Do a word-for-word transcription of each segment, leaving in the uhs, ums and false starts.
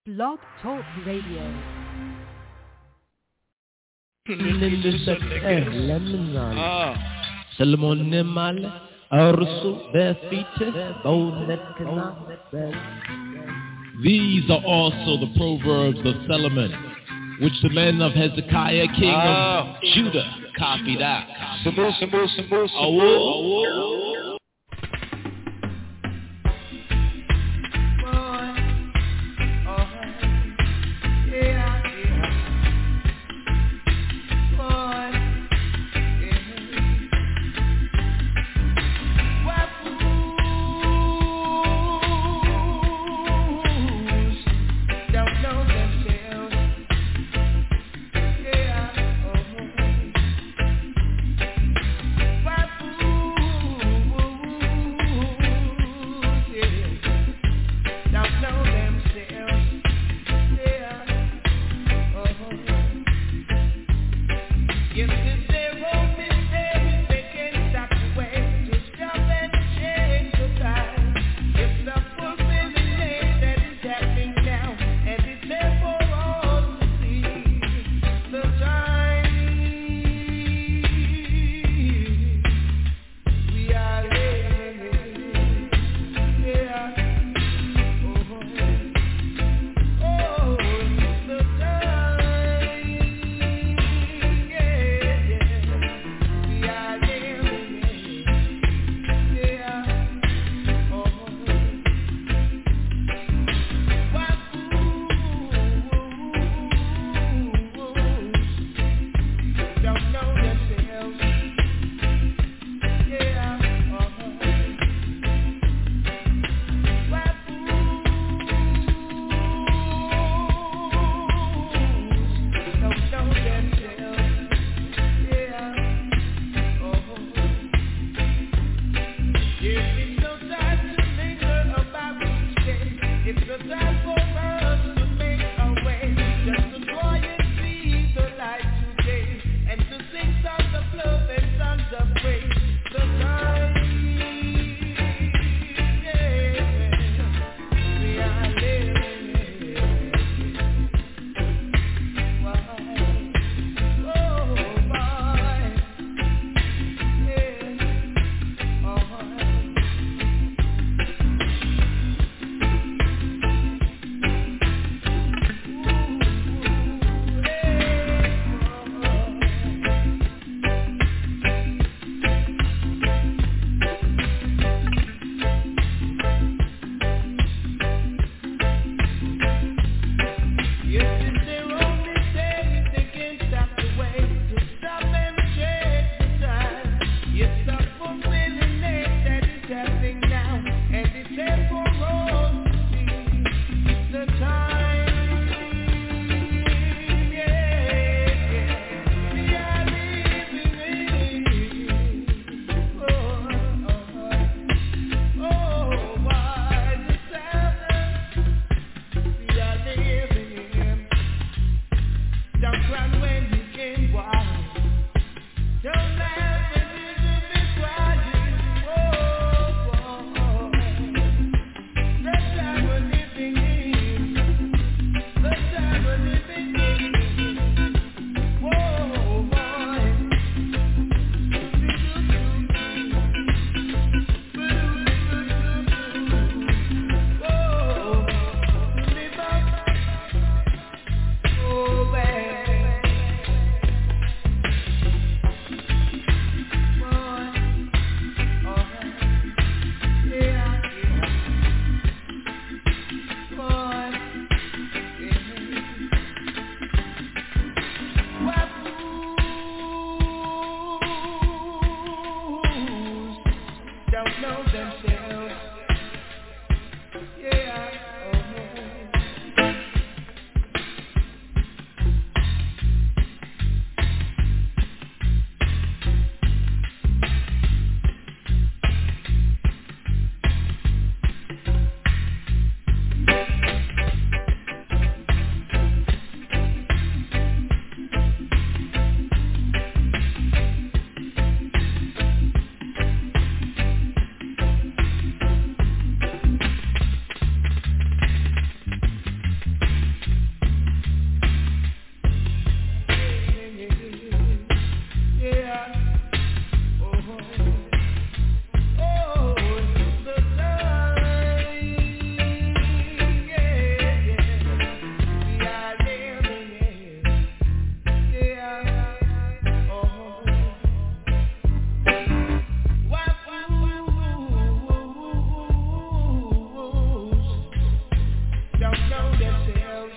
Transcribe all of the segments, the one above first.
Blog Talk Radio. سلمون مال أرسو بفيته بونتنا. These are also the proverbs of Solomon, which the men of Hezekiah, king ah. of Judah, copied out. Sabu, sabu, sabu, sabu. Ooh. themselves.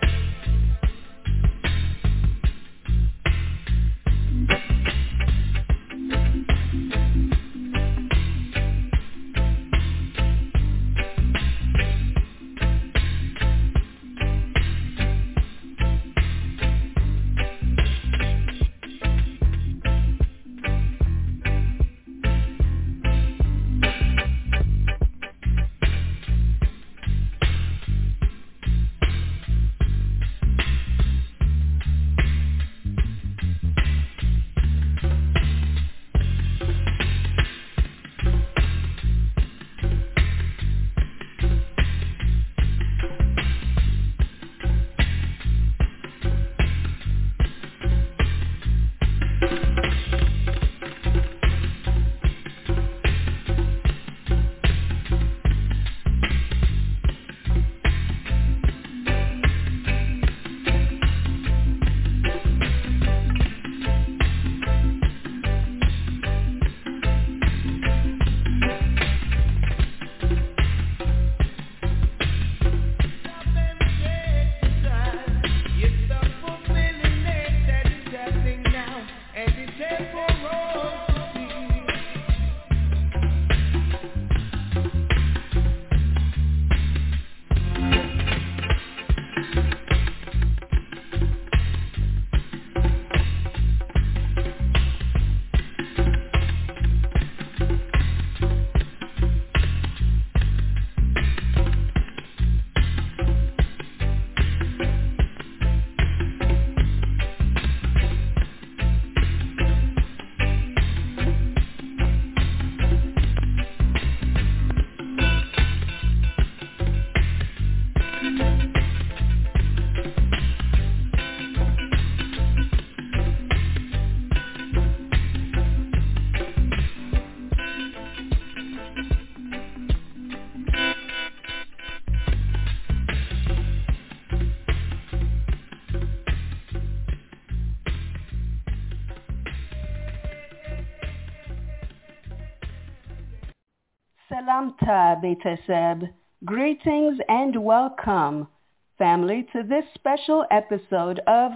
Salamta Beteseb. Greetings and welcome, family, to this special episode of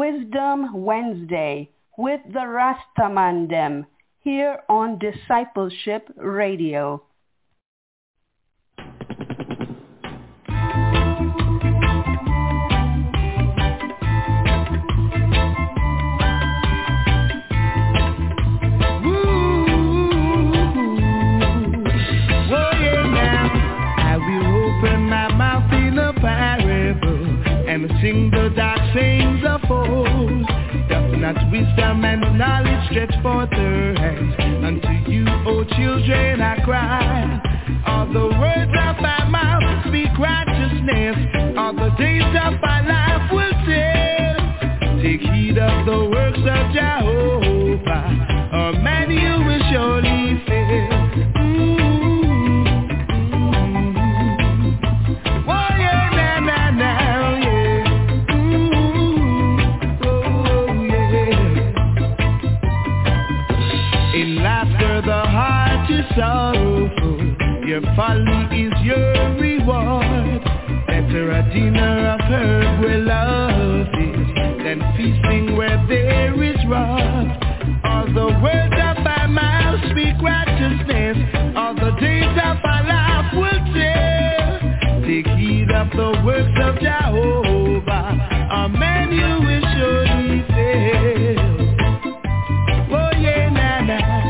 Wisdom Wednesday with the Rastamandem here on Discipleship Radio. And sing the dark sayings of old. Doth not wisdom and knowledge stretch forth her hands? Unto you, O children, I cry. All the words of my mouth speak righteousness. All the days of my life will tell. Take heed of the works of Jehovah, or man you will surely fail. Sorrowful, your folly is your reward. Better a dinner of herb where love is than feasting where there is wrath. All the words of my mouth speak righteousness. All the days of my life will tell. Take heed of the works of Jehovah. Amen, you will surely fail. Oh yeah, na na.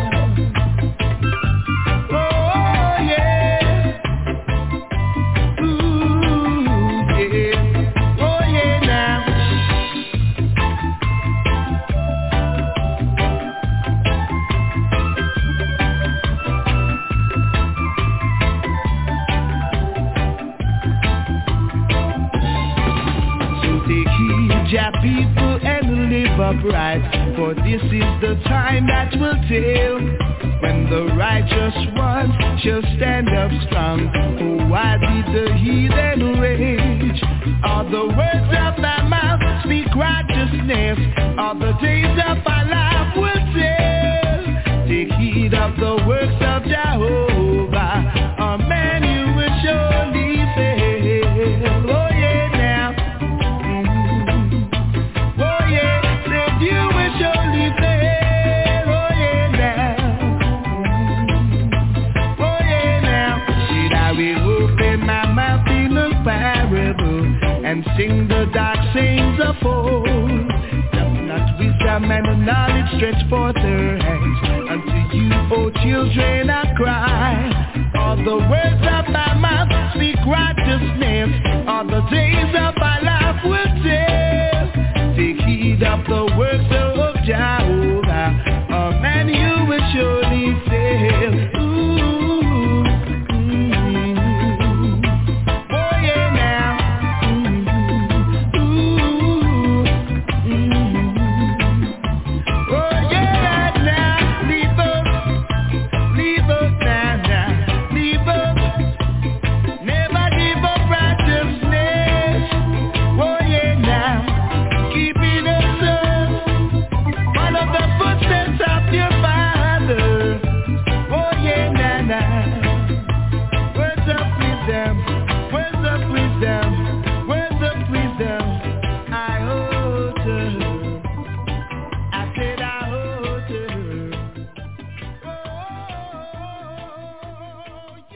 People and live upright, for this is the time that will tell, when the righteous ones shall stand up strong. Oh, why did the heathen rage? All the words of my mouth speak righteousness. All the days of my life will tell. Take heed of the works of Jehovah, or man you will surely fail. Oh yeah. we sing the dark sayings of old. Does not wisdom and knowledge stretch forth their hands? Unto you, O children, I cry. All the words of my mouth speak righteousness. All the days of my life will tell. Take heed of the works of Jehovah, or man you will surely fail. Ooh, mm, oh yeah now. Ooh, ooh, mm, oh yeah now. Leave us, leave us now, now. Leave us, never give up righteousness. Oh yeah now. Keep it up, follow the footsteps of your father. Oh yeah, na na. Words of wisdom, words of wisdom, words of wisdom. I hold to her. I said I hold to her. Oh yeah.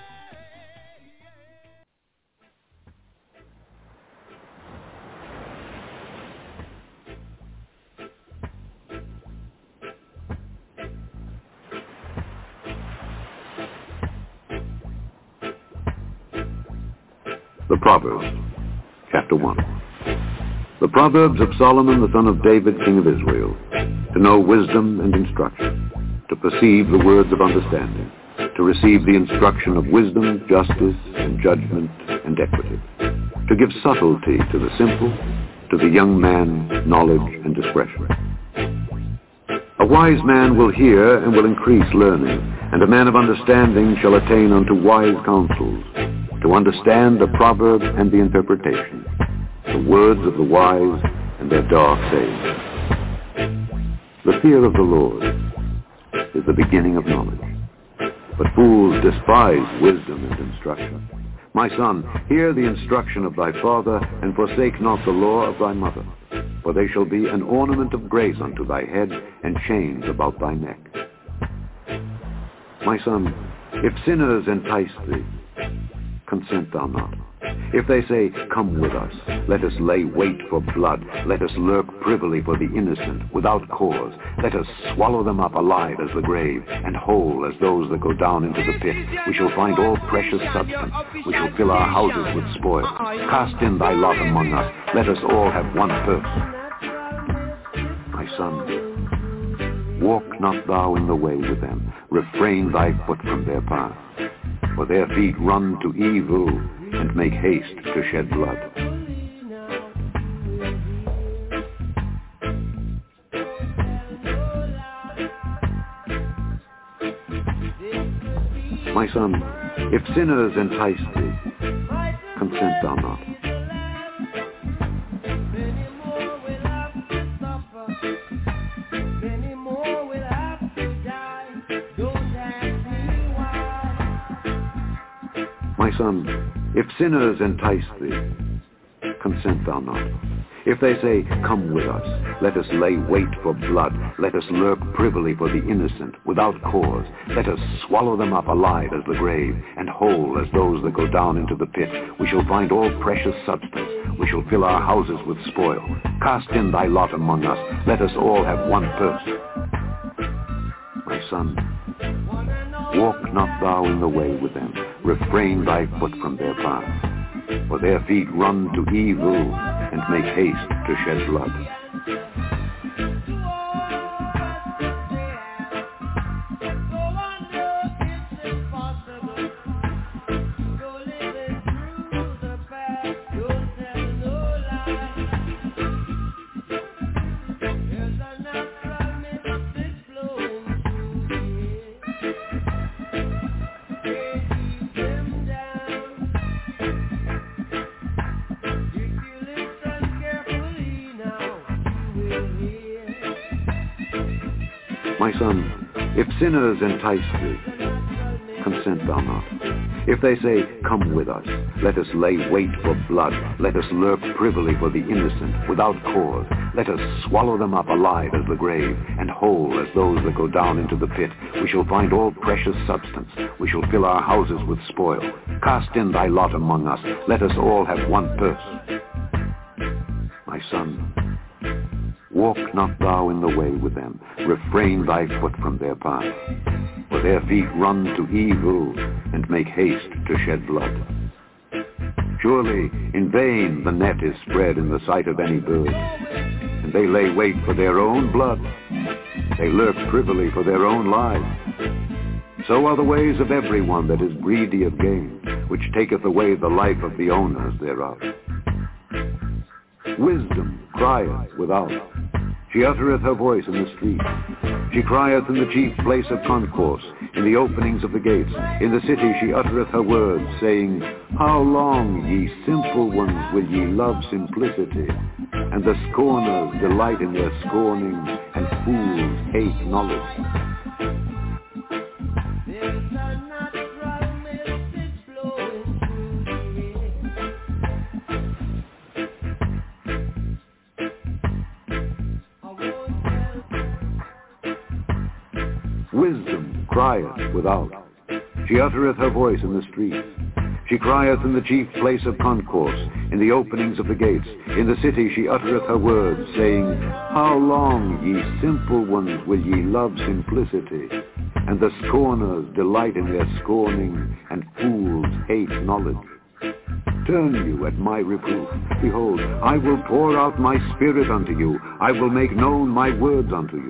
The Proverbs, Chapter one. The Proverbs of Solomon, the son of David, king of Israel, to know wisdom and instruction, to perceive the words of understanding, to receive the instruction of wisdom, justice, and judgment, and equity, to give subtlety to the simple, to the young man knowledge and discretion. A wise man will hear and will increase learning, and a man of understanding shall attain unto wise counsels, to understand the proverb and the interpretation, the words of the wise and their dark sayings. The fear of the Lord is the beginning of knowledge, but fools despise wisdom and instruction. My son, hear the instruction of thy father, and forsake not the law of thy mother, for they shall be an ornament of grace unto thy head, and chains about thy neck. My son, if sinners entice thee, consent thou not. If they say, come with us, let us lay wait for blood, let us lurk privily for the innocent, without cause, let us swallow them up alive as the grave, and whole as those that go down into the pit, we shall find all precious substance, we shall fill our houses with spoil. Cast in thy lot among us, let us all have one purse. My son, walk not thou in the way with them, refrain thy foot from their path. For their feet run to evil, and make haste to shed blood. My son, if sinners entice thee, consent thou not. My son, if sinners entice thee, consent thou not. If they say, come with us, let us lay wait for blood, let us lurk privily for the innocent, without cause, let us swallow them up alive as the grave, and whole as those that go down into the pit, we shall find all precious substance, we shall fill our houses with spoil. Cast in thy lot among us, let us all have one purse. My son, walk not thou in the way with them, refrain thy foot from their path, for their feet run to evil, and make haste to shed blood. My son, if sinners entice thee, consent thou not. If they say, come with us, let us lay wait for blood, let us lurk privily for the innocent, without cause, let us swallow them up alive as the grave, and whole as those that go down into the pit, we shall find all precious substance, we shall fill our houses with spoil. Cast in thy lot among us, let us all have one purse. son. Walk not thou in the way with them, refrain thy foot from their path, for their feet run to evil and make haste to shed blood. Surely in vain the net is spread in the sight of any bird, and they lay wait for their own blood. They lurk privily for their own lives. So are the ways of every one that is greedy of gain, which taketh away the life of the owners thereof. Wisdom crieth without. She uttereth her voice in the street. She crieth in the chief place of concourse, in the openings of the gates. In the city she uttereth her words, saying, How long, ye simple ones, will ye love simplicity? And the scorners delight in their scorning, and fools hate knowledge. Wisdom crieth without. She uttereth her voice in the street. She crieth in the chief place of concourse, in the openings of the gates. In the city she uttereth her words, saying, How long, ye simple ones, will ye love simplicity? And the scorners delight in their scorning, and fools hate knowledge. Turn you at my reproof. Behold, I will pour out my spirit unto you. I will make known my words unto you.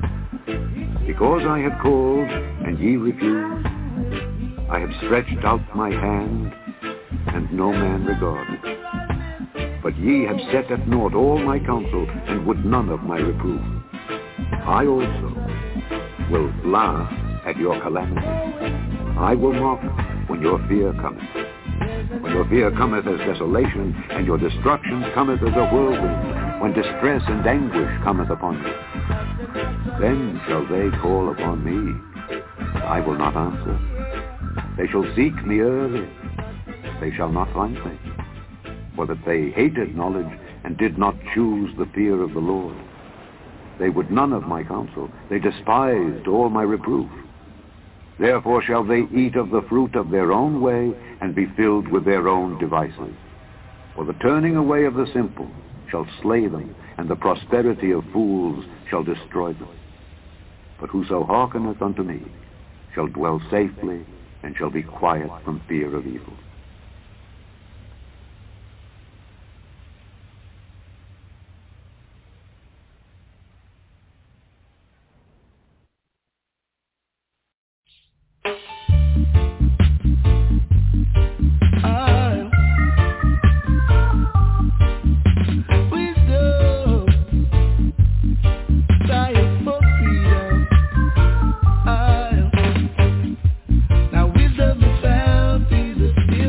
Because I have called, and ye refused, I have stretched out my hand, and no man regarded. But ye have set at naught all my counsel, and would none of my reproof. I also will laugh at your calamity. I will mock when your fear cometh. When your fear cometh as desolation, and your destruction cometh as a whirlwind, when distress and anguish cometh upon you. Then shall they call upon me. I will not answer. They shall seek me early. They shall not find me. For that they hated knowledge and did not choose the fear of the Lord. They would none of my counsel. They despised all my reproof. Therefore shall they eat of the fruit of their own way and be filled with their own devices. For the turning away of the simple shall slay them, and the prosperity of fools shall destroy them. But whoso hearkeneth unto me shall dwell safely, and shall be quiet from fear of evil. Now wisdom is found, is a spirit.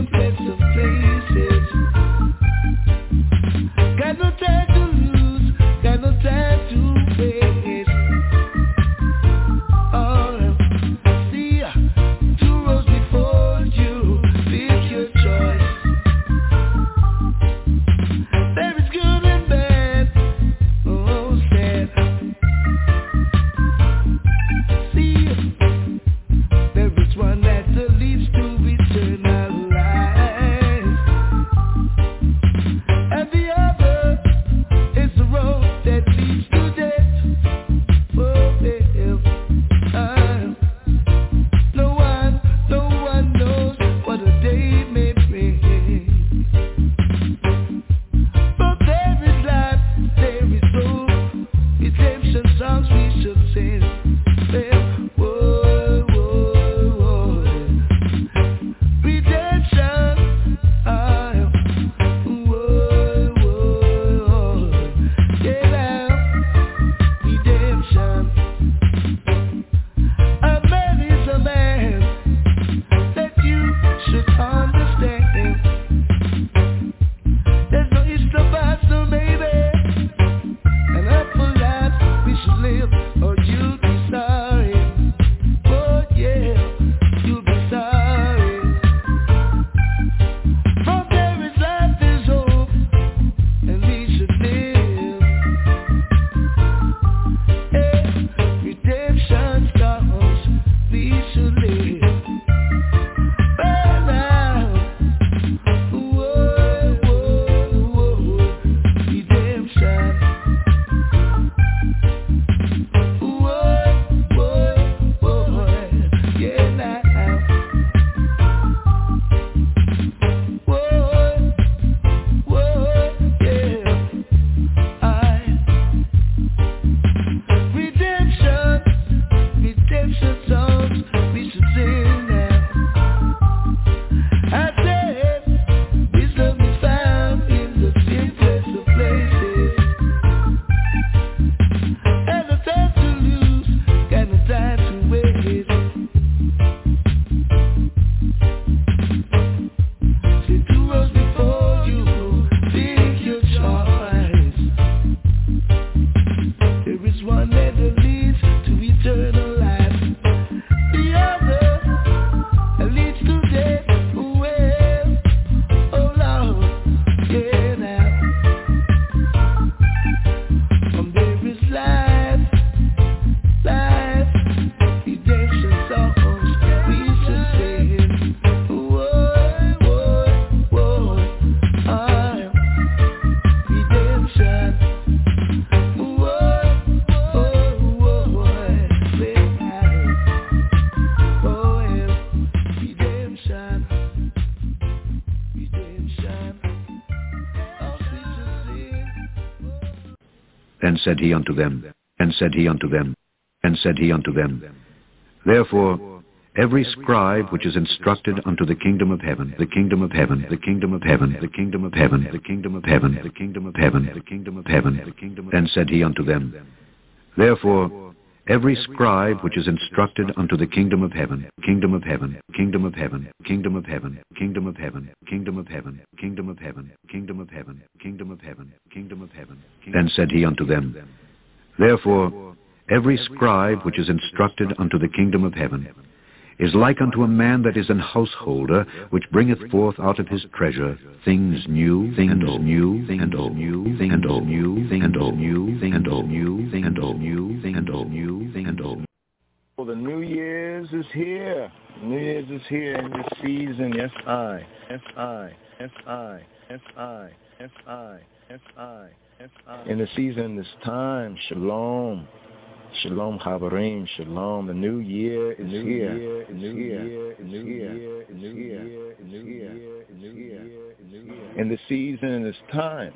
And said he unto them, and said he unto them, and said he unto them, therefore, every scribe which is instructed unto the kingdom of heaven, the kingdom of heaven, the kingdom of heaven, the kingdom of heaven, the kingdom of heaven, the kingdom of heaven, the kingdom of heaven, the kingdom of heaven, and said he unto them, therefore, every scribe which is instructed unto the kingdom of heaven, kingdom of heaven, kingdom of heaven, kingdom of heaven, kingdom of heaven, kingdom of heaven, kingdom of heaven, kingdom of heaven, kingdom of heaven, kingdom of heaven, and said he unto them, therefore, every scribe which is instructed unto the kingdom of heaven is like unto a man that is an householder, which bringeth forth out of his treasure things new, things new, things new, things new, things new, things new, things new, things new, things new. Well, the New Year's is here. New Year's is here in this season. Yes, I. Yes, I. Yes, I. Yes, I. Yes, I. Yes, I. Yes, I. In the season, this time, shalom. Shalom, Chaverim, shalom. The new year is here. New year, new year, new year, new year, new year, new year. In the season, in this time.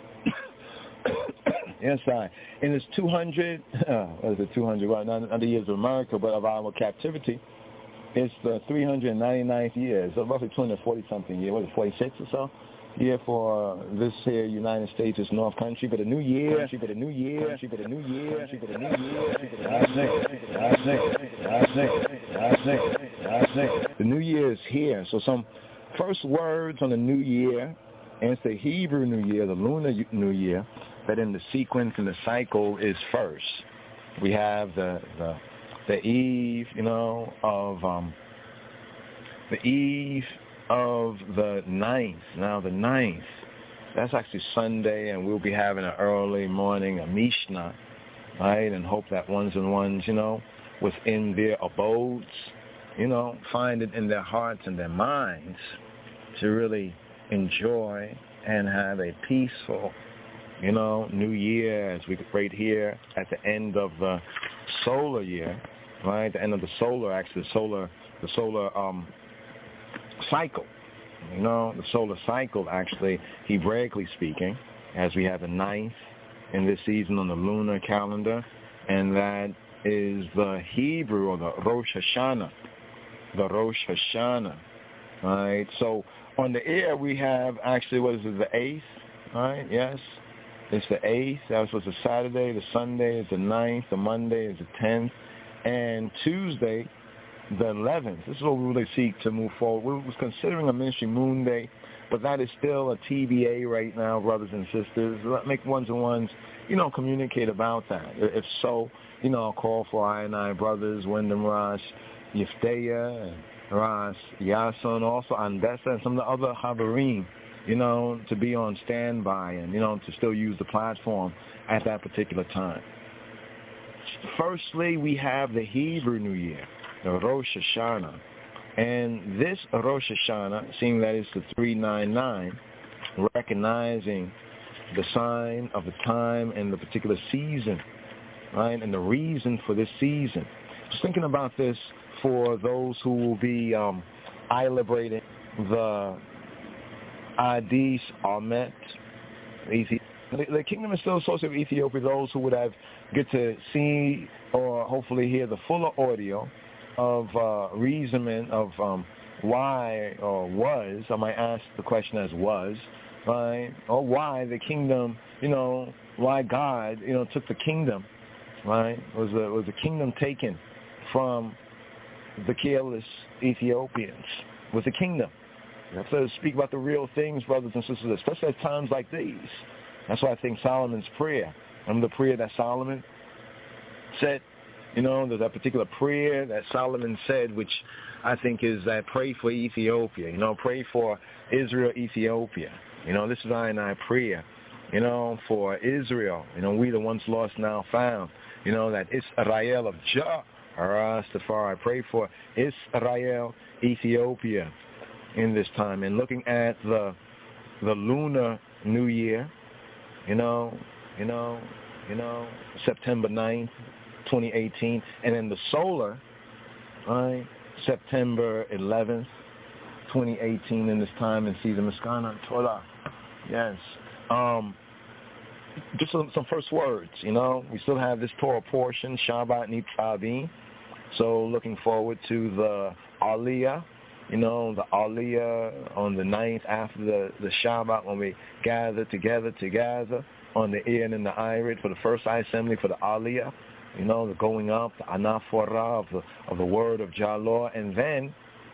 Yes, I. In this two hundred, uh, what is it, two hundred, well, not, not the years of America, but of our captivity, it's the three hundred ninety-ninth year. So roughly two hundred forty-something year. What is it, forty-six or so? Year for this here United States is North Country, but a new year, country, but a new year, country, but a new year, country, but a new year. The new year is here. So some first words on the new year, and it's the Hebrew New Year, the lunar New Year, that in the sequence and the cycle is first. We have the the, the eve, you know, of um, the eve. of the ninth. Now the ninth, that's actually Sunday, and we'll be having an early morning, a Mishnah, right? And hope that ones and ones, you know, within their abodes, you know, find it in their hearts and their minds to really enjoy and have a peaceful, you know, new year, as we right here at the end of the solar year, right? The end of the solar, actually, the solar, the solar, um, cycle, you know, the solar cycle, actually, Hebraically speaking, as we have the ninth in this season on the lunar calendar, and that is the Hebrew, or the Rosh Hashanah, the Rosh Hashanah, right? So on the air we have, actually, what is it, the eighth, right? Yes, it's the eighth. That was the Saturday. The Sunday is the ninth. The Monday is the tenth. And Tuesday, the eleventh. This is what we really seek to move forward. We was considering a Ministry Moon Day, but that is still a T B A right now, brothers and sisters. Let make ones and ones, you know, communicate about that. If so, you know, I'll call for I and I brothers, Wyndham Ross, Yifteya, and Ross, Yason, also Andessa, and some of the other Haverim, you know, to be on standby and, you know, to still use the platform at that particular time. Firstly, we have the Hebrew New Year, the Rosh Hashanah. And this Rosh Hashanah, seeing that it's the three ninety-nine, recognizing the sign of the time and the particular season, right, and the reason for this season. I was thinking about this for those who will be um, celebrating the Addis Amet. The, the kingdom is still associated with Ethiopia. Those who would have get to see or hopefully hear the fuller audio of uh, reasoning of um, why or was, I might ask the question as was, right, or why the kingdom, you know, why God, you know, took the kingdom, right, was the, was the kingdom taken from the careless Ethiopians, was the kingdom. You have to speak about the real things, brothers and sisters, especially at times like these. That's why I think Solomon's prayer, remember the prayer that Solomon said, you know, there's that particular prayer that Solomon said, which I think is that pray for Ethiopia, you know, pray for Israel, Ethiopia. You know, this is I and I prayer, you know, for Israel. You know, we the once lost, now found. You know, that Israel of Jah, Rastafari. I pray for Israel, Ethiopia in this time. And looking at the the lunar New Year, you know, you know, you know, September ninth, twenty eighteen, and then the solar, right, September eleventh, twenty eighteen in this time and season Miskana Torah. Yes. Um, just some, some first words, you know. We still have this Torah portion, Shabbat Nitzavim. So looking forward to the Aliyah, you know, the Aliyah on the ninth after the, the Shabbat when we gather together together on the ear and in the Irid for the first assembly for the Aliyah, you know, the going up, the Anaphora of the, of the word of Jalor. And then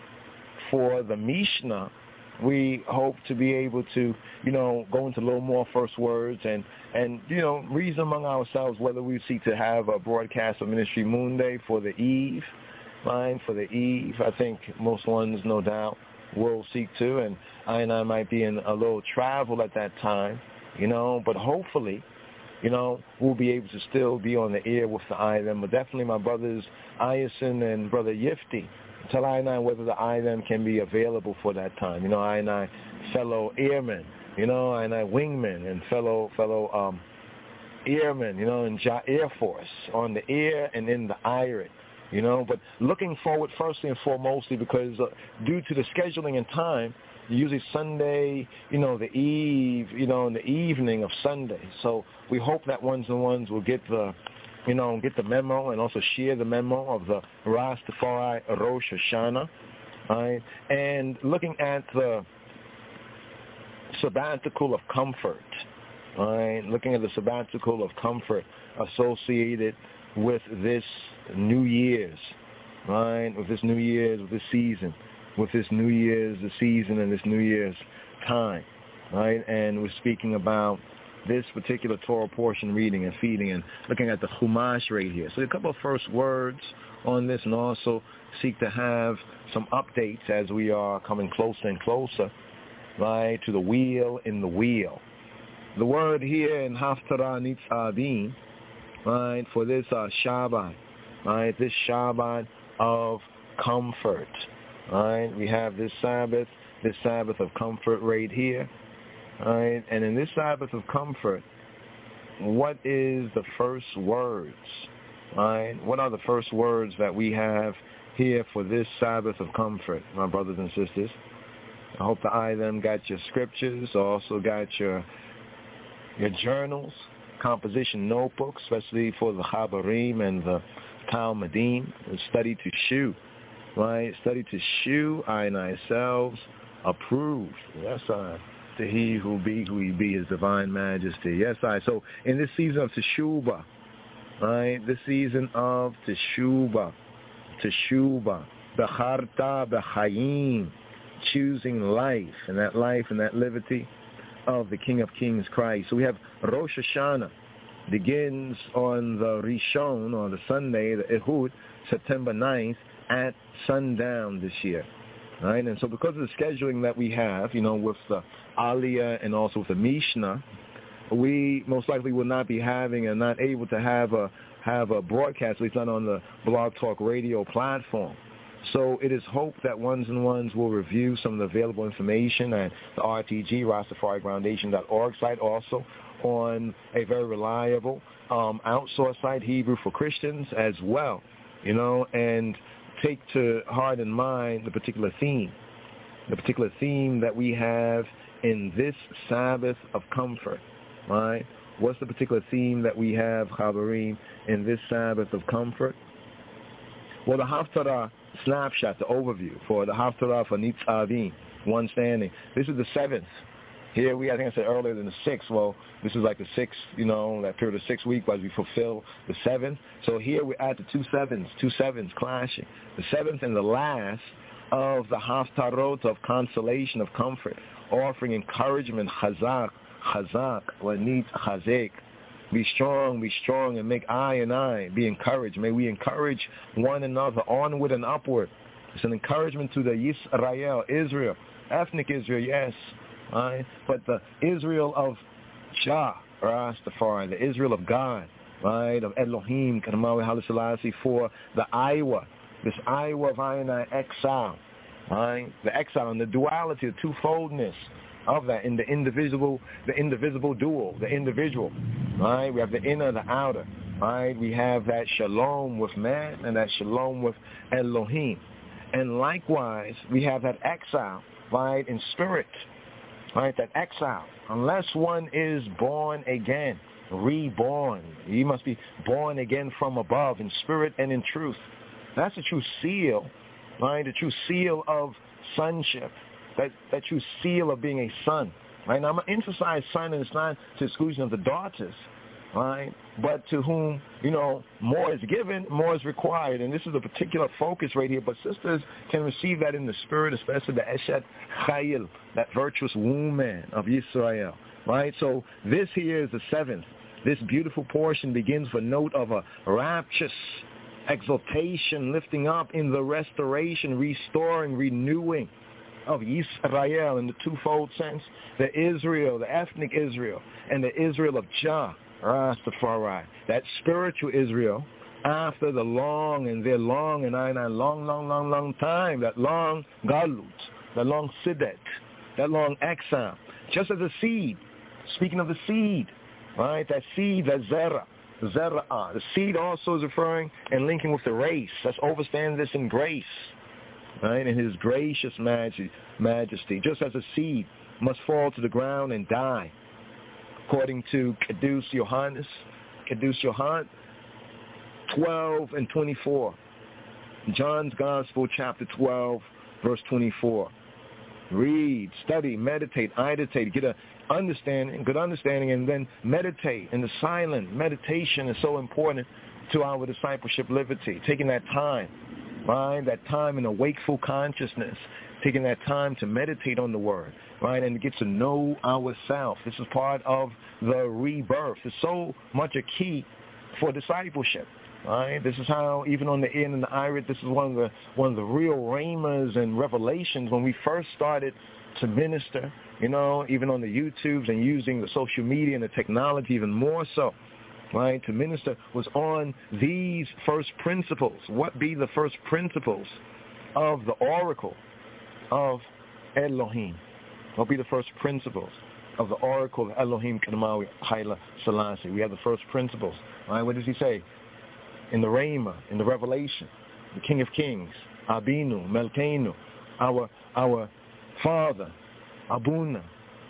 for the Mishnah, we hope to be able to, you know, go into a little more first words and, and you know, reason among ourselves whether we seek to have a broadcast of Ministry Moon Day for the Eve, right, for the Eve. I think most ones, no doubt, will seek to, and I and I might be in a little travel at that time, you know, but hopefully, you know, we'll be able to still be on the air with the I M. But definitely my brothers Ayson and Brother Yifty, tell I and I whether the I M can be available for that time. You know, I and I fellow airmen, you know, I and I wingmen and fellow fellow um, airmen, you know, in J A Air Force on the air and in the Irid, you know. But looking forward firstly and foremostly because uh, due to the scheduling and time, usually Sunday, you know, the eve, you know, in the evening of Sunday. So we hope that ones and ones will get the, you know, get the memo and also share the memo of the Rastafari Rosh Hashanah. Right? And looking at the sabbatical of comfort, right? Looking at the sabbatical of comfort associated with this New Year's, right? With this New Year's, with this season. with this New Year's the season and this New Year's time, right? And we're speaking about this particular Torah portion reading and feeding and looking at the Chumash right here. So a couple of first words on this and also seek to have some updates as we are coming closer and closer, right, to the wheel in the wheel. The word here in Haftarah Nitzavim, right, for this uh, Shabbat, right, this Shabbat of comfort. All right, we have this Sabbath, this Sabbath of comfort right here. All right, and in this Sabbath of comfort, what is the first words? All right, what are the first words that we have here for this Sabbath of comfort, my brothers and sisters? I hope that I them got your scriptures, also got your your journals, composition notebooks, especially for the Chabarim and the Talmudim, and study to shew. Right, study to shew, I and ourselves approved. Yes, I. To he who be who he be, his divine majesty. Yes, I. So in this season of Teshuvah, right, this season of Teshuvah, Teshuvah, Becharta B'chayim, choosing life, and that life and that liberty of the King of Kings Christ. So we have Rosh Hashanah, begins on the Rishon, on the Sunday, the Ehud, September ninth, at sundown this year, right? And so because of the scheduling that we have, you know, with the Aliyah and also with the Mishnah, we most likely will not be having and not able to have a have a broadcast, at least not on the Blog Talk Radio platform. So it is hoped that ones and ones will review some of the available information at the R T G, Rastafari Groundation dot org site, also on a very reliable um, outsourced site, Hebrew for Christians, as well, you know, and take to heart and mind the particular theme, the particular theme that we have in this Sabbath of comfort, right? What's the particular theme that we have, Chabarim, in this Sabbath of comfort? Well, the Haftarah snapshot, the overview for the Haftarah for Nitzavim, one standing. This is the seventh. Here we, I think I said earlier than the sixth. Well, this is like the sixth, you know, that period of six weeks as we fulfill the seventh. So here we add the two sevens, two sevens clashing. The seventh and the last of the Haftarot of consolation, of comfort, offering encouragement, chazak, chazak, lanit, chazek. Be strong, be strong, and make I and I be encouraged. May we encourage one another onward and upward. It's an encouragement to the Yisrael, Israel, ethnic Israel, yes. Right? But the Israel of Jah, Rastafari, the Israel of God, right, of Elohim, Kadamawi Haile Selassie, for the Iowa, this Iowa of I and I exile, right? The exile and the duality, the twofoldness of that in the indivisible, the indivisible dual, the individual, right? We have the inner, the outer, right? We have that shalom with man and that shalom with Elohim. And likewise, we have that exile, right, in spirit, right, that exile, unless one is born again, reborn. You must be born again from above in spirit and in truth. That's the true seal, right, the true seal of sonship, that, that true seal of being a son. Right? Now, I'm going to emphasize son, and it's not to the exclusion of the daughters, right? But to whom, you know, more is given, more is required. And this is a particular focus right here. But sisters can receive that in the spirit, especially the Eshet Chayil, that virtuous woman of Yisrael, right? So this here is the seventh. This beautiful portion begins with a note of a rapturous exaltation, lifting up in the restoration, restoring, renewing of Yisrael in the twofold sense, the Israel, the ethnic Israel, and the Israel of Jah, Rastafari, that spiritual Israel, after the long and their long and I and I long, long, long, long time, that long galut, that long sidet, that long exile, just as a seed, speaking of the seed, right, that seed, that zera, zera'ah, the seed also is referring and linking with the race. Let's understand this in grace. Right, in his gracious majesty, just as a seed must fall to the ground and die, according to Kedus Yohannes, Kedus Yohan twelve and twenty-four, John's Gospel, chapter twelve, verse twenty-four. Read, study, meditate, meditate, get a understanding, good understanding, and then meditate. And the silent meditation is so important to our discipleship liberty, taking that time. Right, that time in a wakeful consciousness, taking that time to meditate on the word, right, and to get to know ourselves. This is part of the rebirth. It's so much a key for discipleship. Right, this is how even on the end and the irit, this is one of the one of the real rhemas and revelations when we first started to minister. You know, even on the YouTubes and using the social media and the technology even more so. Right, to minister was on these first principles. What be the first principles of the oracle of Elohim? What be the first principles of the oracle of Elohim Kedemawi Haile Selassie? We have the first principles. Right, what does he say? In the Rhema, in the Revelation, the King of Kings, Abinu, Melkeinu, our our Father, Abuna,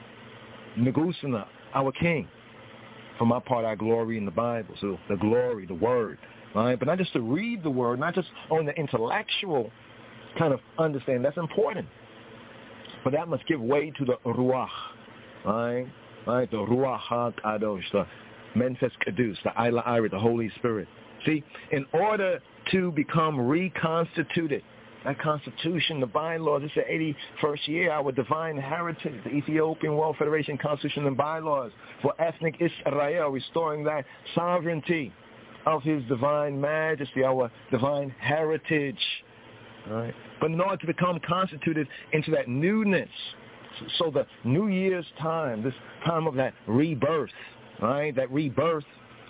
Negusana, our King. For my part, I glory in the Bible. So the glory, the word, right? But not just to read the word, not just on the intellectual kind of understanding. That's important. But that must give way to the Ruach, right? Right? The Ruach HaKadosh, the Menfes Kedus, the Ayla Irit, the Holy Spirit. See, in order to become reconstituted, that constitution, the bylaws, it's the eighty-first year, our divine heritage, the Ethiopian World Federation Constitution and bylaws for ethnic Israel, restoring that sovereignty of his divine majesty, our divine heritage. Right? But in order to become constituted into that newness, so the New Year's time, this time of that rebirth, right? That rebirth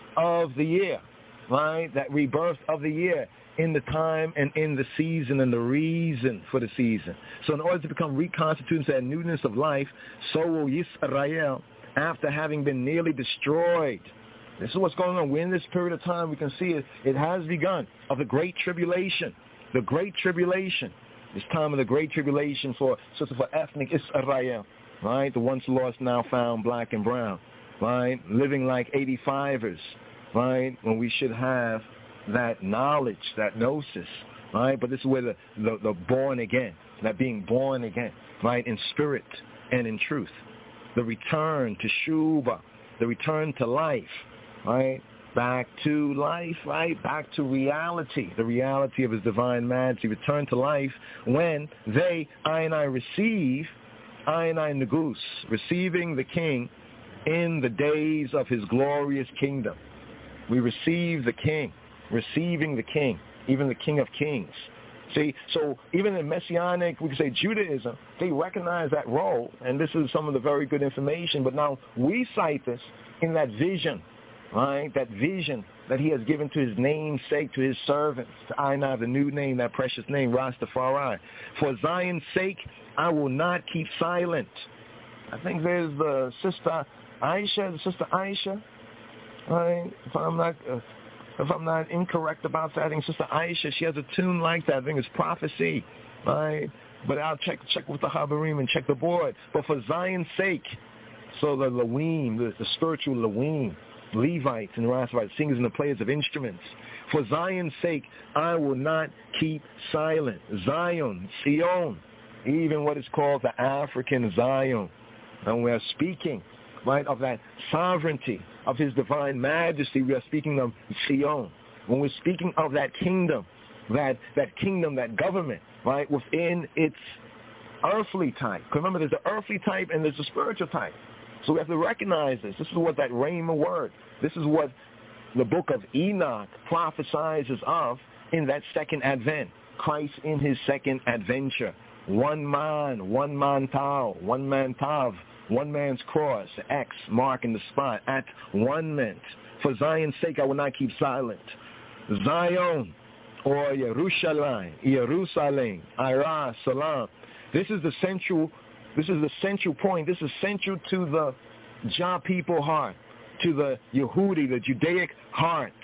of the year, right? That rebirth of the year. In the time and in the season and the reason for the season. So in order to become reconstituted to that newness of life, so will Yisrael, after having been nearly destroyed. This is what's going on. We're in this period of time. We can see it. It has begun of the Great Tribulation. The Great Tribulation. This time of the Great Tribulation for, so for ethnic Israel. Right? The once lost, now found, black and brown. Right? Living like eighty-fivers. Right? When we should have that knowledge, that gnosis, right? But this is where the, the, the born again, that being born again, right? In spirit and in truth. The return to Shuba, the return to life, right? Back to life, right? Back to reality, the reality of his divine majesty. Return to life when they, I and I receive, I and I Nagus, receiving the king in the days of his glorious kingdom. We receive the king. Receiving the king, even the King of Kings. See, so even in Messianic, we could say Judaism, they recognize that role, and this is some of the very good information, but now we cite this in that vision, right? That vision that he has given to his namesake, to his servants, to I now the new name, that precious name, Rastafari. For Zion's sake, I will not keep silent. I think there's the sister Aisha, the sister Aisha, right? If I'm not... Uh, If I'm not incorrect about that, I think Sister Aisha, she has a tune like that. I think it's Prophecy, right? But I'll check check with the Habarim and check the board. But for Zion's sake, so the Lewim, the, the spiritual Lewim, Levites and Rastafari, singers and the players of instruments, for Zion's sake, I will not keep silent. Zion, Sion, even what is called the African Zion. And we are speaking, right, of that sovereignty, of his divine majesty. We are speaking of Sion. When we're speaking of that kingdom, that, that kingdom, that government, right, within its earthly type. Because remember, there's the earthly type and there's the spiritual type. So we have to recognize this. This is what that Rhema word, this is what the book of Enoch prophesies of in that second advent. Christ in his second adventure. One man, one man tau, one man tav, one man's cross, the X marking the spot at one meant. For Zion's sake, I will not keep silent. Zion, or Yerushalayim, Jerusalem, Ira, Salam. This is the central, this is the central point. This is central to the Jah people heart, to the Yehudi, the Judaic heart.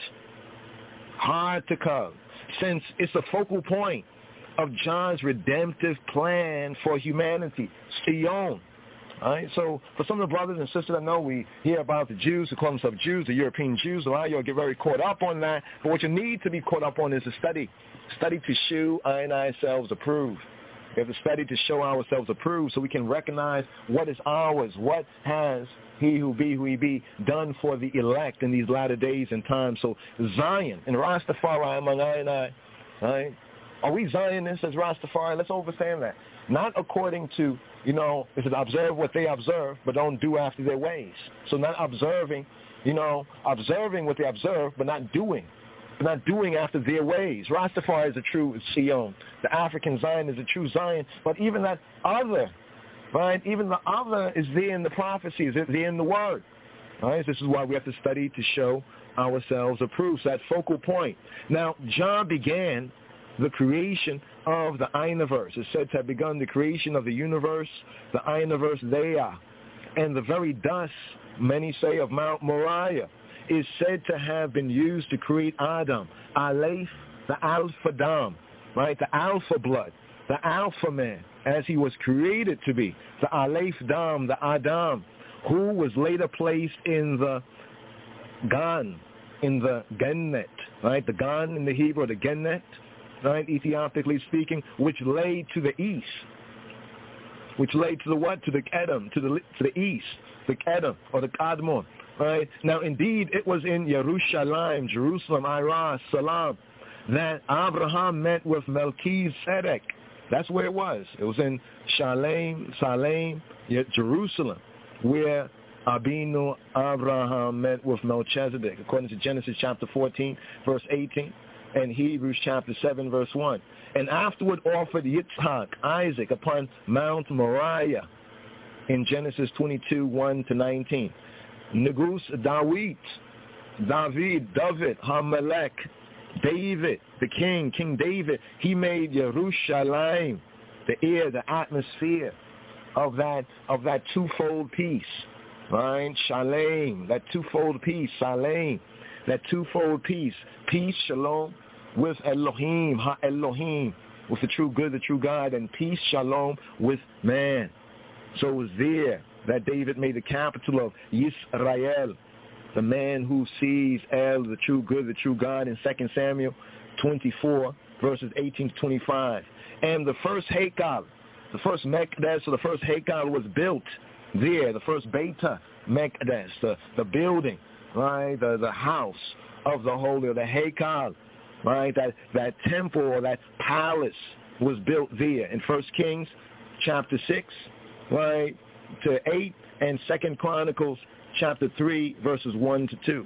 Hard to come, since it's a focal point of Jah's redemptive plan for humanity, Sion. All right, so for some of the brothers and sisters, I know we hear about the Jews who call themselves Jews, the European Jews. A lot of you get very caught up on that. But what you need to be caught up on is to study. Study to show I and ourselves approved. We have to study to show ourselves approved so we can recognize what is ours, what has he who be who he be done for the elect in these latter days and times. So Zion and Rastafari among I and I, right? Are we Zionists as Rastafari? Let's understand that. Not according to, you know, it says observe what they observe, but don't do after their ways. So not observing, you know, observing what they observe, but not doing. But not doing after their ways. Rastafari is a true Sion. The African Zion is a true Zion. But even that other, right, even the other is there in the prophecies, there in the word. Right? This is why we have to study to show ourselves approved. So that focal point. Now, John began the creation of the Universe. It's said to have begun the creation of the universe, the Universe there. And the very dust, many say, of Mount Moriah is said to have been used to create Adam, Aleph, the Alpha Dam, right? The Alpha blood, the Alpha man, as he was created to be. The Aleph Dam, the Adam, who was later placed in the Gan, in the Gennet, right? The Gan in the Hebrew, the Gennet, right, Ethiopically speaking, which lay to the east, which lay to the what? To the Kedem, to the to the east, the Kedem or the Kadmon, right? Now, indeed, it was in Yerushalayim, Jerusalem, Ira, Salam, that Abraham met with Melchizedek. That's where it was. It was in Shalem, Salem, Jerusalem, where Abinu Abraham met with Melchizedek, according to Genesis chapter fourteen, verse eighteen. And Hebrews chapter seven, verse one. And afterward offered Yitzhak, Isaac, upon Mount Moriah in Genesis twenty-two, one to nineteen. Negus Dawit, David, David, Hamelech, David, the king, King David, he made Yerushalayim, the air, the atmosphere of that of that twofold peace. Right? Shalem, that twofold peace, Salem. That twofold peace, peace, shalom, with Elohim, ha-Elohim, with the true good, the true God, and peace, shalom, with man. So it was there that David made the capital of Yisrael, the man who sees El, the true good, the true God, in Second Samuel twenty-four, verses eighteen to twenty-five. And the first Haykal, the first Mekdesh, or the first Haykal was built there, the first Beta Mekdesh, the, the building, right, the, the house of the holy, or the Haykal, right, that, that temple or that palace was built there in First Kings chapter six, right, to eight, and Second Chronicles chapter three, verses one to two.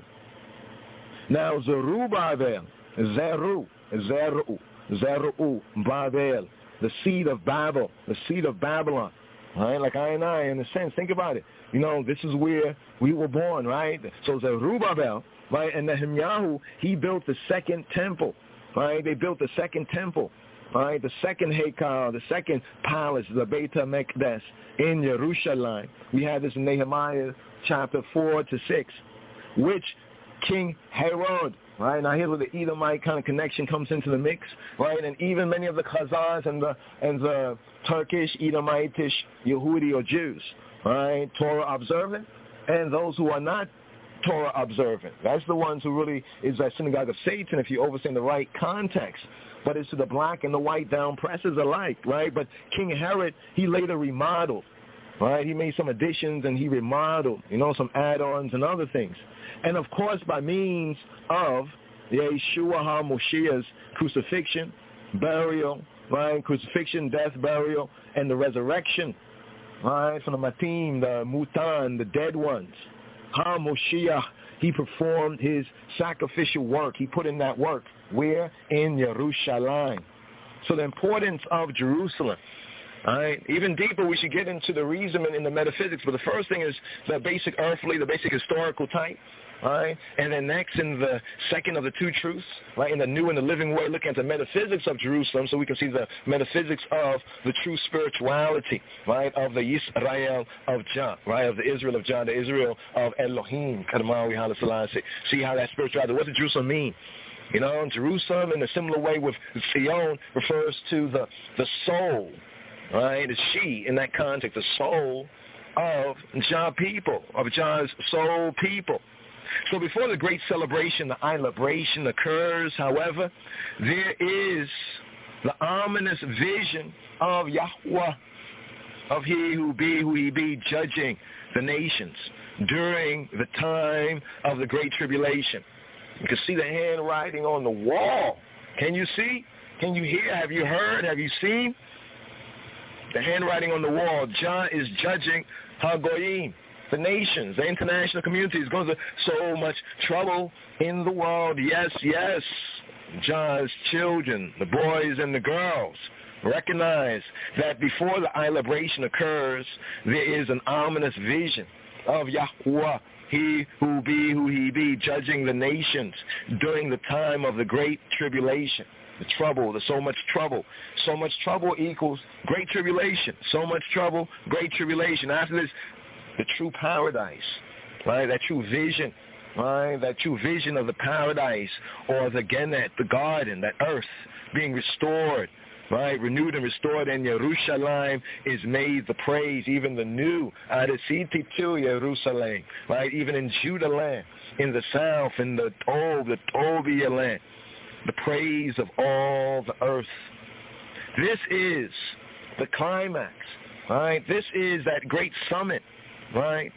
Now Zerubbabel, Zeru, Zeru, Zeru, Babel, the seed of Babel, the seed of Babylon, right, like I and I, in a sense, think about it. You know, this is where we were born, right? So Zerubbabel, right, and Nehemiah, he built the second temple, right? They built the second temple, right? The second Haykal, the second palace, the Beit HaMekdesh in Jerusalem. We have this in Nehemiah chapter four to six, which King Herod, right? Now here's where the Edomite kind of connection comes into the mix, right? And even many of the Khazars and the and the Turkish, Edomitish, Yehudi or Jews, right? Torah observant, and those who are not Torah observant. That's the ones who really is that synagogue of Satan if you overstand the right context. But it's to the black and the white down presses alike, right? But King Herod, he later remodeled, right? He made some additions and he remodeled, you know, some add-ons and other things. And of course, by means of Yeshua HaMoshiach's crucifixion, burial, right? Crucifixion, death, burial, and the resurrection, right? From the Matim, the Mutan, the dead ones. HaMoshiach, he performed his sacrificial work. He put in that work. Where? In Yerushalayim. So the importance of Jerusalem. All right. Even deeper, we should get into the reason in the metaphysics. But the first thing is the basic earthly, the basic historical type. All right. And then next, in the second of the two truths, right, in the new and the living way, looking at the metaphysics of Jerusalem, so we can see the metaphysics of the true spirituality, right, of the Yisrael of Jah, right, of the Israel of Jah, the Israel of Elohim, Kadamawi Haile Selassie. See how that spirituality, what does Jerusalem mean? You know, Jerusalem, in a similar way with Zion, refers to the the soul, right? The she, in that context, the soul of Jah people, of Jah's soul people. So before the great celebration, the Ilebration occurs, however, there is the ominous vision of Yahweh, of he who be, who he be, judging the nations during the time of the Great Tribulation. You can see the handwriting on the wall. Can you see? Can you hear? Have you heard? Have you seen? The handwriting on the wall. Jah is judging Hagoyim, the nations, the international community is going to so much trouble in the world. Yes, yes. Jah's children, the boys and the girls, recognize that before the Ilebration occurs, there is an ominous vision of Yahweh, he who be, who he be, judging the nations during the time of the Great Tribulation. The trouble, the so much trouble. So much trouble equals Great Tribulation. So much trouble, Great Tribulation. After this, the true paradise, right? That true vision, right? That true vision of the paradise or the Genet, the garden, that earth being restored, right? Renewed and restored, and Yerushalayim is made the praise, even the new Adesiti to Jerusalem, right? Even in Judah land, in the south, in the old, the Tobia land, the praise of all the earth. This is the climax, right? This is that great summit, right,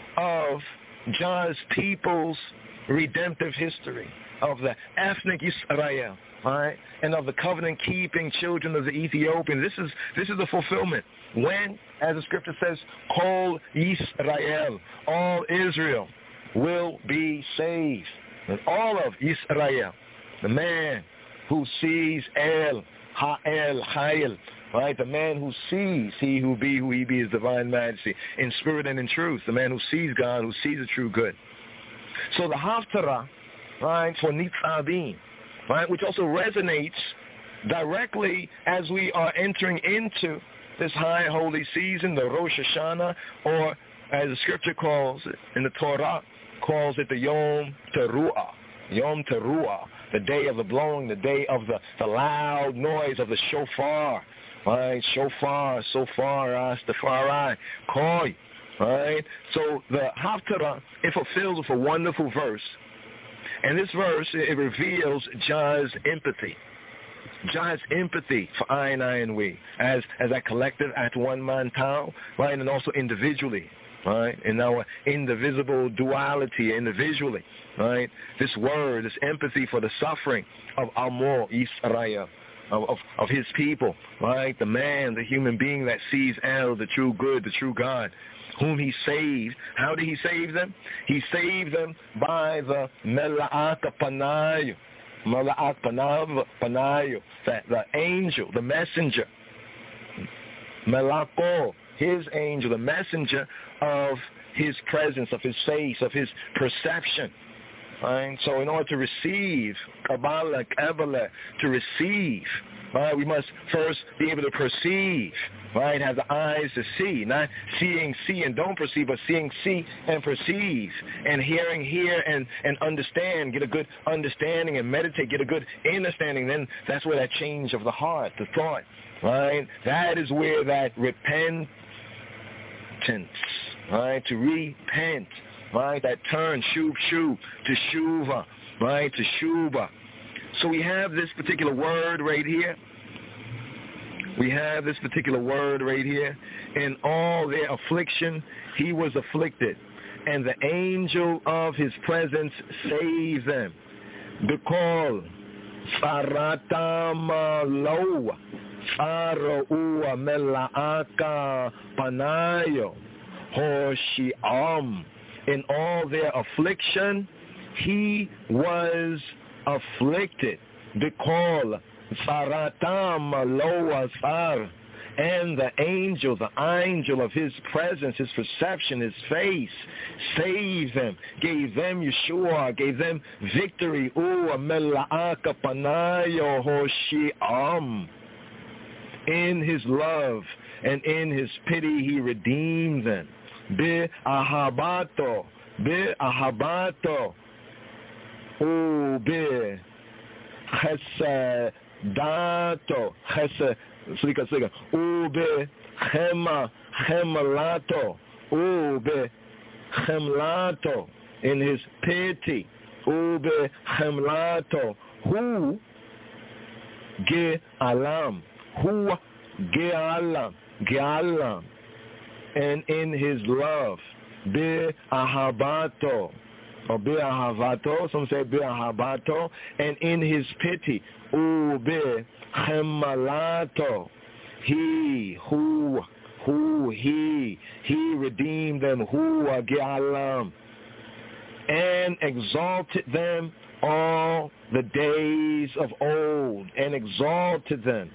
of Jah's people's redemptive history, of the ethnic Israel, right, and of the covenant-keeping children of the Ethiopians. This is this is the fulfillment. When, as the scripture says, Kol Yisrael, all Israel will be saved. And all of Israel, the man who sees El, Ha'el, Chayil, right, the man who sees, he who be, who he be, is divine majesty, in spirit and in truth, the man who sees God, who sees the true good. So the Haftarah, right, for Nitzavim, right, which also resonates directly as we are entering into this high holy season, the Rosh Hashanah, or as the scripture calls it, in the Torah, calls it the Yom Teruah, Yom Teruah, the day of the blowing, the day of the, the loud noise of the shofar, right, shofar, shofar, Rastafari, koi, right. So the Haftarah, it fulfills with a wonderful verse. And this verse, it reveals Jah's empathy. Jah's empathy for I and I and we, as as that collective, at one man tau, right, and also individually, right, in our indivisible duality, individually, right, this word, this empathy for the suffering of Amo Yisrael, of, of, of his people, right, the man, the human being that sees El, the true good, the true God, whom he saved. How did he save them? He saved them by the Mela'at Panayu, Mela'at Panayu, that the angel, the messenger, Melako, his angel, the messenger of his presence, of his face, of his perception. Right? So in order to receive, Kabbalah, Kabbalah, to receive, right, we must first be able to perceive, right, have the eyes to see, not seeing, see, and don't perceive, but seeing, see, and perceive, and hearing, hear, and, and understand, get a good understanding, and meditate, get a good understanding. Then that's where that change of the heart, the thought, right, that is where that repentance, right, to repent, right, that turn, shub, shub, to shuva, right, to shuba. So we have this particular word right here. We have this particular word right here. In all their affliction, he was afflicted, and the angel of his presence saved them. B'kol Saratamalo Sara'ua Mela'aka Panayo Hoshi'am. In all their affliction, he was afflicted. B'kol Saratam Loa Sar. And the angel, the angel of his presence, his perception, his face, saved them, gave them Yeshua, gave them victory. Ua Mela'aka Panayo Hoshi'am. In his love and in his pity, he redeemed them. Be ahabato, be ahabato, oh be chesadato, chesed, slika slika, oh be chema chemalato, oh be chemlato, in his pity, oh be chemlato, who ge alam, who ge alam, ge alam. And in his love, be ahabato, or be ahavato, some say be ahabato, and in his pity, u be chemalato, he, who, who, he, he redeemed them, who agialam, and exalted them all the days of old, and exalted them.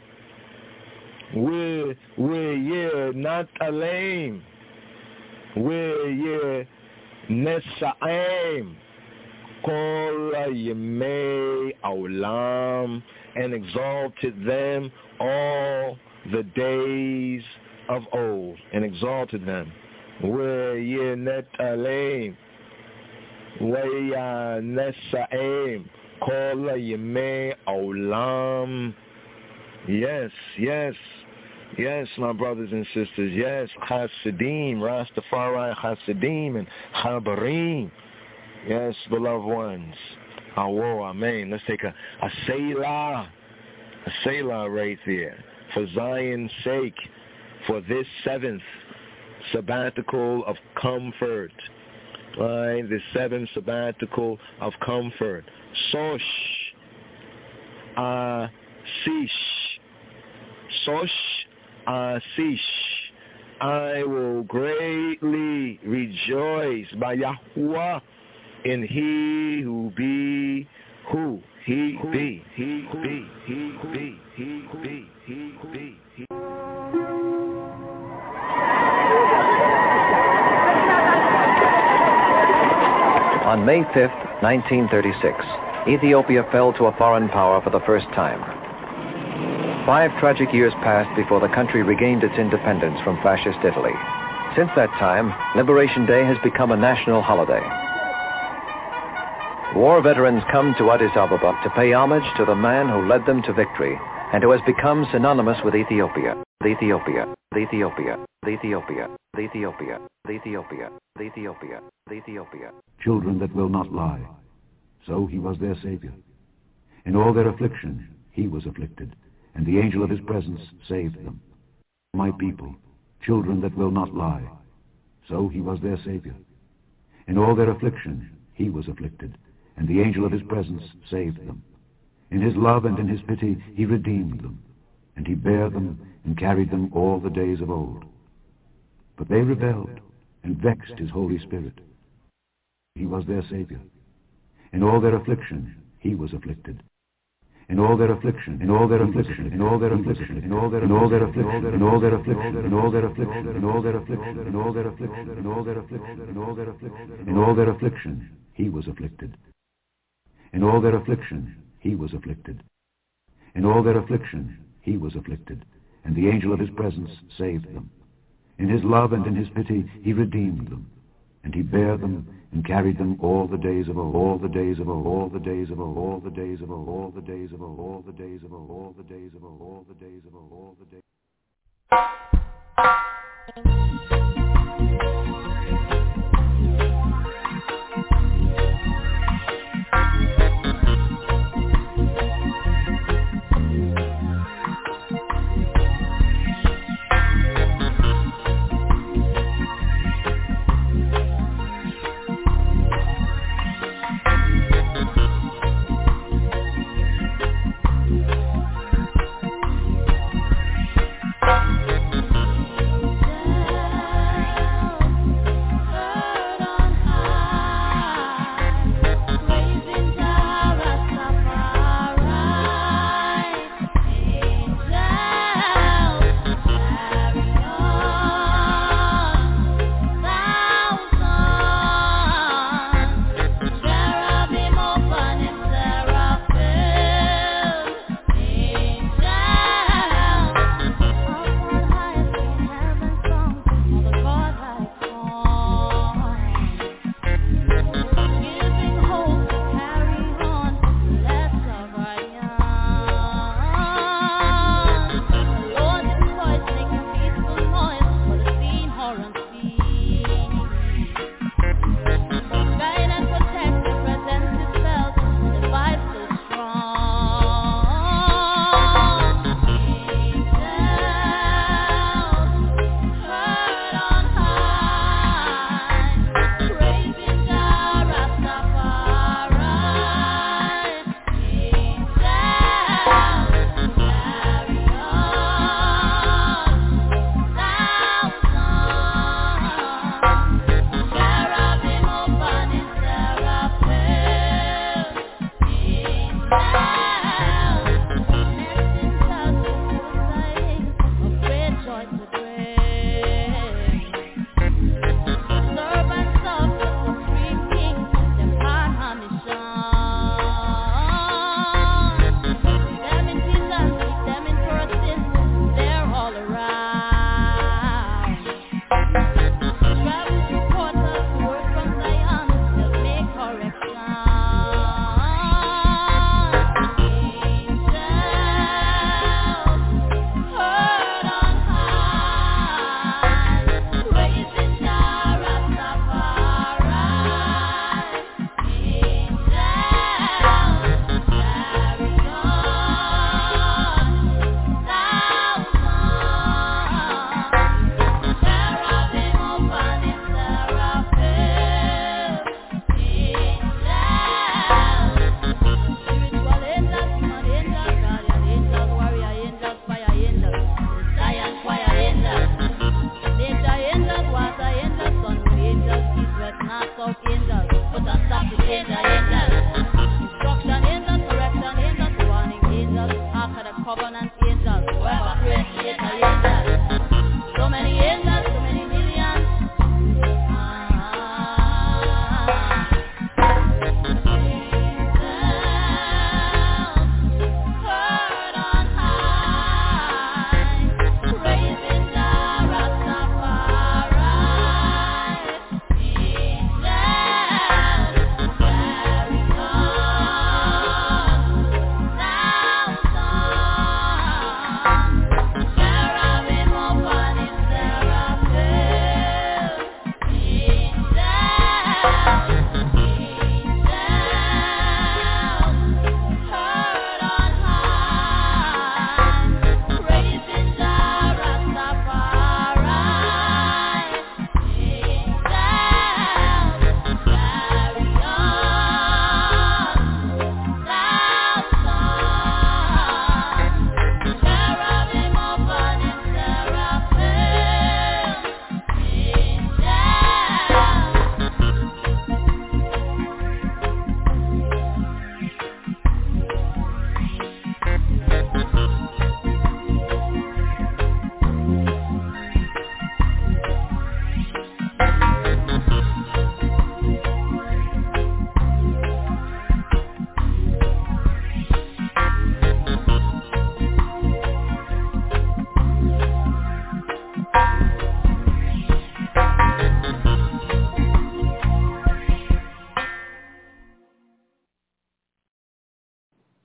We we ye not alame. We ye nesaim. Kol yemei aulam, and exalted them all the days of old, and exalted them. We ye net alame. We ya nesaim. Kol yemei aulam. Yes, yes, yes, my brothers and sisters. Yes, Hasidim, Rastafari Hasidim, and Habarim. Yes, beloved ones. Awo, amen. Let's take a, a Selah, a Selah right there. For Zion's sake, for this seventh sabbatical of comfort. Right, the seventh sabbatical of comfort. Sosh, Asish. Sosh Asish, I will greatly rejoice by Yahuwah in he who be, who he be, he be, he be, he be, he be, he. On May fifth, nineteen thirty-six, Ethiopia fell to a foreign power for the first time. Five tragic years passed before the country regained its independence from fascist Italy. Since that time, Liberation Day has become a national holiday. War veterans come to Addis Ababa to pay homage to the man who led them to victory and who has become synonymous with Ethiopia. Ethiopia, Ethiopia, Ethiopia, Ethiopia, Ethiopia, Ethiopia, Ethiopia. Children that will not lie. So he was their Savior. In all their affliction, he was afflicted, and the angel of his presence saved them. My people, children that will not lie. So he was their Savior. In all their affliction, he was afflicted, and the angel of his presence saved them. In his love and in his pity, he redeemed them, and he bare them and carried them all the days of old. But they rebelled and vexed his Holy Spirit. He was their Savior. In all their affliction, he was afflicted. In all their affliction, in all their affliction, in all their affliction, in all their in all their affliction, in all their affliction, in all their affliction, in all their affliction, in all their affliction, in all their affliction, in all their affliction, in all their affliction, he was afflicted. In all their affliction, he was afflicted. In all their affliction, he was afflicted, and the angel of his presence saved them. In his love and in his pity, he redeemed them, and he bare them and carried them all the days of old, all the days of old, all the days of old, all the days of old, all the days of old, all the days of old, all the days of old, all the days of old, all the days.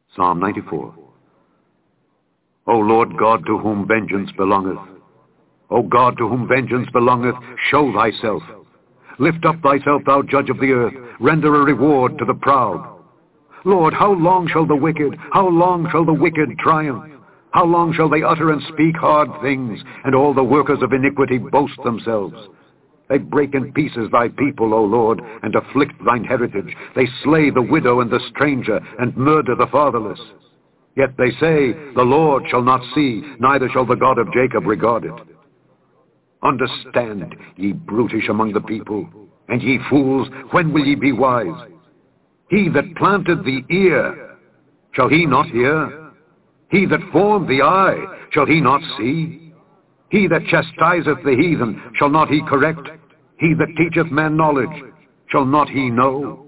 Psalm ninety-four. O Lord God, to whom vengeance belongeth, O God, to whom vengeance belongeth, show thyself. Lift up thyself, thou judge of the earth. Render a reward to the proud. Lord, how long shall the wicked, how long shall the wicked triumph? How long shall they utter and speak hard things, and all the workers of iniquity boast themselves? They break in pieces thy people, O Lord, and afflict thine heritage. They slay the widow and the stranger, and murder the fatherless. Yet they say, the Lord shall not see, neither shall the God of Jacob regard it. Understand, ye brutish among the people, and ye fools, when will ye be wise? He that planted the ear, shall he not hear? He that formed the eye, shall he not see? He that chastiseth the heathen, shall not he correct? He that teacheth man knowledge, shall not he know?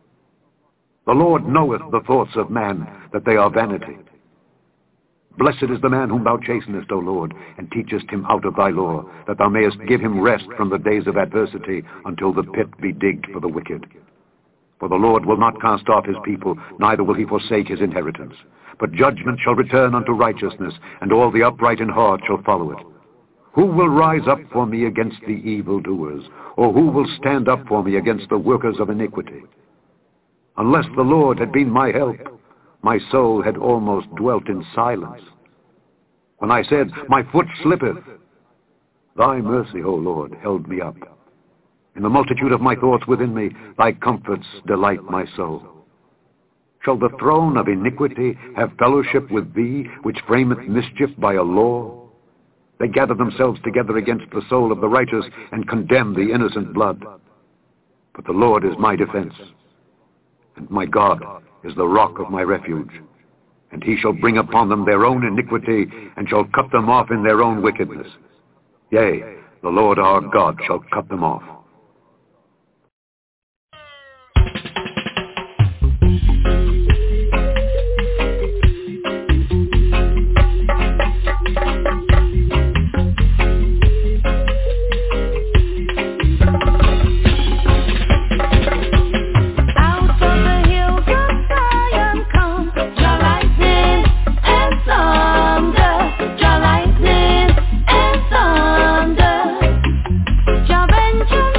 The Lord knoweth the thoughts of man, that they are vanity. Blessed is the man whom thou chastenest, O Lord, and teachest him out of thy law, that thou mayest give him rest from the days of adversity, until the pit be digged for the wicked. For the Lord will not cast off his people, neither will he forsake his inheritance. But judgment shall return unto righteousness, and all the upright in heart shall follow it. Who will rise up for me against the evildoers, or who will stand up for me against the workers of iniquity? Unless the Lord had been my help, my soul had almost dwelt in silence. When I said, my foot slippeth, thy mercy, O Lord, held me up. In the multitude of my thoughts within me, thy comforts delight my soul. Shall the throne of iniquity have fellowship with thee, which frameth mischief by a law? They gather themselves together against the soul of the righteous, and condemn the innocent blood. But the Lord is my defense, and my God is the rock of my refuge. And he shall bring upon them their own iniquity, and shall cut them off in their own wickedness. Yea, the Lord our God shall cut them off. Your vengeance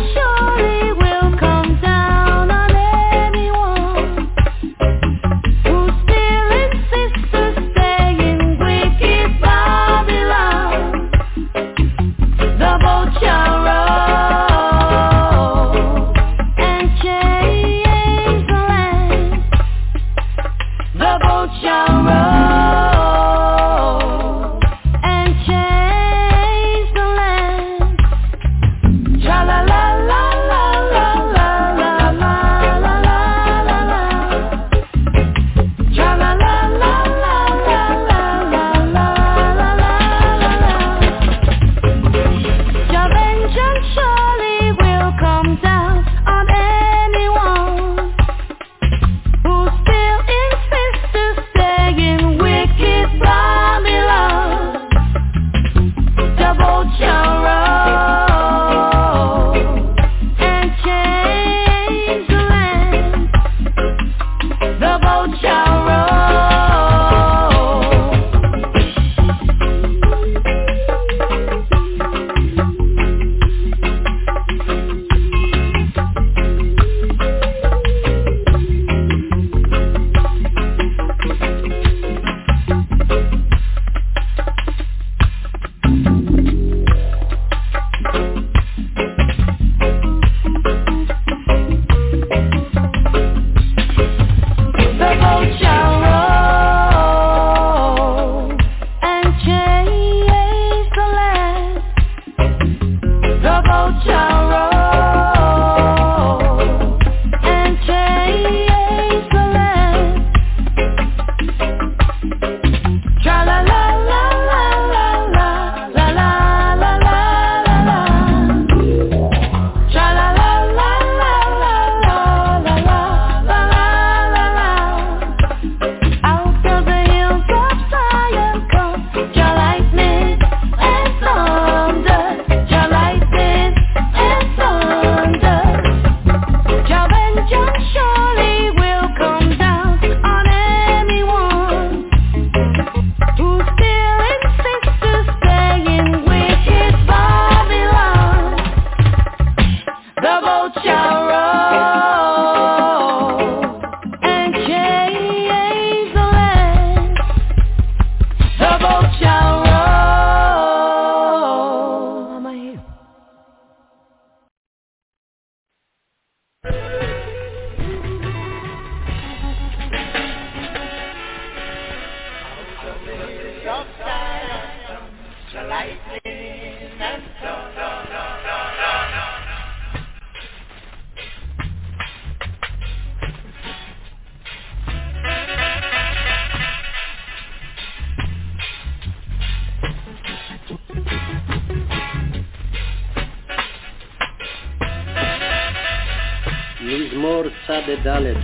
ד'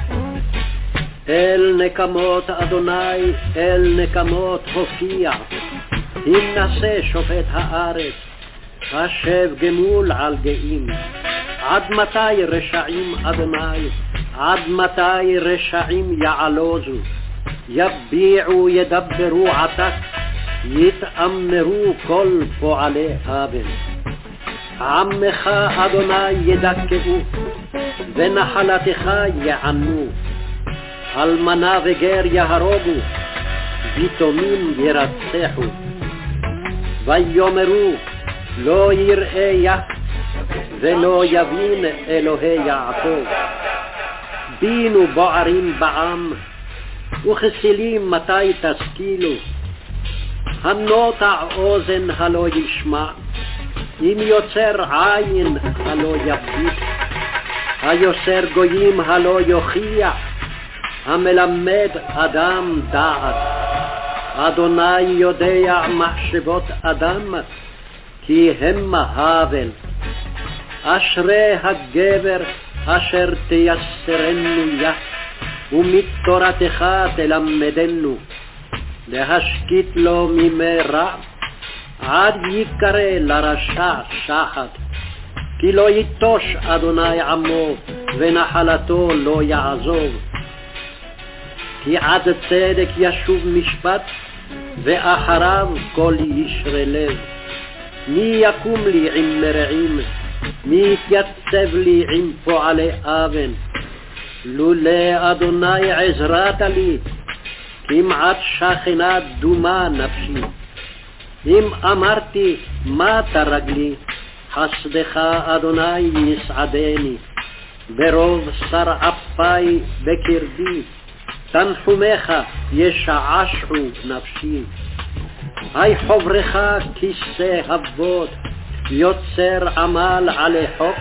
אל נקמות אדוני, אל נקמות הופיע, הנשא שופט הארץ, השב גמול על גאים. עד מתי רשעים אדוני, עד מתי רשעים יעלוזו, יביעו ידברו עתק, יתאמרו כל פועלי אבן. עמך אדוני ידכאו, ונחלתך יענו, אלמנה וגר יהרוגו, ויתומים ירצחו. ויאמרו לא יראה יה, ולא יבין אלוהי יעקב. בינו בוערים בעם, וכסילים מתי תשכילו. הנוטע אוזן הלא ישמע, אם יוצר עין הלא יביט. היוסר גויים הלא יוכיח, המלמד אדם דעת. אדוני יודע מחשבות אדם, כי המה הבל. אשרי הגבר אשר תייסרנו יה, ומתורתך תלמדנו. להשקיט לו מימי רע, עד יקרא לרשע שחת. כי לא יתוש אדוני עמו, ונחלתו לא יעזוב. כי עד צדק ישוב משפט, ואחריו כל ישרי לב. מי יקום לי עם מרעים, מי יתייצב לי עם פועלי אבן. לולא אדוני עזרת לי, כמעט שכנה דומה נפשי. אם אמרתי מה תרגלי, חסדך אדוני יסעדני. ברוב שר אפי בקרבי, תנחומך ישעשעו נפשי. היי חברך כיסא אבות, יוצר עמל עלי חוק.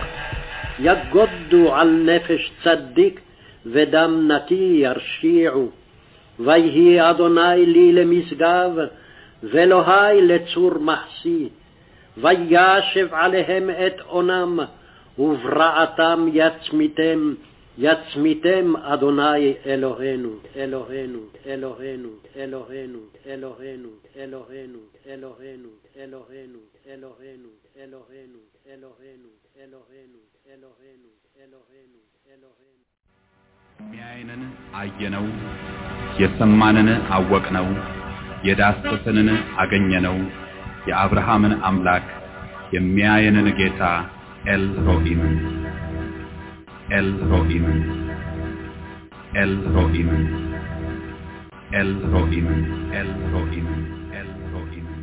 יגודו על נפש צדיק, ודם נקי ירשיעו. ויהי אדוני לי למשגב, ואלוהי לצור מחסי. וישב עליהם את אונם, וברעתם יצמיתם. יצמיתם אדוני אלוהינו, אלוהינו, אלוהינו, אלוהינו, אלוהינו, אלוהינו, אלוהינו, אלוהינו, אלוהינו, אלוהינו, אלוהינו, אלוהינו, אלוהינו, אלוהינו, אלוהינו. የሚያየንን አየነው፣ የሰማንን አወቅነው፣ የዳሰሰንን አገኘነው። የአብርሃምን አምላክ የሚያየንን ጌታ ኤል ሮኢምን ኤል ሮኢምን ኤል ሮኢምን ኤል ሮኢምን ኤል ሮኢምን ኤል ሮኢምን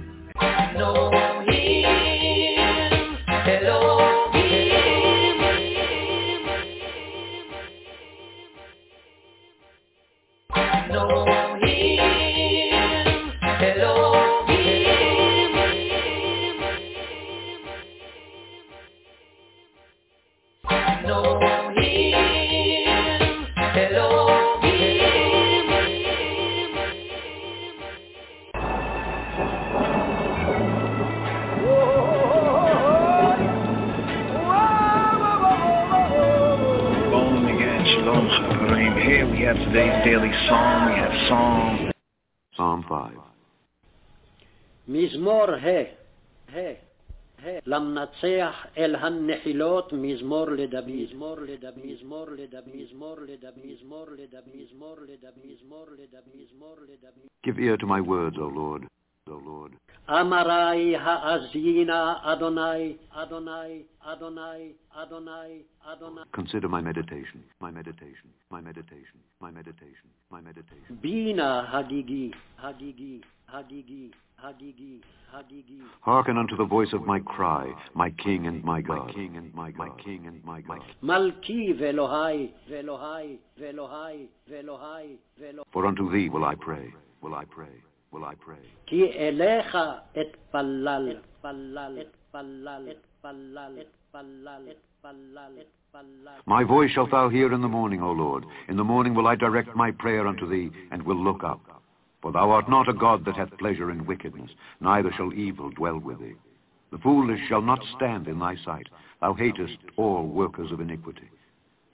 Today's daily psalm, we have Psalm. Psalm five. מזמור ה, ה, ה, למנצח אל הנחילות מזמור לדוד, מזמור לדוד, מזמור לדוד, מזמור לדוד, מזמור לדוד, מזמור לדוד, מזמור לדוד, מזמור לדוד. Give ear to my words, O Lord, O Lord. אמרי האזינה אדוני, אדוני, אדוני, אדוני, אדוני. Consider my meditation, my meditation, my meditation, my meditation, my meditation. בינה הגיגי, הגיגי, הגיגי, הגיגי, הגיגי. Hearken unto the voice of my cry, my King and my God, my King and my God, my King and my God. מלכי ואלוהי, ואלוהי, ואלוהי, ואלוהי, ואלוהי. For unto thee will I pray, will I pray, will I pray. כי אליך אתפלל, אתפלל, אתפלל, אתפלל, אתפלל, אתפלל, אתפלל. My voice shalt thou hear in the morning, O Lord. In the morning will I direct my prayer unto thee, and will look up. For thou art not a God that hath pleasure in wickedness, neither shall evil dwell with thee. The foolish shall not stand in thy sight. Thou hatest all workers of iniquity.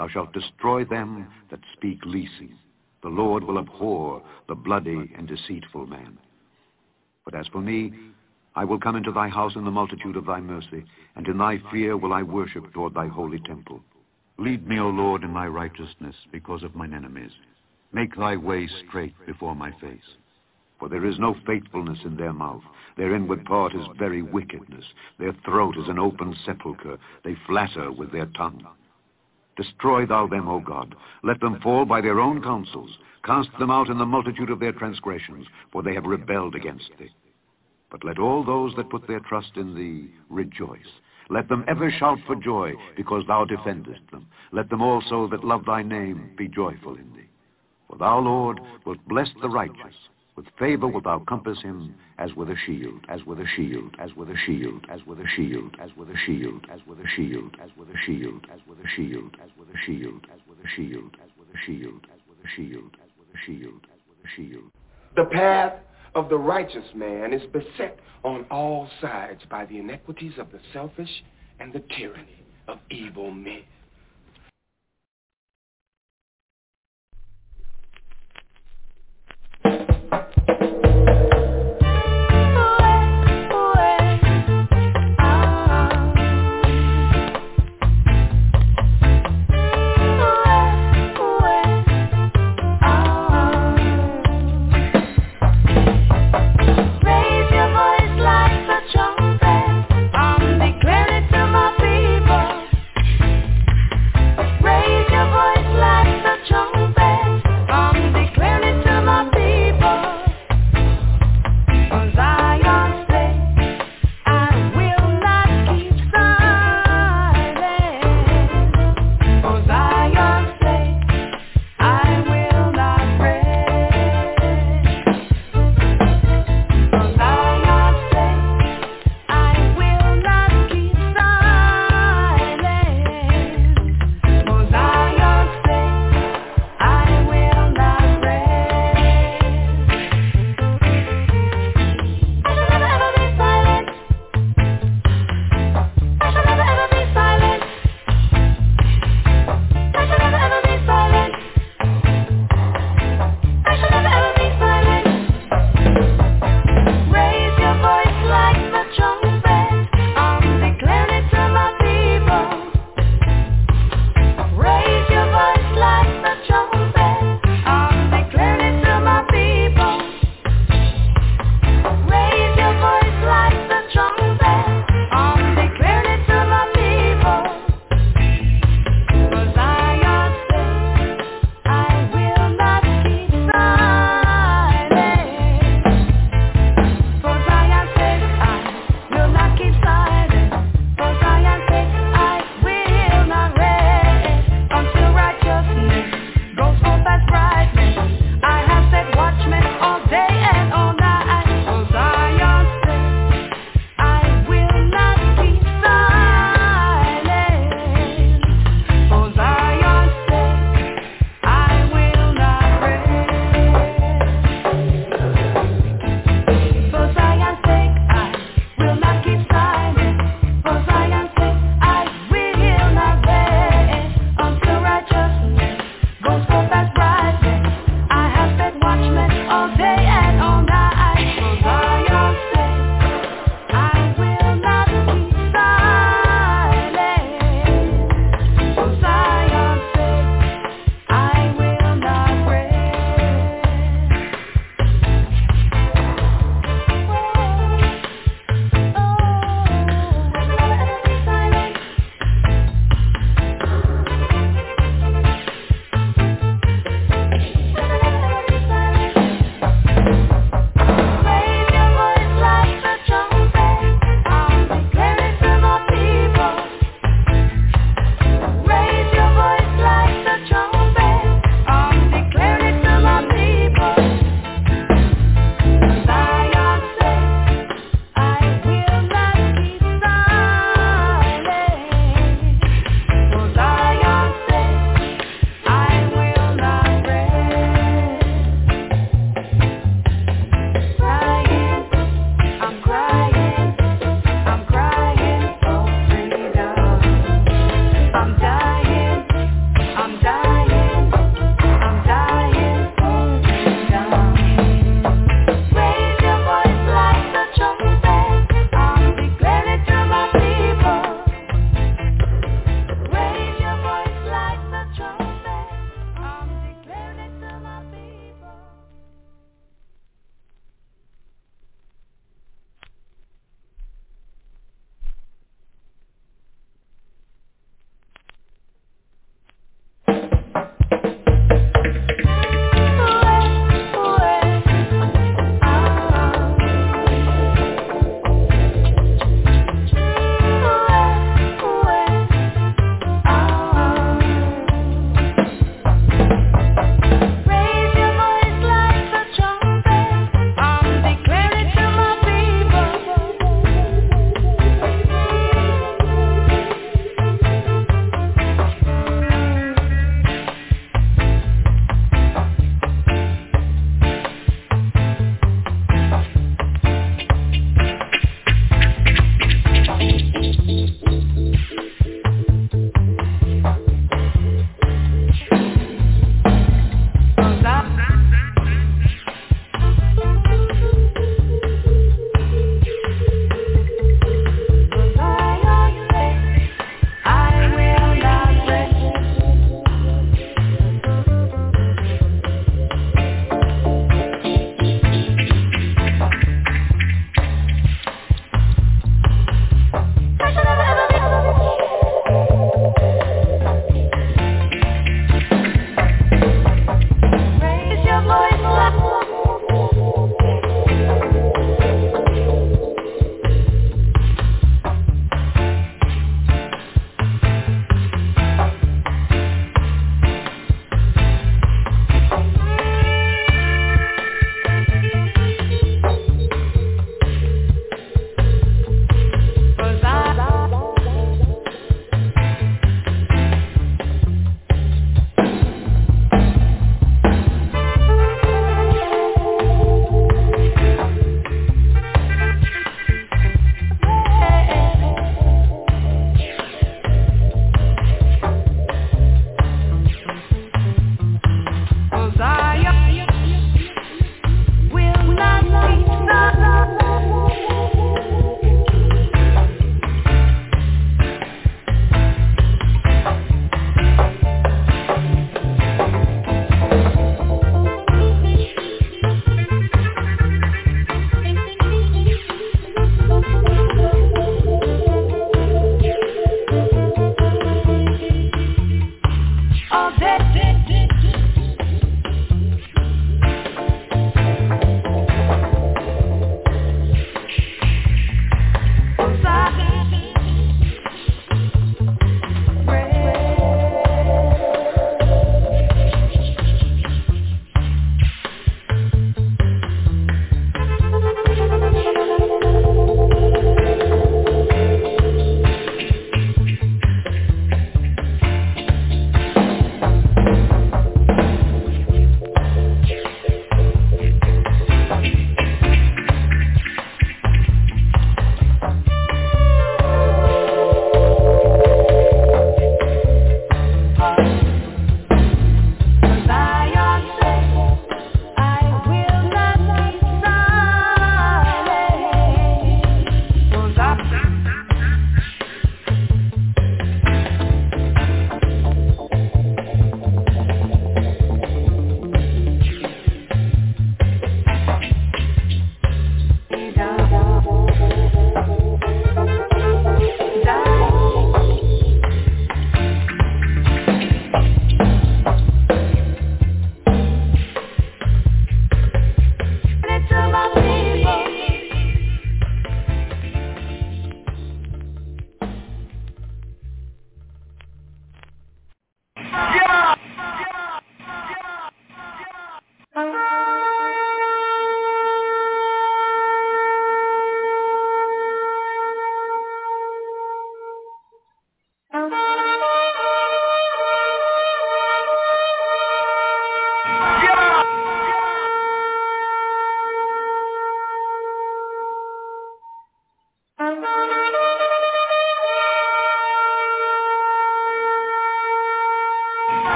Thou shalt destroy them that speak leasing. The Lord will abhor the bloody and deceitful man. But as for me, I will come into thy house in the multitude of thy mercy, and in thy fear will I worship toward thy holy temple. Lead me, O Lord, in thy righteousness because of mine enemies. Make thy way straight before my face. For there is no faithfulness in their mouth. Their inward part is very wickedness. Their throat is an open sepulchre. They flatter with their tongue. Destroy thou them, O God. Let them fall by their own counsels. Cast them out in the multitude of their transgressions, for they have rebelled against thee. But let all those that put their trust in thee rejoice. Let them ever shout for joy, because thou defendest them. Let them also that love thy name be joyful in thee. For thou, Lord, wilt bless the righteous. With favor wilt thou compass him as with a shield, as with a shield, as with a shield, as with a shield, as with a shield, as with a shield, as with a shield, as with a shield, as with a shield, as with a shield, as with a shield, as with a shield, as with a shield, as with a shield. The path of the righteous man is beset on all sides by the iniquities of the selfish and the tyranny of evil men.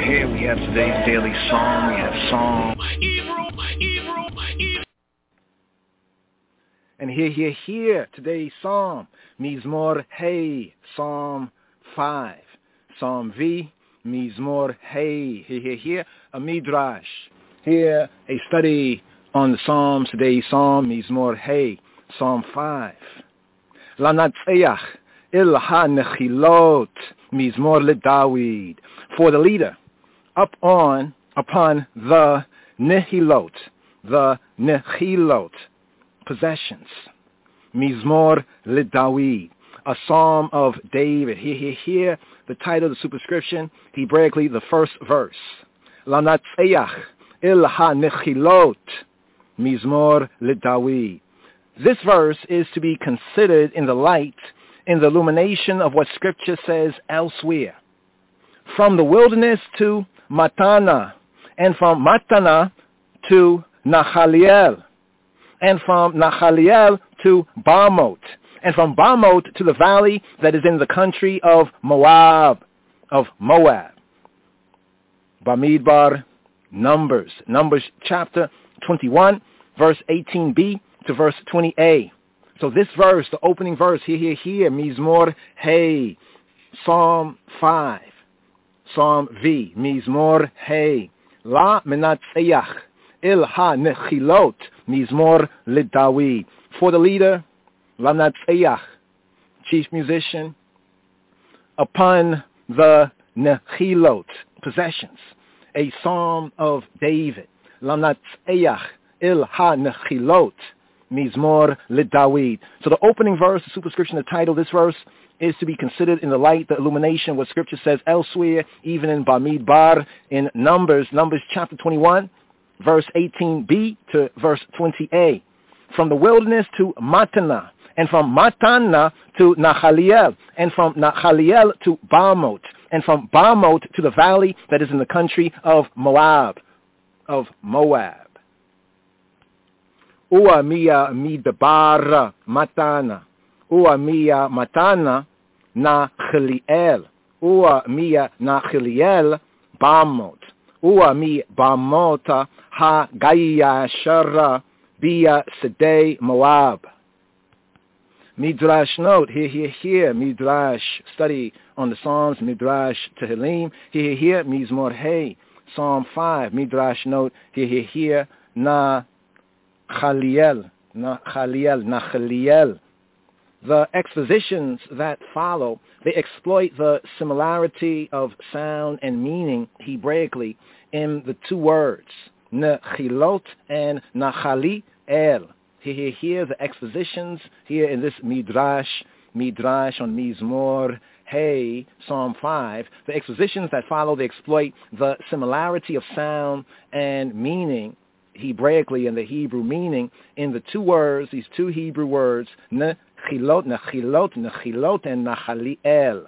Here we have today's daily song. We have Psalm. And here, here, here, today's Psalm, Mizmor Hey, Psalm five. Psalm V, Mizmor Hey, here, here, here, a Midrash. Here, a study on the Psalms, today's Psalm, Mizmor Hey, Psalm five. Lanatzeach il ha-nechilot, Mizmor LeDavid. For the leader, up on, upon the nehilot, the nehilot, possessions. Mizmor LeDavid, a psalm of David. Here, here, here, the title, the superscription, Hebraically, the first verse. Lanatzeach il ha-nechilot, Mizmor LeDavid. This verse is to be considered in the light, in the illumination of what Scripture says elsewhere. From the wilderness to Matana, and from Matana to Nachaliel, and from Nachaliel to Barmot, and from Barmot to the valley that is in the country of Moab, of Moab. Bamidbar, Numbers, Numbers chapter twenty-one, verse eighteen b to verse twenty a. So this verse, the opening verse, here, here, here, Mizmor Hey, Psalm five, Psalm V, Mizmor Hey, La Menatzeach, Il Ha-Nechilot, Mizmor LeDavid. For the leader, La Menatzeach, chief musician, upon the Nechilot, possessions, a psalm of David. La Menatzeach, Il Ha-Nechilot, Mizmor LeDavid. So the opening verse, the superscription, the title, this verse is to be considered in the light, the illumination, what Scripture says elsewhere, even in Bamidbar, in Numbers, Numbers chapter twenty-one, verse eighteen b to verse twenty a. From the wilderness to Matana, and from Matana to Nachaliel, and from Nachaliel to Barmot, and from Barmot to the valley that is in the country of Moab, of Moab. Ua mia midbar matana. Ua mia matana na Chiliel. Ua mia na Chiliel Bamot. Ua mi Bamota ha Gaia Shara Bia Sedei Moab. Midrash note, here, here, here, Midrash study on the Psalms, Midrash Tehillim, here, here, here, Mizmor Hey, Psalm five, Midrash note, here, here, here, na Chaliel, Nachaliel, Nachaliel. The expositions that follow, they exploit the similarity of sound and meaning Hebraically in the two words, Nechilot and Nachaliel. Here, here, here, the expositions here in this Midrash, Midrash on Mizmor Hey, Psalm five, the expositions that follow, they exploit the similarity of sound and meaning Hebraically and the Hebrew meaning in the two words, these two Hebrew words, nechilot, nechilot, nechilot, and nachaliel.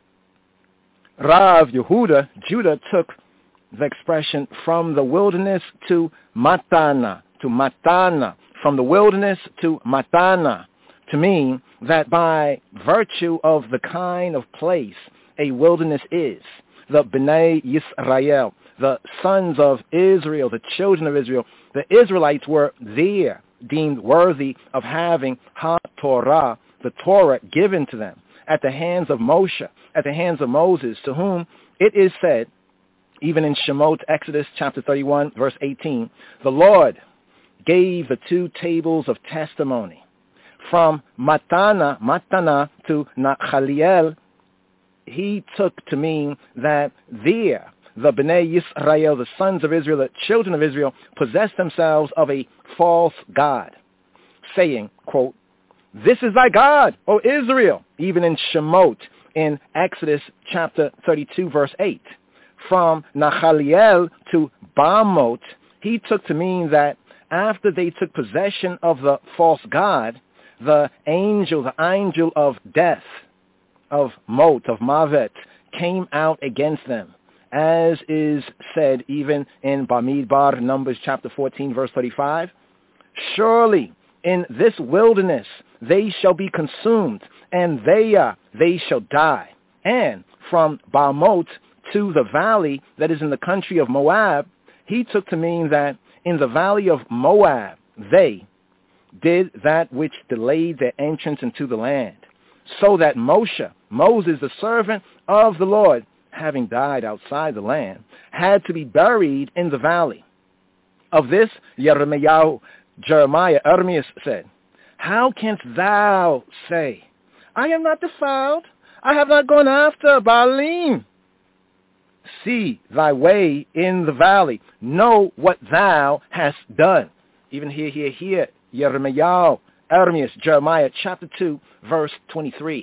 Rav Yehuda, Judah, took the expression from the wilderness to Matana, to Matana, from the wilderness to Matana, to mean that by virtue of the kind of place a wilderness is, the Bnei Yisrael, the sons of Israel, the children of Israel, the Israelites were there deemed worthy of having ha-Torah, the Torah given to them at the hands of Moshe, at the hands of Moses, to whom it is said, even in Shemot, Exodus chapter thirty-one, verse eighteen, the Lord gave the two tables of testimony. From Matana, Matana to Nachaliel, he took to mean that there, the Bnei Yisrael, the sons of Israel, the children of Israel, possessed themselves of a false god, saying, quote, this is thy God, O Israel, even in Shemot, in Exodus chapter thirty-two, verse eight. From Nachaliel to Bamot, he took to mean that after they took possession of the false god, the angel, the angel of death, of Mot, of Mavet, came out against them, as is said even in Bamidbar, Numbers chapter fourteen, verse thirty-five. Surely in this wilderness they shall be consumed, and there they shall die. And from Bamot to the valley that is in the country of Moab, he took to mean that in the valley of Moab, they did that which delayed their entrance into the land, so that Moshe, Moses, the servant of the Lord, having died outside the land, had to be buried in the valley. Of this, Jeremiah, Jeremiah, Ermias said, how canst thou say, I am not defiled, I have not gone after Baalim? See thy way in the valley, know what thou hast done. Even here, here, here, Jeremiah, Ermias, Jeremiah, chapter two, verse twenty-three.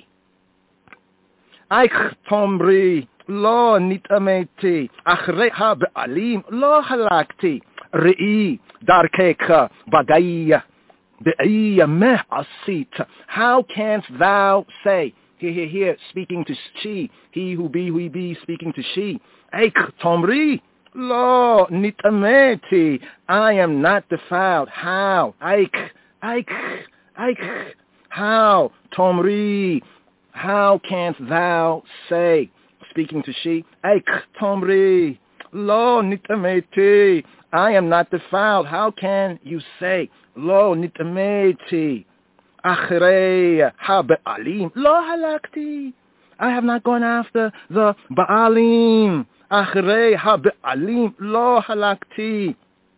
Eich tomri lo nitameti, achrei ha-ba'alim lo halakti, re'i darkecha bagaya, be'iyah meh asit. How canst thou say, here, here, here, speaking to she, he who be, who he be, speaking to she, Eich tomri lo nitameti, I am not defiled. How? Eich, eich, eich, how? Tomri, how canst thou say, speaking to she, Eich tomri lo nitameti, I am not defiled. How can you say, lo nitameti, achrei ha-ba'alim lo halakti, I have not gone after the Baalim. Achrei ha-ba'alim lo halakti.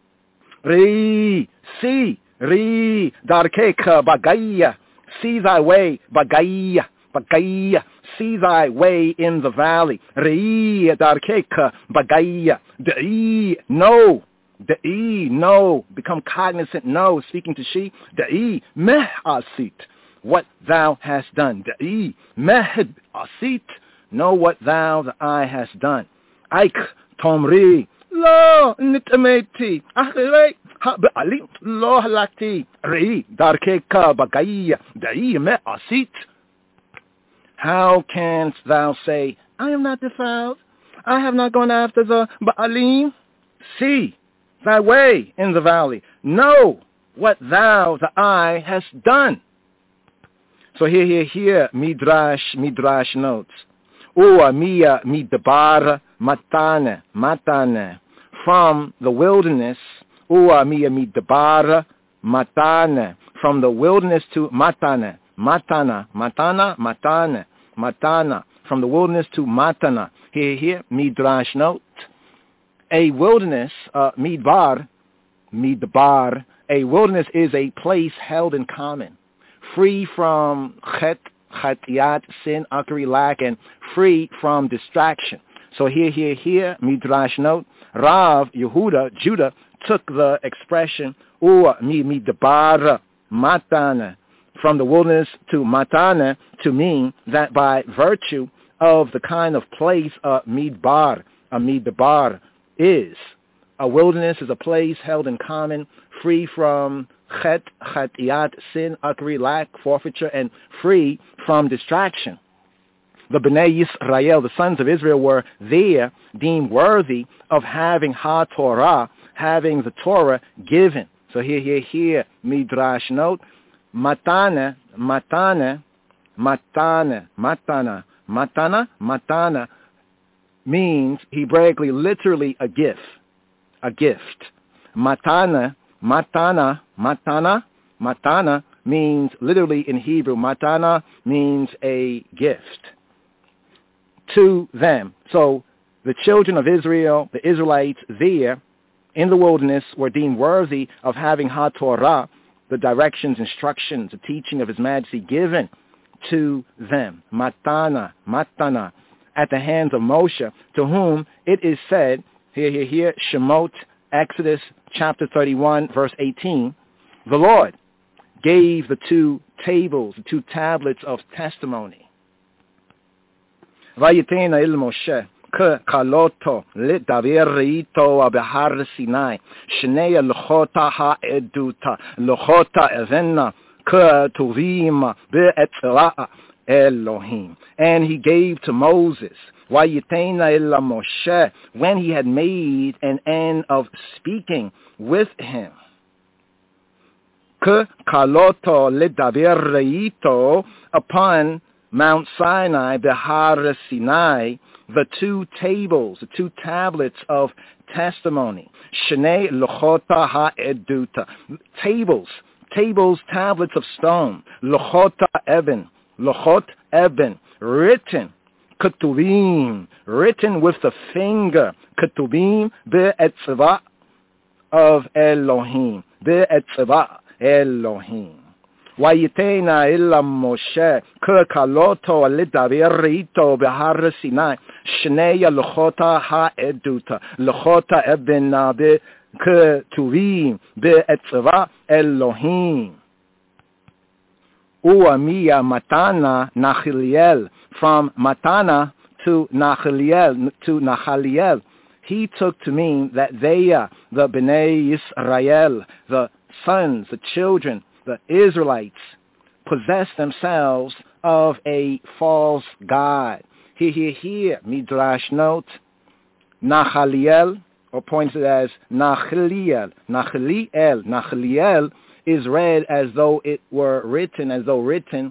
Ri, see, ri, darkecha bagaya, see thy way, bagaya, bagaya, see thy way in the valley. Ri, darkecha bagaya, da'i, no, da'i, no, become cognizant, no, speaking to she, da'i, meh asit, what thou hast done. Da'i, meh asit, know what thou, the eye, hast done. Eich tomri lo nitameti, achrei ha-ba'alim lo halakti, ri darkecha bagaya, da'i meh asit. How canst thou say, I am not defiled, I have not gone after the Baalim? See thy way in the valley, know what thou, the eye, hast done. So here, here, here, Midrash, Midrash notes. Ua mia midabar matane, matane. From the wilderness, ua mia midabar matane. From the wilderness to matane, matana, matana, matane, matana. From the wilderness to matana. Here, here, Midrash note. A wilderness, uh, midbar, midbar, a wilderness is a place held in common, free from chet, chatiat, sin, akari, lack, and free from distraction. So here, here, here, Midrash note, Rav Yehuda, Judah, took the expression, Ua mi midbar matana, from the wilderness to matana, to mean that by virtue of the kind of place a midbar, a midbar, is. A wilderness is a place held in common, free from chet, chatiat, sin, akari, lack, forfeiture, and free from distraction. The Bnei Yisrael, the sons of Israel, were there deemed worthy of having ha-Torah, having the Torah given. So here, here, here, Midrash note, matana, matana, matana, matana, matana, matana, means Hebraically, literally, a gift, a gift. Matana, matana, matana, matana means literally in Hebrew, matana means a gift to them. So the children of Israel, the Israelites there in the wilderness, were deemed worthy of having ha-Torah, the directions, instructions, the teaching of His Majesty given to them. Matana, matana, at the hands of Moshe, to whom it is said, here, here, here, Shemot, Exodus chapter thirty-one, verse eighteen, the Lord gave the two tables, the two tablets of testimony. Vayitena il Moshe, ke kaloto ledaver ito behar Sinai, shnei lochota ha-eduta, lochota evena, ke tuvim be'etzra Elohim. And he gave to Moses, Vayitena illa Moshe, when he had made an end of speaking with him. Ke kaloto ledaver ito, upon Mount Sinai, Behar Sinai, the two tables, the two tablets of testimony. Shnei Lochota Ha'eduta. Tables, tables, tablets of stone. Lochota Eben, Lochot Eben, written. Ketuvim, written with the finger. Ketuvim be'etzva of Elohim. Be'etzva Elohim. Vayitena illa Moshe kekaloto lidaber ito behar Sinai shneya lochota ha'eduta lochota eben be ketuvim be'etzva Elohim. Uamia matana Nachaliel, from Matana to Nachaliel to Nachaliel. He took to mean that they, uh, the Bnei Yisrael, the sons, the children, the Israelites, possessed themselves of a false god. Here, here, here, Midrash note, Nachaliel, or pointed as Nachaliel, Nachaliel, Nachaliel is read as though it were written, as though written,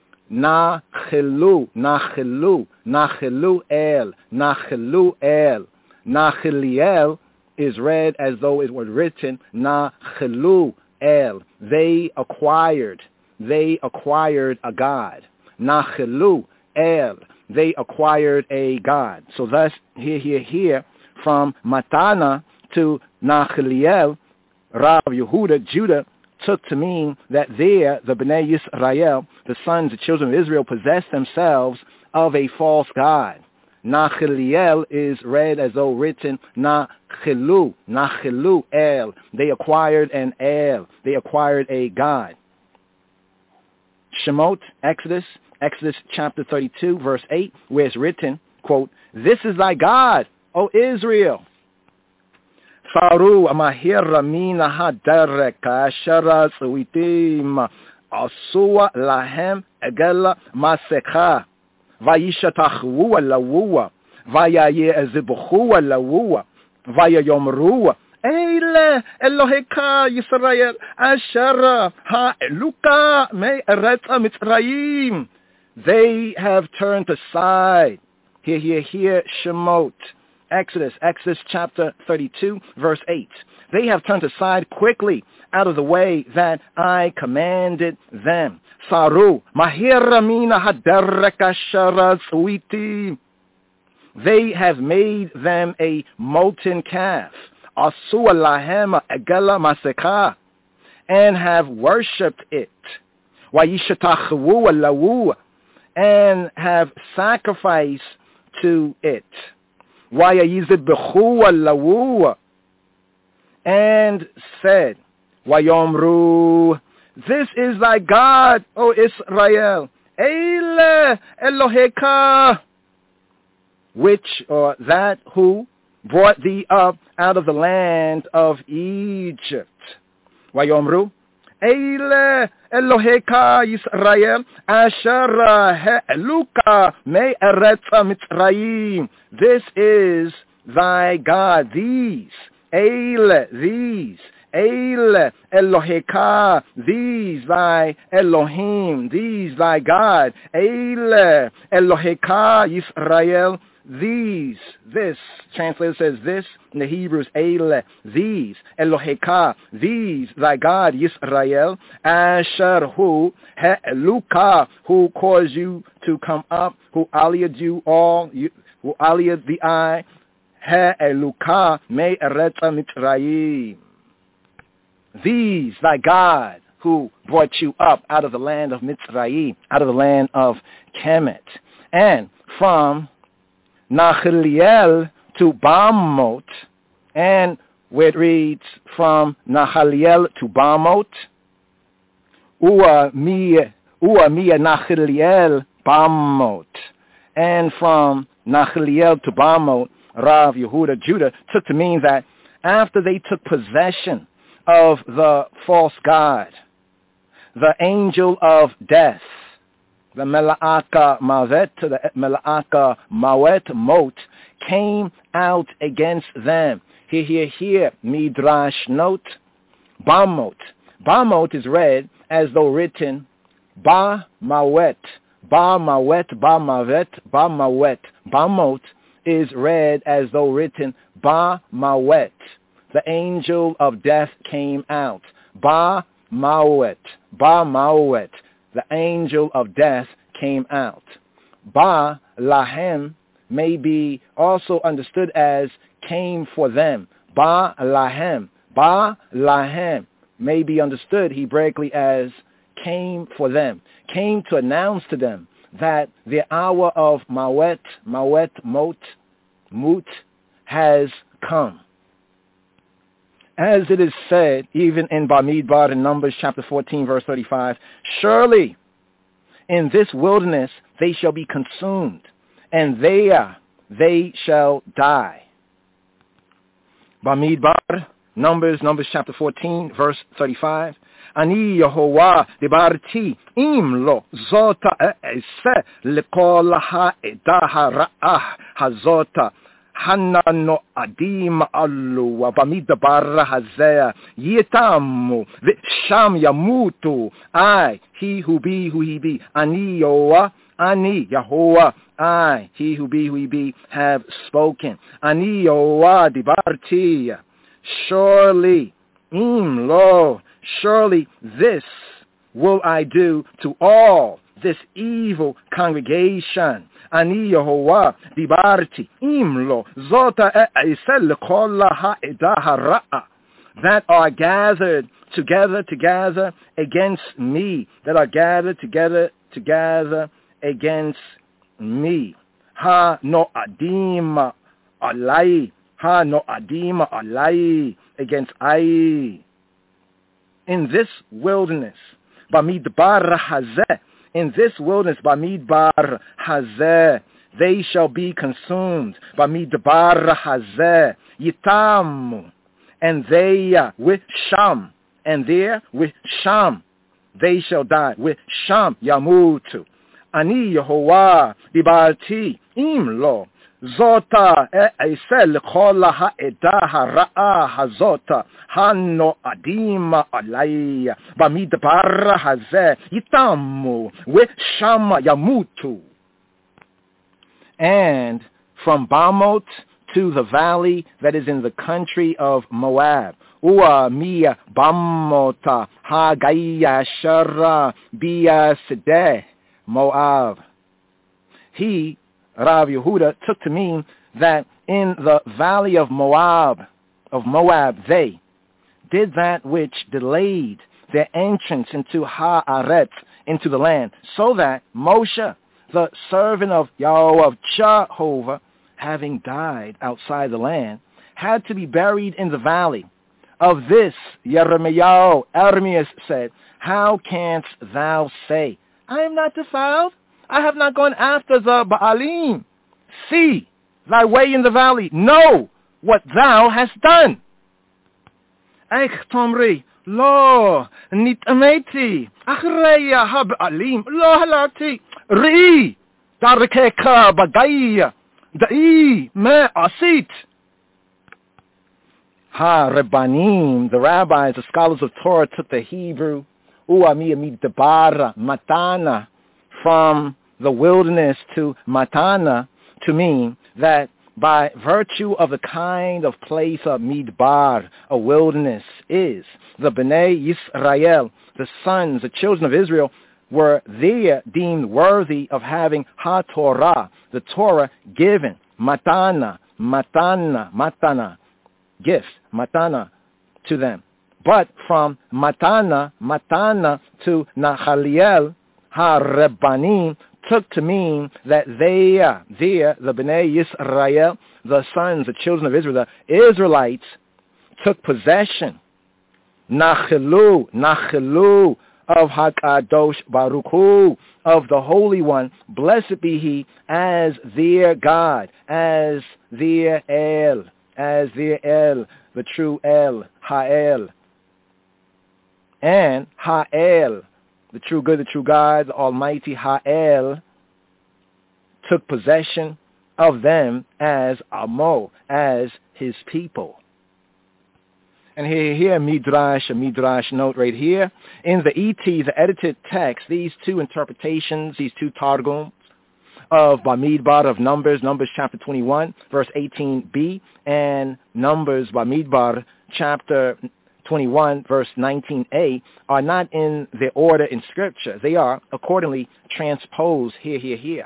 Nachelu, Nachelu, Nachelu El, Nachelu El. Nachaliel is read as though it were written, Nachelu El. They acquired, they acquired a god. Nachelu El. They acquired a god. So thus, here, here, here, from Matana to Nachaliel, Rav Yehuda, Judah, took to mean that there, the Bnei Yisrael, the sons, the children of Israel, possessed themselves of a false god. Nachaliel is read as though written, Nachelu, Nachelu El. They acquired an El. They acquired a god. Shemot, Exodus, Exodus chapter thirty-two, verse eight, where it's written, quote, "This is thy God, O Israel." Saru amahira mina haderek ashara suitim asua lahem egela masekha vayishatachwu lawua vayayezibchu lawua vayayomru eile Eloheka Yisrael ashara ha'eluka me eretz Mitzrayim. They have turned aside. Here, here, here, Shemot. Exodus, Exodus chapter thirty-two, verse eight. They have turned aside quickly out of the way that I commanded them. Saru, mahira mina hadereka sharazwiti. They have made them a molten calf. Asua lahem egela maseka. And have worshipped it. Wayishatachwu lawu. And have sacrificed to it. And said, Wayomru, this is thy God, O Israel, Eile Eloheka, which, or that who brought thee up out of the land of Egypt. Wayomru, Eile Eloheka Yisrael, Asher He'eluka Me Eretz Mitzrayim. This is thy God. These, Eile, these, Eile Eloheka, these thy Elohim, these thy God. Eile Eloheka Yisrael. These, this, translator says this, in the Hebrews, Eile, these, Eloheka, these, thy God, Yisrael, Asher, who, He'eluka, who caused you to come up, who allied you all, you, who allied the eye, He'eluka, me eretz Mitzrayim. These, thy God, who brought you up out of the land of Mitzrayim, out of the land of Kemet, and from Nachaliel to Bamot, and where it reads from Nachaliel to Bamot, Ua Mia Nachaliel Bamot, and from Nachaliel to Bamot, Rav Yehuda Judah took to mean that after they took possession of the false god, the angel of death, the Mela'aka Mavet, the Mela'aka Mawet Mot, came out against them. Here, here, here, Midrash note, Bamot. Bamot is read as though written, Ba Mawet, Ba Mawet, Ba Mavet, Ba Mawet. Bamot is read as though written, Ba Mawet. The angel of death came out. Ba Mawet. Ba Mawet. The angel of death came out. Ba Lahem may be also understood as came for them. Ba Lahem. Ba Lahem may be understood Hebraically as came for them. Came to announce to them that the hour of Mawet, Mawet, Mot, Mut has come. As it is said, even in Bamidbar in Numbers chapter fourteen, verse thirty-five, surely in this wilderness they shall be consumed, and there they shall die. Bamidbar, Numbers, Numbers chapter fourteen, verse thirty-five. Ani Yehovah dibarti im lo zota e'ese lekol ha'edah ha'ra'ah hazota hanano adim allu wa bamidbar hazeh yitamu v'sham yamutu. I, he who be, who he be. Ani Yehovah, Ani Yehovah, I, he who be, who he be, have spoken. Ani Yehovah dibarti. Surely, im lo, surely this will I do to all this evil congregation. Ani Yehovah dibarti im lo zota e'isel kol ha'edah ha'ra'a, that are gathered together together against me, that are gathered together together against me. Ha no adim alai. Ha no adima alai, against I. In this wilderness, Bamidbar hazeh, in this wilderness, Bamidbar hazeh, they shall be consumed. Bamidbar hazeh, yitamu, and they uh, with Sham, and there with Sham, they shall die. With Sham yamutu. Ani Yehovah dibarti im lo Zota e'isel kol ha'edah ha'ra'a hazota hano adima alai bamidbar hazeh yitamu v'sham yamutu. And from Bamot to the valley that is in the country of Moab, Ua miya bamota ha'gaya shara biya sedeh Moab. He, Rav Yehuda, took to mean that in the valley of Moab, of Moab, they did that which delayed their entrance into Haaretz, into the land, so that Moshe, the servant of Yahweh, of Jehovah, having died outside the land, had to be buried in the valley. Of this, Yeremiah, Ermias said, how canst thou say, I am not defiled? I have not gone after the Baalim. See thy way in the valley. Know what thou hast done. Eich tomri, lo, nit'ameti, achreya ha-Baalim, lo halati, ri, darkeka bagaya, da'i me asit. Ha-Rebanim, the rabbis, the scholars of Torah, took the Hebrew, u'ami amidabara, matana, from the wilderness to Matana, to mean that by virtue of the kind of place of Midbar, a wilderness is, the Bnei Yisrael, the sons, the children of Israel, were there deemed worthy of having HaTorah, the Torah given, Matana, Matana, Matana, gift, Matana, to them. But from Matana, Matana to Nachaliel, Ha-Rebanim, took to mean that they, there, the Bnei Yisrael, the sons, the children of Israel, the Israelites, took possession, Nachelu, Nachelu, of HaKadosh Baruch Hu, of the Holy One, blessed be He, as their God, as their El, as their El, the true El, Ha'el. And Ha'el, the true good, the true God, the Almighty Ha'el, took possession of them as Amo, as His people. And here, here, Midrash, a Midrash note right here. In the E T, the edited text, these two interpretations, these two Targums, of Bamidbar of Numbers, Numbers chapter twenty-one, verse eighteen b, and Numbers Bamidbar chapter twenty-one, verse nineteen a, are not in their order in Scripture. They are accordingly transposed here, here, here.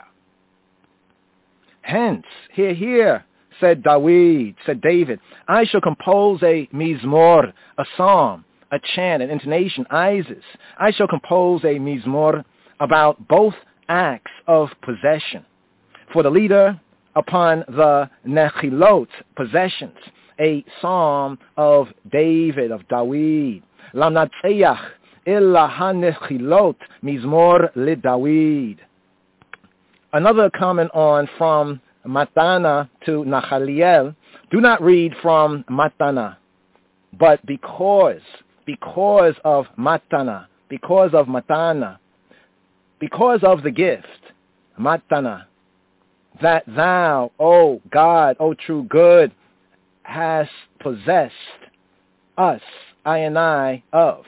Hence, here, here, said David, said David, I shall compose a mizmor, a psalm, a chant, an intonation, Isis. I shall compose a mizmor about both acts of possession. For the leader upon the nechilot, possessions, a psalm of David, of David. Lam natzeyach illa ha-nechilot mizmor le-David. Another comment on from Matana to Nachaliel. Do not read from Matana, but because, because of Matana, because of Matana, because of the gift, Matana, that thou, O God, O true good, hast possessed us, I and I, of.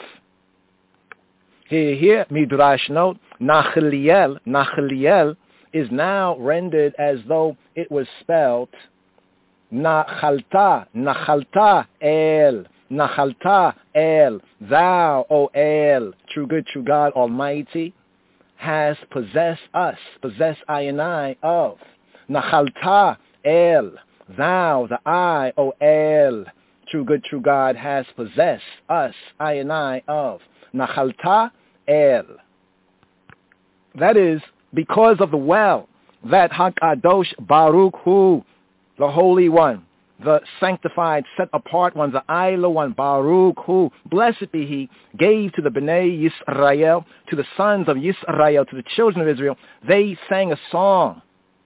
Here, here, Midrash note, Nachaliel, Nachaliel, is now rendered as though it was spelled Nachalta, Nachalta El, Nachalta El, thou, O El, true good, true God Almighty, has possessed us, possessed I and I of. Nachalta El, thou, the I, O El, true good, true God, has possessed us, I and I of. Nachalta El. That is, because of the well that HaKadosh Baruch Hu, the Holy One, the sanctified, set apart one, the Ilo one, Baruch Hu, blessed be he, gave to the Bnei Yisrael, to the sons of Yisrael, to the children of Israel. They sang a song.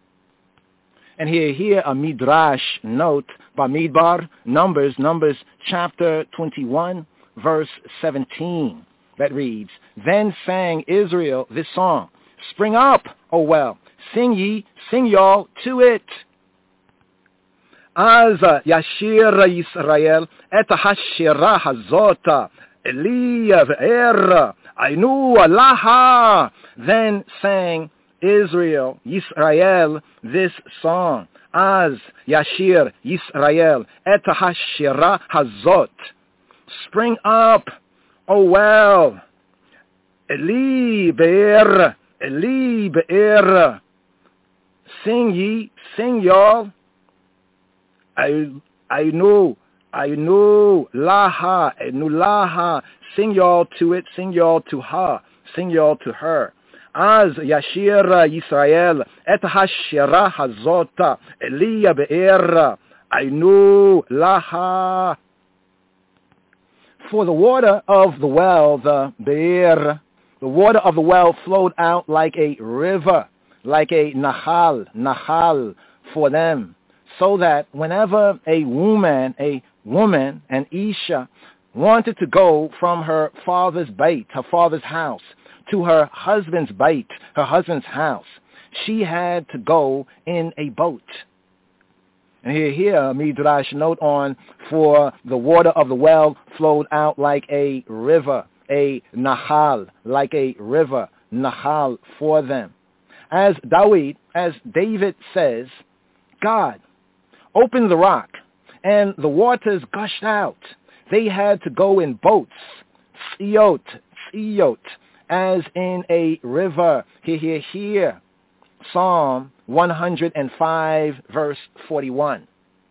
And here, here, a Midrash note, Bamidbar, Numbers, Numbers chapter twenty-one, verse seventeen, that reads, Then sang Israel this song, Spring up, O well, sing ye, sing y'all to it. Az yashir Yisrael et hashira hazota Eliya ve'er ainu alaha. Then sang Israel, Yisrael, this song. Az yashir Yisrael et hashira hazot. Spring up, O well, Eli be'er, Eli be'er. Sing ye, sing y'all. I I know, I know, laha, I know laha. Sing y'all to it, sing y'all to her, sing y'all to her. Az yashira Yisrael et hashira hazota Eliya be'er. I know laha. For the water of the well, the be'er, the water of the well flowed out like a river, like a nahal, nahal for them, so that whenever a woman, a woman, an Isha, wanted to go from her father's bait, her father's house, to her husband's bait, her husband's house, she had to go in a boat. And here, here, Midrash note on, for the water of the well flowed out like a river, a nahal, like a river, nahal for them. As David, as David says, God opened the rock, and the waters gushed out. They had to go in boats, tziyot, tziyot, as in a river. Here, here, here. Psalm one hundred five, verse forty-one.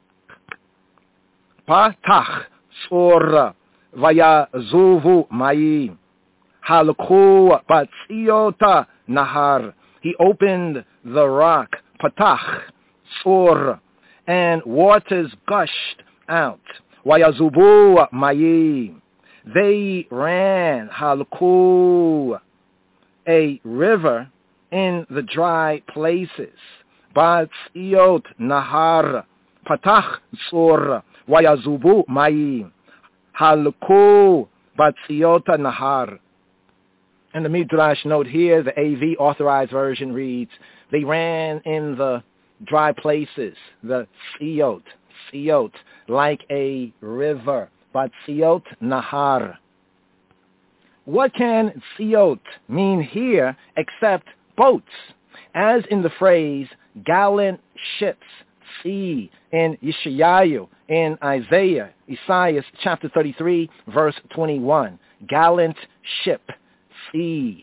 Patach sora vayazuvu mayim halku batziyota nahar. He opened the rock, patach sora, and waters gushed out. Vayazuvu mayim. They ran, halku, a river in the dry places. Batziyot nahar, patach sor, vayazubu mayim, halku batziyot nahar. And the Midrash note here, the A V authorized version reads, they ran in the dry places, the tziyot, tziyot, like a river, batziyot nahar. What can tziyot mean here except boats? as in the phrase gallant ships, see, in Yeshayahu, in Isaiah, Isaiah chapter thirty-three, verse twenty-one, gallant ship, see.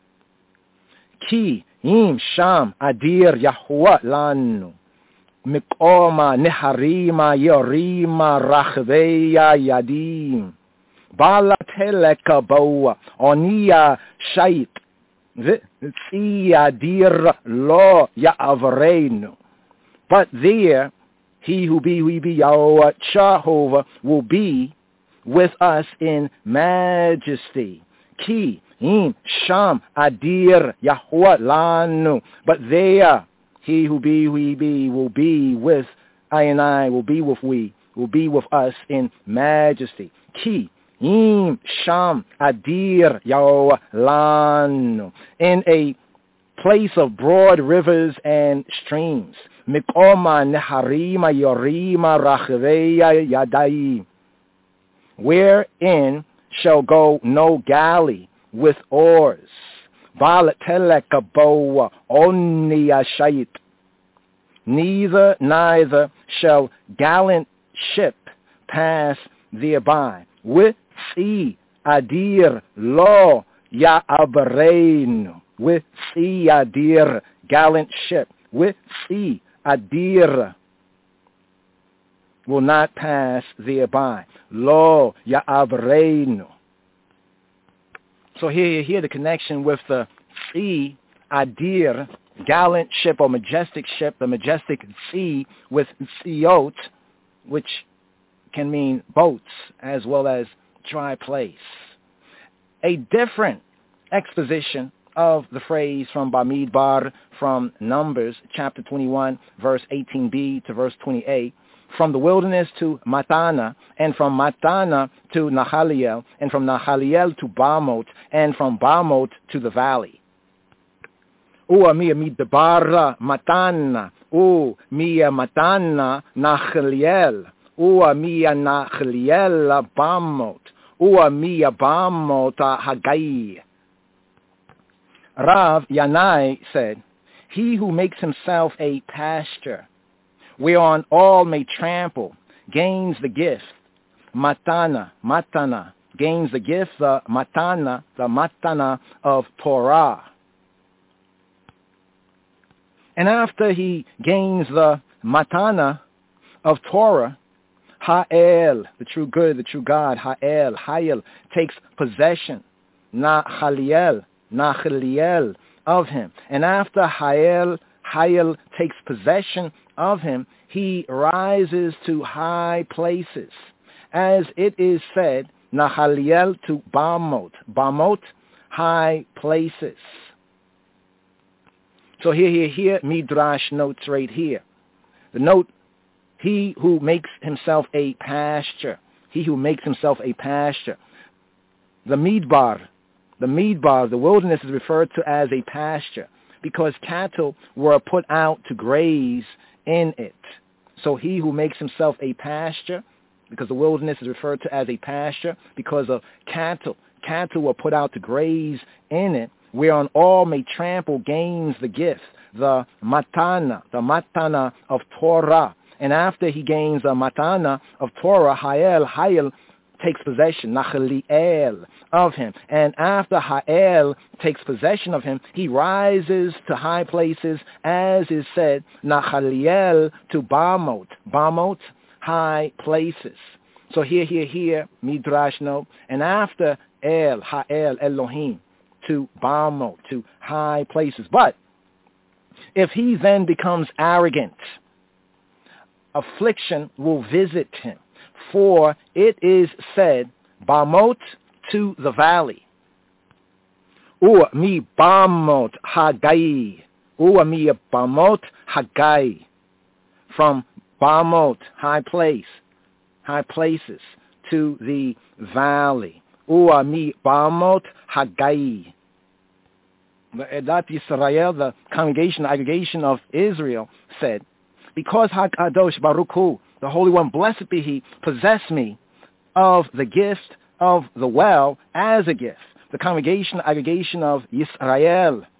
Ki im sham adir Yahuwah lanu, mikoma neharima yorima rachveya yadim, balateleka boa onia shait, v'tzi adir lo ya'avreinu. But there, he who be, who be, Yahweh Jehovah, will be with us in majesty. Ki, im, sham, adir, Yahweh lanu. But there, he who be, who he be, will be with I and I, will be with we, will be with us in majesty. Ki, im, sham, adir, Yahweh lanu. In a place of broad rivers and streams. Mikoma neharima yorima rachveya yadai, wherein shall go no galley with oars. Balatelekaboa onia shait, neither neither shall gallant ship pass thereby. With si adir lo ya abrein, with si adir gallant ship, with si adir will not pass thereby. Lo ya'avreinu. So here you hear the connection with the sea adir, gallant ship or majestic ship, the majestic sea, with siot, which can mean boats as well as dry place. A different exposition of the phrase from Bamidbar, from Numbers chapter twenty-one, verse eighteen b to verse twenty-eight, from the wilderness to Matana, and from Matana to Nahaliel, and from Nahaliel to Bamot, and from Bamot to the valley. Ua mia midbar Matana, u mia Matana Nahaliel, ua mia Nahaliel Bamot, ua mia Bamot Hagai. Rav Yanai said, he who makes himself a pasture, whereon all may trample, gains the gift. Matana, matana, gains the gift, the matana, the matana of Torah. And after he gains the matana of Torah, Ha'el, the true good, the true God, Ha'el, Ha'el, takes possession, Nahaliel, Nahaliel, of him. And after Ha'el, Ha'el takes possession of him, he rises to high places. As it is said, Nahaliel to Bamot, Bamot, high places. So here, here, here, Midrash notes right here. The note, he who makes himself a pasture, he who makes himself a pasture. The Midbar, the Midbar, the wilderness is referred to as a pasture because cattle were put out to graze in it. So he who makes himself a pasture, because the wilderness is referred to as a pasture because of cattle. Cattle were put out to graze in it, whereon all may trample, gains the gift, the matana, the matana of Torah. And after he gains the matana of Torah, Ha'el, Ha'el takes possession, Nachaliel, of him. And after Ha'el takes possession of him, he rises to high places, as is said, Nachaliel to Bamot, Bamot, high places. So here, here, here, Midrash note, and after El, Ha'el, Elohim, to Bamot, to high places. But if he then becomes arrogant, affliction will visit him. For it is said, Bamot to the valley. Ua mi Bamot Hagai. Ua mi Bamot Hagai. From Bamot, high place, high places, to the valley. Ua mi Bamot Hagai. The Edat Yisrael, the congregation, the aggregation of Israel, said, because HaKadosh Baruch Hu, the Holy One, blessed be He, possess me of the gift of the well as a gift. The congregation, aggregation of Yisrael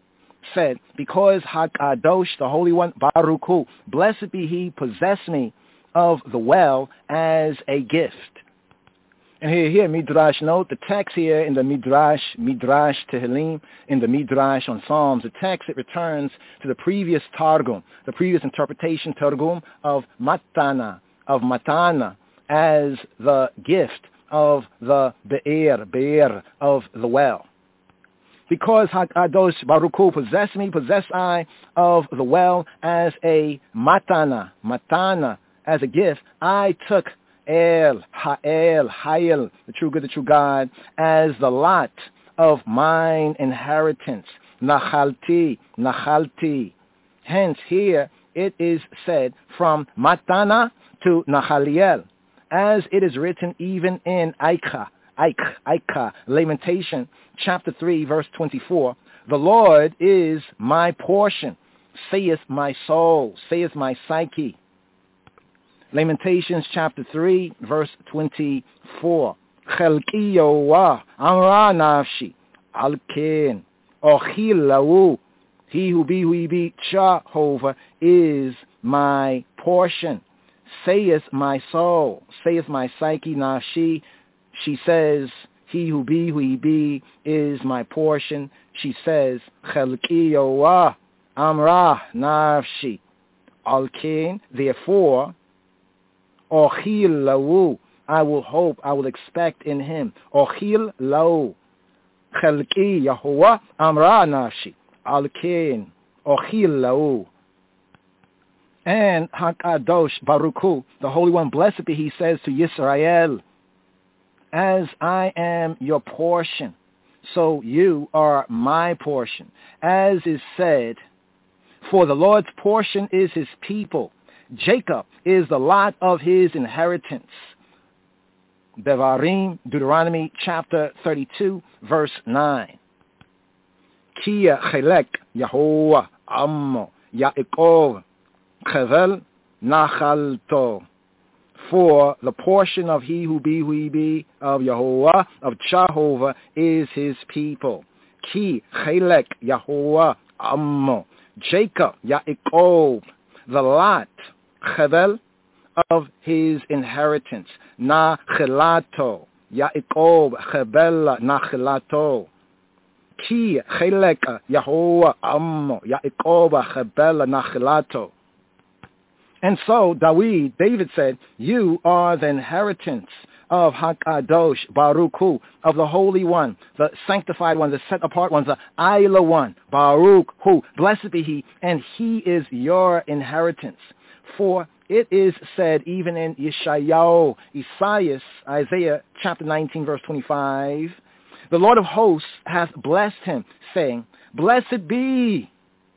said, because Hakadosh, the Holy One, Baruch Hu, blessed be he, possessed me of the well as a gift. And here, here, Midrash note, the text here in the Midrash, Midrash Tehillim, in the Midrash on Psalms, the text, it returns to the previous Targum, the previous interpretation Targum of Matana, of Matana, as the gift of the Be'er, Be'er, of the well. Because Hakadosh Baruch Hu possessed me, possess I of the well as a Matana, Matana, as a gift, I took El, Ha'el, Ha'el, the true good, the true God, as the lot of mine inheritance. Nachalti, Nachalti. Hence here it is said from Matana to Nachaliel, as it is written even in Aika, Aika, Aika, Lamentation, chapter three, verse twenty-four. The Lord is my portion, saith my soul, saith my psyche. Lamentations chapter three, verse twenty-four. Chelki Yoah, Amra Nafshi, Alkin, Ochil Lau, he who be, who he be, Jehovah is my portion. Saith my soul, saith my psyche, Nafshi. She says, he who be, who he be, is my portion. She says, Chelki Yoah, Amra Nafshi, Alkin, therefore, Ochil lau, I will hope, I will expect in him. Ochil lau, chelki Yahuwah amra nafshi, alkein, ochil lau. And Hakadosh Baruch Hu, the Holy One, blessed be he, says to Yisrael, as I am your portion, so you are my portion. As is said, for the Lord's portion is his people. Jacob is the lot of his inheritance. Devarim, Deuteronomy chapter thirty-two, verse nine. Kia chelek Yahuwah ammo Yaakov chevel nachalto. For the portion of he who be, who he be, of Yahuwah, of Jehovah, is his people. Ki chelek Yahuwah ammo. Jacob, Yaakov, the lot, chevel, of his inheritance. Na chelato, Yaakov, chebel, na chelato. Ki chelek Yahuwah ammo, Yaakov, chebel, na chelato. And so David, David said, you are the inheritance of Hakadosh Baruch Hu, of the Holy One, the sanctified one, the set apart one, the Ayla one, Baruch Hu, blessed be he, and he is your inheritance. For it is said even in Yeshayahu, Isaiah, Isaiah chapter nineteen, verse twenty-five, the Lord of hosts hath blessed him, saying, blessed be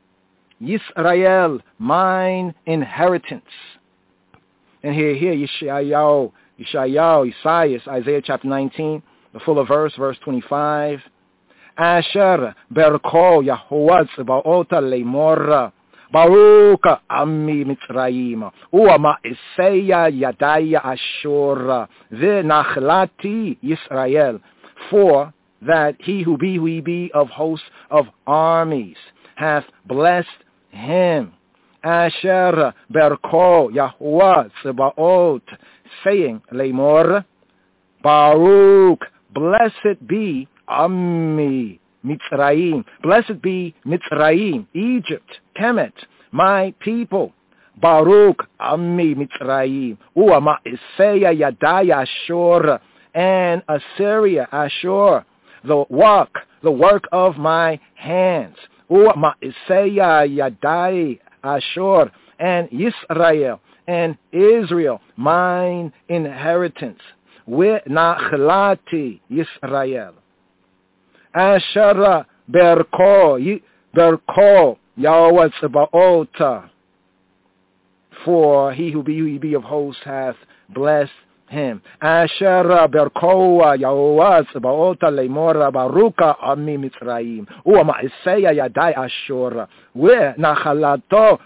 Yisrael, mine inheritance. And here, here, Yeshayahu, Yeshayahu, Isaiah, Isaiah chapter nineteen, the fuller verse, verse twenty-five. Asher berko Yahuwah Tzebaot leimor, Baruch Ami Mitzrayim, Uama Isaiah Yadaya Ashur, V'nachlati Yisrael. For that he who be, who he be, of hosts of armies, hath blessed him. Asher berko Yahuwah Tzebaot, saying, Leimor, Baruch, blessed be Ami Mitzrayim, blessed be Mitzrayim, Egypt, Kemet, my people. Baruch Ami Mitzrayim, Uama Isaiah Yadaya Ashur, and Assyria, Ashur, the work, the work of my hands. Uama Isaiah Yadai Ashur, and Yisrael, and Israel, mine inheritance. V'nachlati Yisrael. Asher berko, berko Yahweh Tzebaot. For he who be, who he be of hosts hath blessed him. Asher berko Yahweh Tzebaot leimor Baruch Ami Mitzrayim. Uama Isaiah Yadai Ashur. V'nachalato,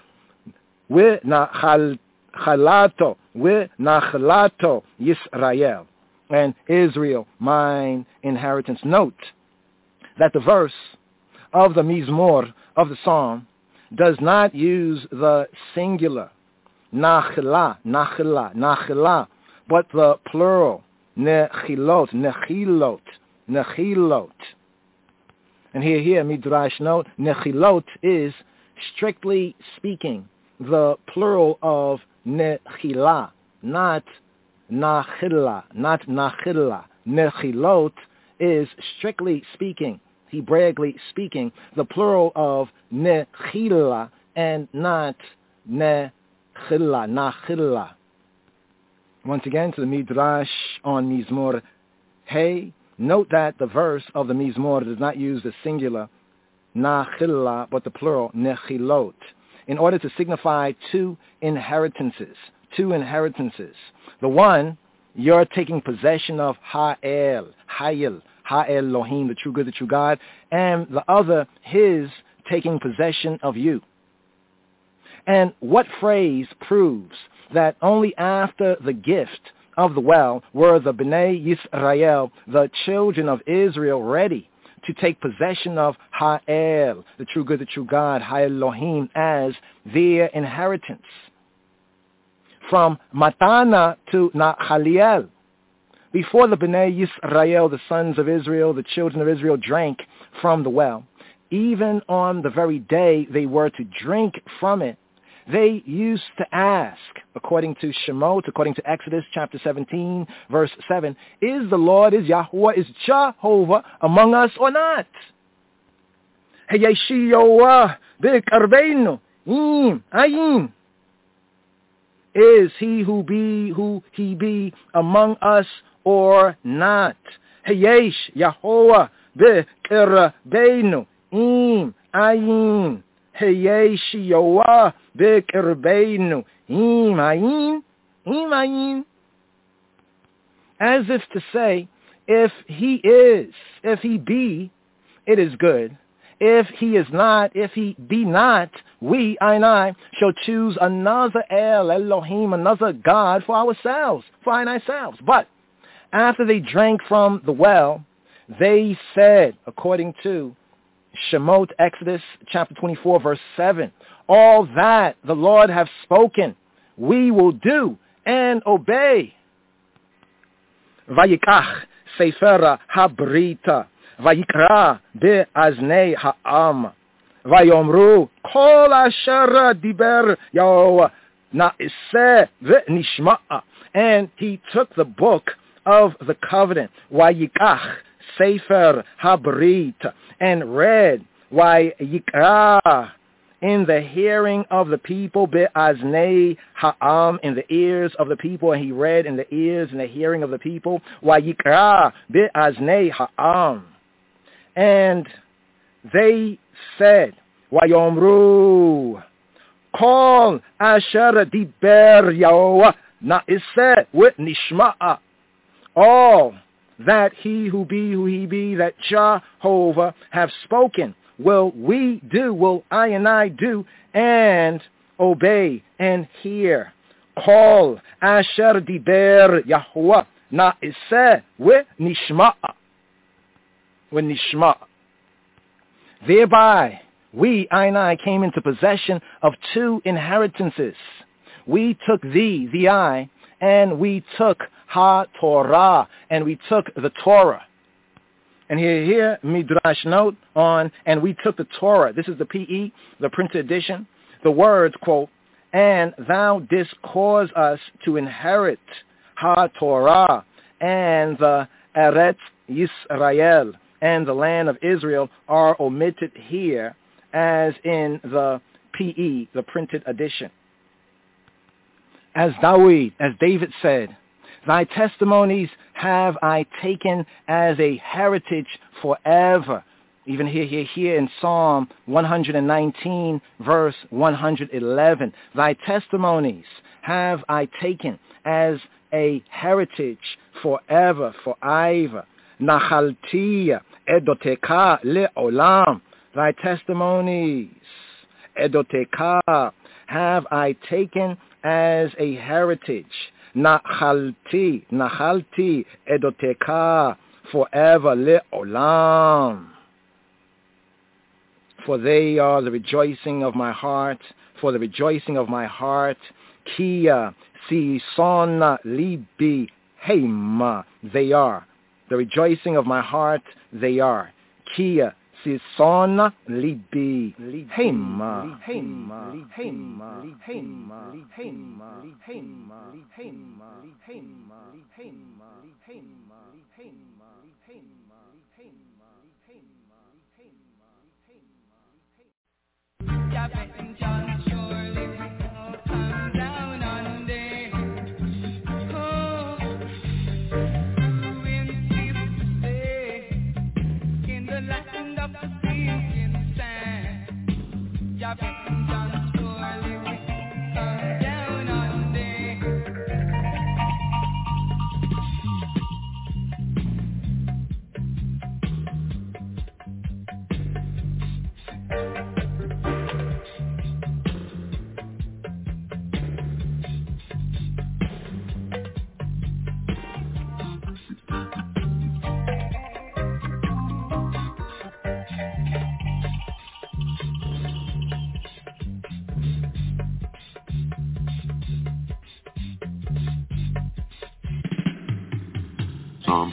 v'nachal Chalato, v'nachlato Yisrael, and Israel, mine inheritance. Note that the verse of the mizmor, of the psalm, does not use the singular, nachla, nachla, nachla, but the plural, nechilot, nechilot, nechilot. And here, here, Midrash note, nechilot is, strictly speaking, the plural of nechila, not nachila, not nachila. Nechilot is, strictly speaking, Hebraically speaking, the plural of nechila and not nechila, nachila. Once again, to the Midrash on Mizmor Hey, note that the verse of the Mizmor does not use the singular nachila, but the plural nechilot, in order to signify two inheritances, two inheritances. The one, you're taking possession of Ha'el, Hayel, Ha'el Elohim, the true good, the true God, and the other, his taking possession of you. And what phrase proves that only after the gift of the well were the Bnei Yisrael, the children of Israel, ready to take possession of Ha'el, the true good, the true God, Ha'el Elohim, as their inheritance? From Matana to Nachaliel, before the Bnei Yisrael, the sons of Israel, the children of Israel, drank from the well, even on the very day they were to drink from it, they used to ask, according to Shemot, according to Exodus chapter seventeen, verse seven, is the Lord, is Yahweh, is Jehovah among us or not? Is he who be, who he be among us or not? Hayesh Yahweh be'kerbeinu im ayin. Hayesh Yahweh be'kerbeinu im ayin, im ayin. As if to say, if he is, if he be, it is good. If he is not, if he be not, we, I and I, shall choose another El, Elohim, another God for ourselves, for I and ourselves. But after they drank from the well, they said, according to Shemot, Exodus chapter twenty-four, verse seven, all that the Lord hath spoken, we will do and obey. Vayikach Sefer HaBrita, Vayikra be'aznei ha'am, Vayomru kol asher diber Yahweh na'aseh ve'nishma'a. And he took the book of the covenant, Vayikach Sefer HaBrit, and read, Vayikra, in the hearing of the people, be'aznei ha'am, in the ears of the people, and he read in the ears and the hearing of the people, Vayikra be'aznei ha'am. And they said, Vayomru kol asher diber Yahweh na'aseh ve'nishma'a. All that he who be, who he be, that Jehovah have spoken, will we do, will I and I do, and obey and hear. Kol asher diber Yahweh na'aseh ve'nishma'a. Ve'nishma'a. Thereby, we, I and I, came into possession of two inheritances. We took thee, the I, and we took Ha-Torah, and we took the Torah. And here, here, Midrash note on, and we took the Torah. This is the P E, the printed edition. The words, quote, and thou didst cause us to inherit Ha-Torah and the Eretz Yisrael and the land of Israel are omitted here as in the P E, the printed edition. As David, as David said, thy testimonies have I taken as a heritage forever. Even here, here, here in Psalm one nineteen, verse one eleven. Thy testimonies have I taken as a heritage forever, forever. Nachalti edoteka le'olam. Thy testimonies, edoteka, have I taken as a heritage. Nachalti, nachalti edoteka, forever le'olam. for they are the rejoicing of my heart, for the rejoicing of my heart. Kia si son libi heima, they are. The rejoicing of my heart, they are. Kia si son libi heima, heima, heima, heima, heima, heima, heima, heima, Psalm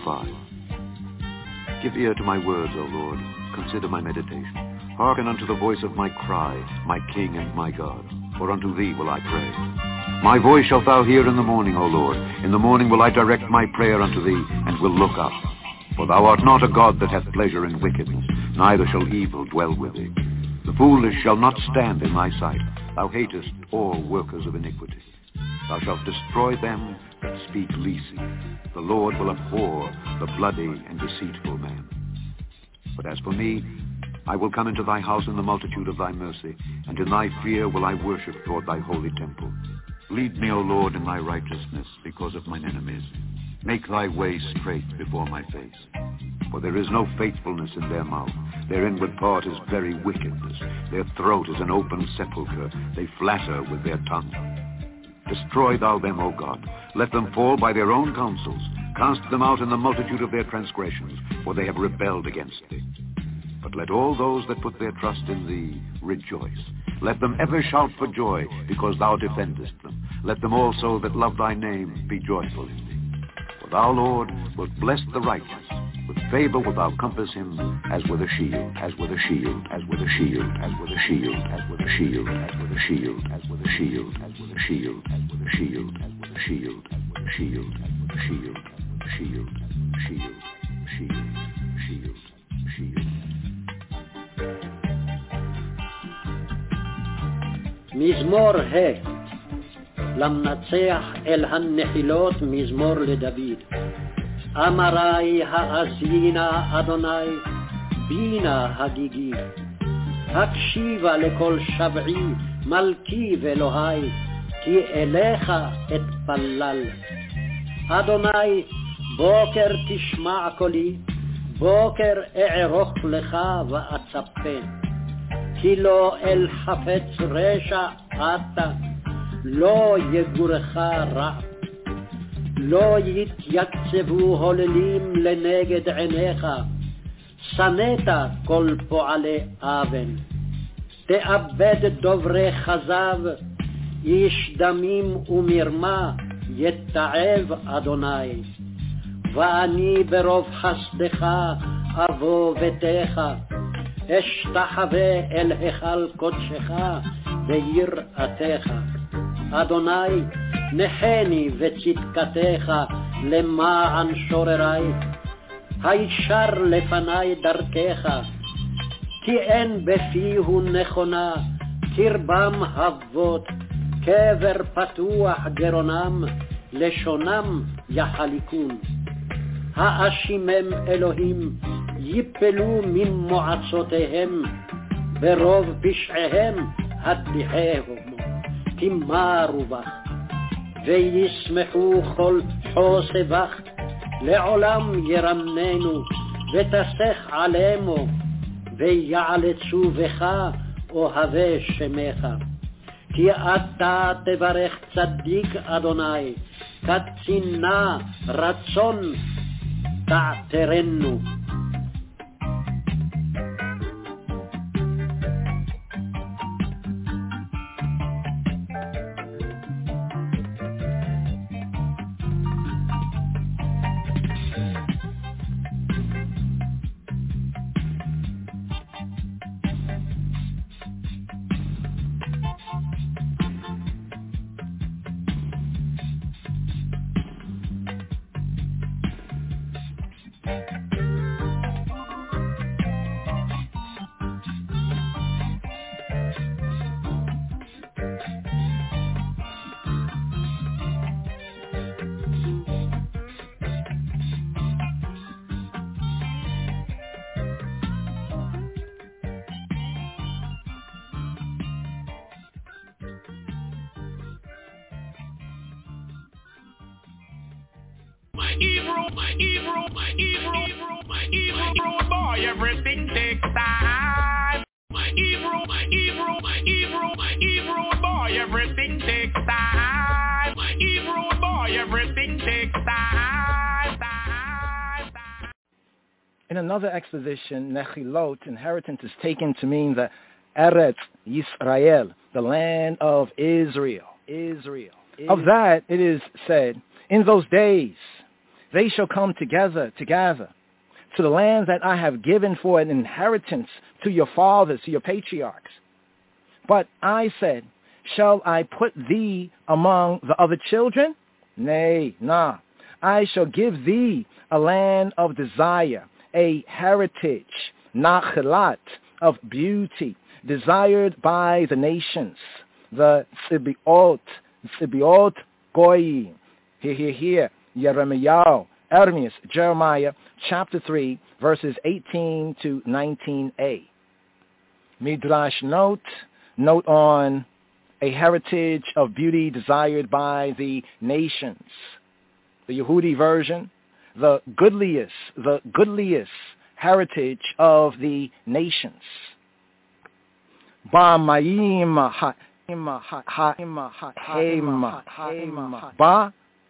five. Give ear to my words, O Lord. Consider my meditation. Hearken unto the voice of my cry, my King and my God. For unto thee will I pray. My voice shalt thou hear in the morning, O Lord. In the morning will I direct my prayer unto thee, and will look up. For thou art not a God that hath pleasure in wickedness, neither shall evil dwell with thee. The foolish shall not stand in thy sight. Thou hatest all workers of iniquity. Thou shalt destroy them that speak leasing. The Lord will abhor the bloody and deceitful man. But as for me, I will come into thy house in the multitude of thy mercy, and in thy fear will I worship toward thy holy temple. Lead me, O Lord, in thy righteousness because of mine enemies. Make thy way straight before my face. For there is no faithfulness in their mouth. Their inward part is very wickedness. Their throat is an open sepulchre. They flatter with their tongue. Destroy thou them, O God. Let them fall by their own counsels. Cast them out in the multitude of their transgressions, for they have rebelled against thee. But let all those that put their trust in thee rejoice. Let them ever shout for joy, because thou defendest them. Let them also that love thy name be joyful in thee. For thou, Lord, wilt bless the righteous. With favor wilt thou compass him as with a shield, as with a shield, as with a shield, as with a shield, as with a shield, as with a shield, as with a shield, as with a shield, as with a shield, as with a shield, as with a shield, as with a shield, as with a shield, shield, shield, shield, shield. מזמור ה' למנצח אל הנחילות מזמור לדוד. אמרי האזינה אדוני בינה הגיגי. הקשיבה לכל שבעי מלכי ואלוהי, כי אליך אתפלל. אדוני בוקר תשמע קולי, בוקר אערוך לך ואצפה. כי לא אל חפץ רשע אתה, לא יגורך רע. לא יתיקצבו הוללים לנגד עיניך, שנאת כל פועלי אבן. תאבד דוברי כזב, איש דמים ומרמה יתעב אדוני. ואני ברוב חסדך אבוא ביתך, אשתחווה אל היכל קודשך ביראתך. אדוני נחני וצדקתך למען שוררי, הישר לפני דרכך, כי אין בפיהו נכונה, קרבם אבות, קבר פתוח גרונם, לשונם יחליקון. האשימם אלוהים יפלו ממועצותיהם, ברוב פשעיהם הדיחהו, כי מרו בך. וישמחו כל חוסבך, לעולם ירמננו, ותסך עלימו, ויעלצו בך אוהבי שמך. כי אתה תברך צדיק אדוני, קצינה רצון תעתרנו. My Hebrew, my Hebrew, my Hebrew, my Hebrew boy, everything takes time. My Hebrew, my Hebrew, my Hebrew, my Hebrew boy, everything takes time. My Hebrew boy, everything takes time. time, time. In another exposition, Nechilot, inheritance, is taken to mean the Eretz Yisrael, the land of Israel. Israel. Of that, it is said, in those days, they shall come together, together, to the land that I have given for an inheritance to your fathers, to your patriarchs. But I said, shall I put thee among the other children? Nay, nah. I shall give thee a land of desire, a heritage, nachelat, of beauty, desired by the nations, the tzibiot, tzibiot goyim. Here, here, here. Yeremiah, Ermias, Jeremiah, chapter three, verses eighteen to nineteen a. Midrash note, note on a heritage of beauty desired by the nations. The Yehudi version, the goodliest, the goodliest heritage of the nations. Ba'mayim ha-ima ha-ima ha-ima ha-ima ba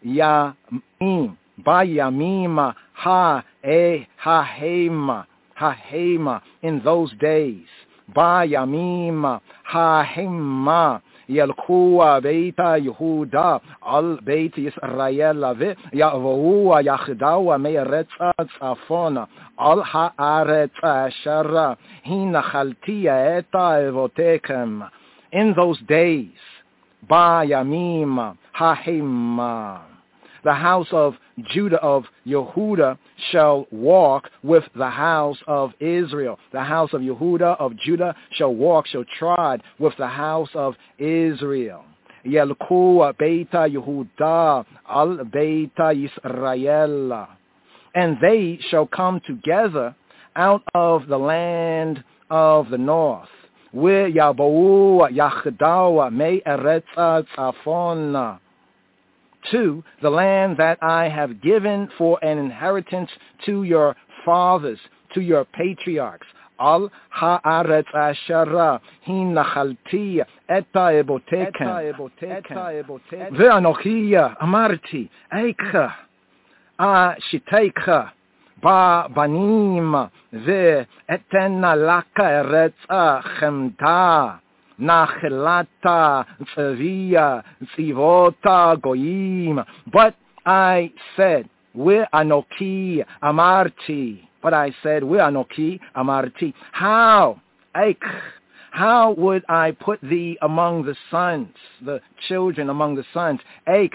Yamim, Bayamim, Ha, E, Ha-Hema, Ha-Hema, in those days. Bayamim, Ha-Hema, Yelkua, Beita, Yehuda, Al, Beit Yisrael, Ve, Yavua, Yachdawa, Me'eretz, Afona, Al, Ha'aretz, Asherah, Hina, Chaltia, Eta, Evotekem. In those days, Bayamim, Ha-Hema. The house of Judah, of Yehuda, shall walk with the house of Israel. The house of Yehuda, of Judah, shall walk, shall trod with the house of Israel. Yelku Beita Yehuda, Al Beita Yisrael. And they shall come together out of the land of the north. Where Yabou Yachdawa Me Eretz Tzafon, to the land that I have given for an inheritance to your fathers, to your patriarchs. Al ha'aretz asherah hin nachalti eta ebotekem ve'anochi amarti eikha ashiteikha ba banim ve'etena laka eretz chemta Nachelata, Tzavia, Tzivota, Goyim. But I said, we anoki amarti. But I said, we anoki amarti. How? Eik. How would I put thee among the sons, the children among the sons? Eik.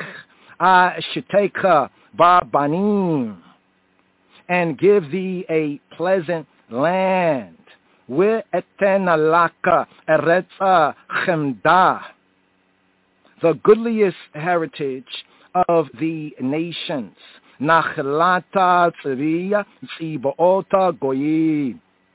Ashiteka ba banim. And give thee a pleasant land. We etena laka eretza chemda, the goodliest heritage of the nations. Nachlata tzviya tziboota goyi.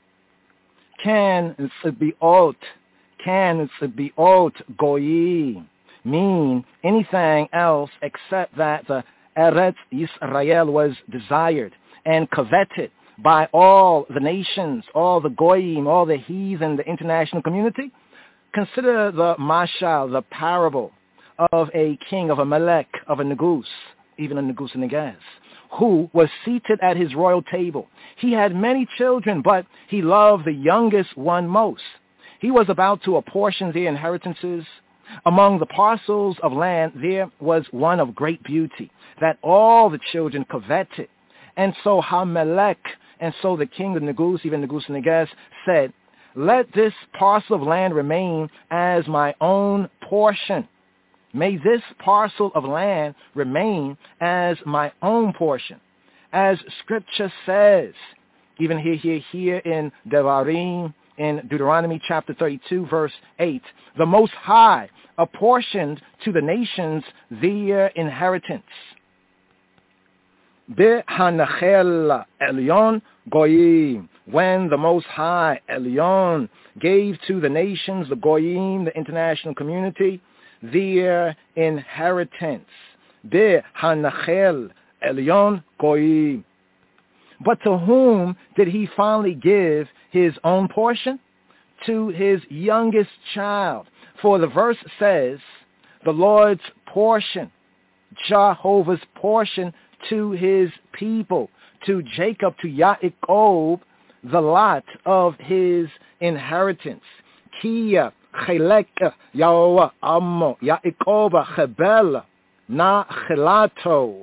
Can tzibiot, can tzibiot goyi mean anything else except that the Eretz Yisrael was desired and coveted by all the nations, all the goyim, all the heathen, the international community? Consider the mashal, the parable of a king, of a melech, of a negus, even a negus and negaz, who was seated at his royal table. He had many children, but he loved the youngest one most. He was about to apportion their inheritances. Among the parcels of land, there was one of great beauty that all the children coveted. And so Hamelech, and so the king of Negus, even Negus and Negaz, said, let this parcel of land remain as my own portion. May this parcel of land remain as my own portion. as Scripture says, even here, here, here in Devarim, in Deuteronomy chapter thirty-two, verse eight, the Most High apportioned to the nations their inheritance. Behanachel Elyon Goyim, when the Most High Elyon gave to the nations, the Goyim, the international community, their inheritance. Behanachel Elyon Goyim. But to whom did he finally give his own portion? To his youngest child. For the verse says, the Lord's portion, Jehovah's portion to his people, to Jacob, to Yaakov, the lot of his inheritance. Kia chelek Yahweh Ammo, Yaakov chebel na chelato.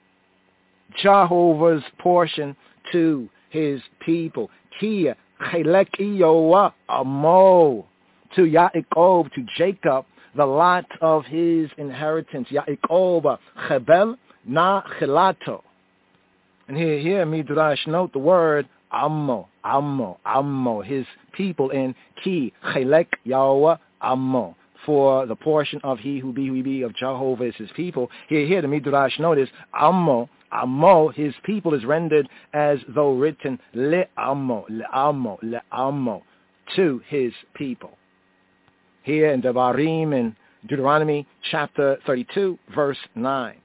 Jehovah's portion to his people. Kia chelek Yahweh Ammo, to Yaakov, to Jacob, the lot of his inheritance. Yaakov chebel na chelato. And here, here, Midrash note the word Ammo, Ammo, Ammo, his people in Ki chelek Yahweh Ammo, for the portion of he who be, who be of Jehovah is his people. Here, here, the Midrash notice Ammo, Ammo, his people is rendered as though written Le Ammo, Le Ammo, Le Ammo, to his people. Here in Devarim in Deuteronomy chapter thirty-two, verse nine.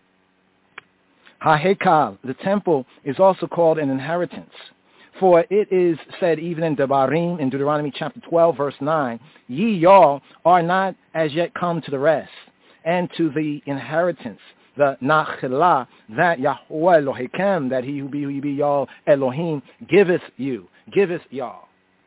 HaHekal, the temple, is also called an inheritance. For it is said even in Devarim, in Deuteronomy chapter twelve, verse nine, ye y'all are not as yet come to the rest, and to the inheritance, the Nachelah, that Yahweh Elohim, that he who be, who ye be, y'all, Elohim, giveth you, giveth y'all.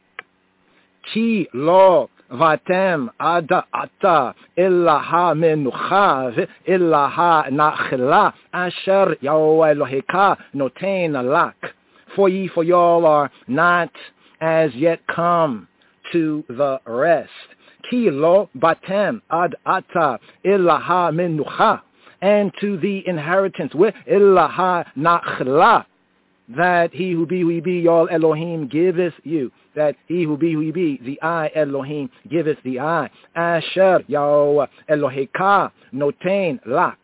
Ki lo vatem ada ata illa ha menucha illa ha nachla asher Yahweh Eloheka noten alak. For ye, for y'all are not as yet come to the rest. Ki lo batem ad ata illa ha menucha, and to the inheritance with illa ha nachla, that he who be, who he be, y'all Elohim giveth you. That he who be, who he be, the I Elohim giveth the I. Asher Yahweh Eloheka noten lak.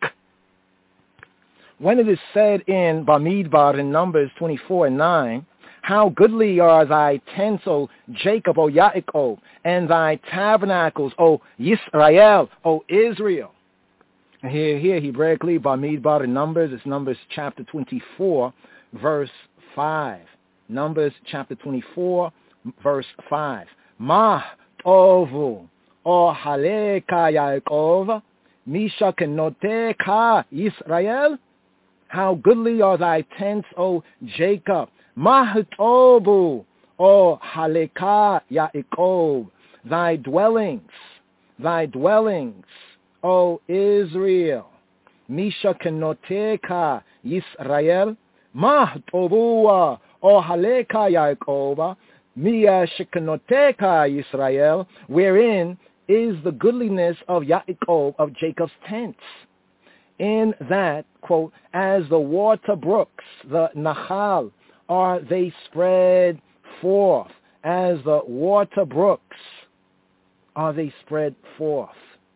When it is said in Bamidbar in Numbers twenty-four and nine, how goodly are thy tents, O Jacob, O Yaakov, and thy tabernacles, O Yisrael, O Israel. And here, here, Hebraically, Bamidbar in Numbers, it's Numbers chapter twenty-four, verse five. Numbers chapter twenty-four, verse five. Ma tovu o haleka Yaakov, misha kenoteka Yisrael. How goodly are thy tents, O Jacob. Ma tovu o haleka Yaakov, thy dwellings, thy dwellings, O Israel. Misha kenoteka Yisrael. Ma tovu o haleka Yaakov, Mia shekenoteka Yisrael, wherein is the goodliness of Yaakov, of Jacob's tents. In that, quote, as the water brooks, the Nahal, are they spread forth. As the water brooks, are they spread forth.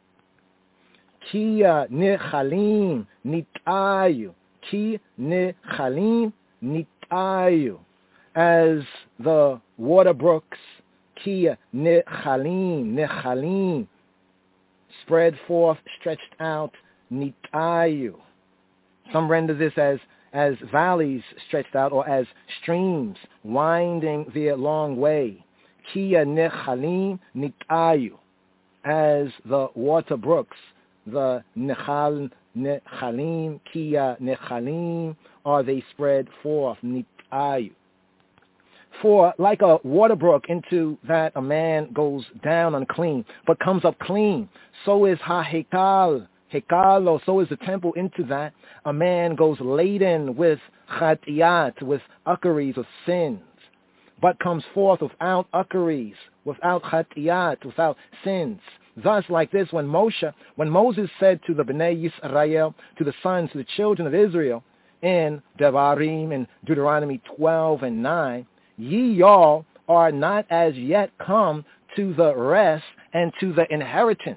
Kia nechalim nitayu. Ki nechalim nitayu. As the water brooks, kia nechalim, nechalim, spread forth, stretched out, nitayu. Some render this as, as valleys stretched out, or as streams winding their long way. Kia nechalim nitayu. As the water brooks, the nechal, nechalim, kia nechalim, are they spread forth, nitayu. For like a water brook into that a man goes down unclean, but comes up clean, so is ha-hekal, hekalo, so is the temple into that a man goes laden with chatiyat, with uckeries of sins, but comes forth without uckeries, without chatiyat, without sins. Thus, like this, when Moshe, when Moses said to the Bnei Yisrael, to the sons, to the children of Israel, in Devarim in Deuteronomy twelve and nine, ye y'all are not as yet come to the rest and to the inheritance.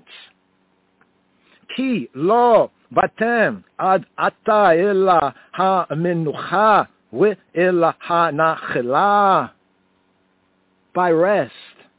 Ki lo batem ad ata illa ha menucha we illa ha nachila. By rest,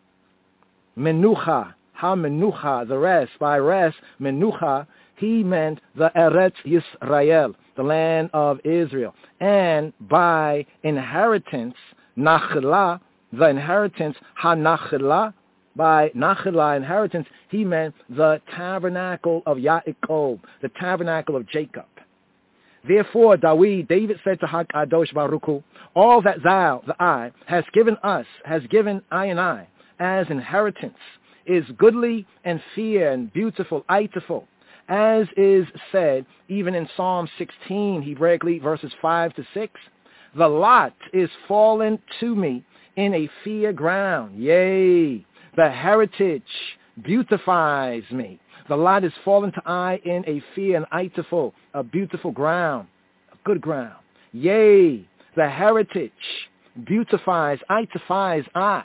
menucha, ha menucha, the rest, by rest, menucha, he meant the Eretz Yisrael, the land of Israel. And by inheritance, nachila, the inheritance, ha nachila, by nachila, inheritance, he meant the tabernacle of Yaakov, the tabernacle of Jacob. Therefore, Dawid, David said to HaKadosh Baruch Hu, all that thou, the I, has given us, has given I and I, as inheritance, is goodly and fair and beautiful, itiful, as is said even in Psalm sixteen, Hebraically, verses five to six, the lot is fallen to me in a fair ground, yea, the heritage beautifies me. The lot is fallen to I in a fair and itiful, a beautiful ground, a good ground. Yea, the heritage beautifies, itifies I.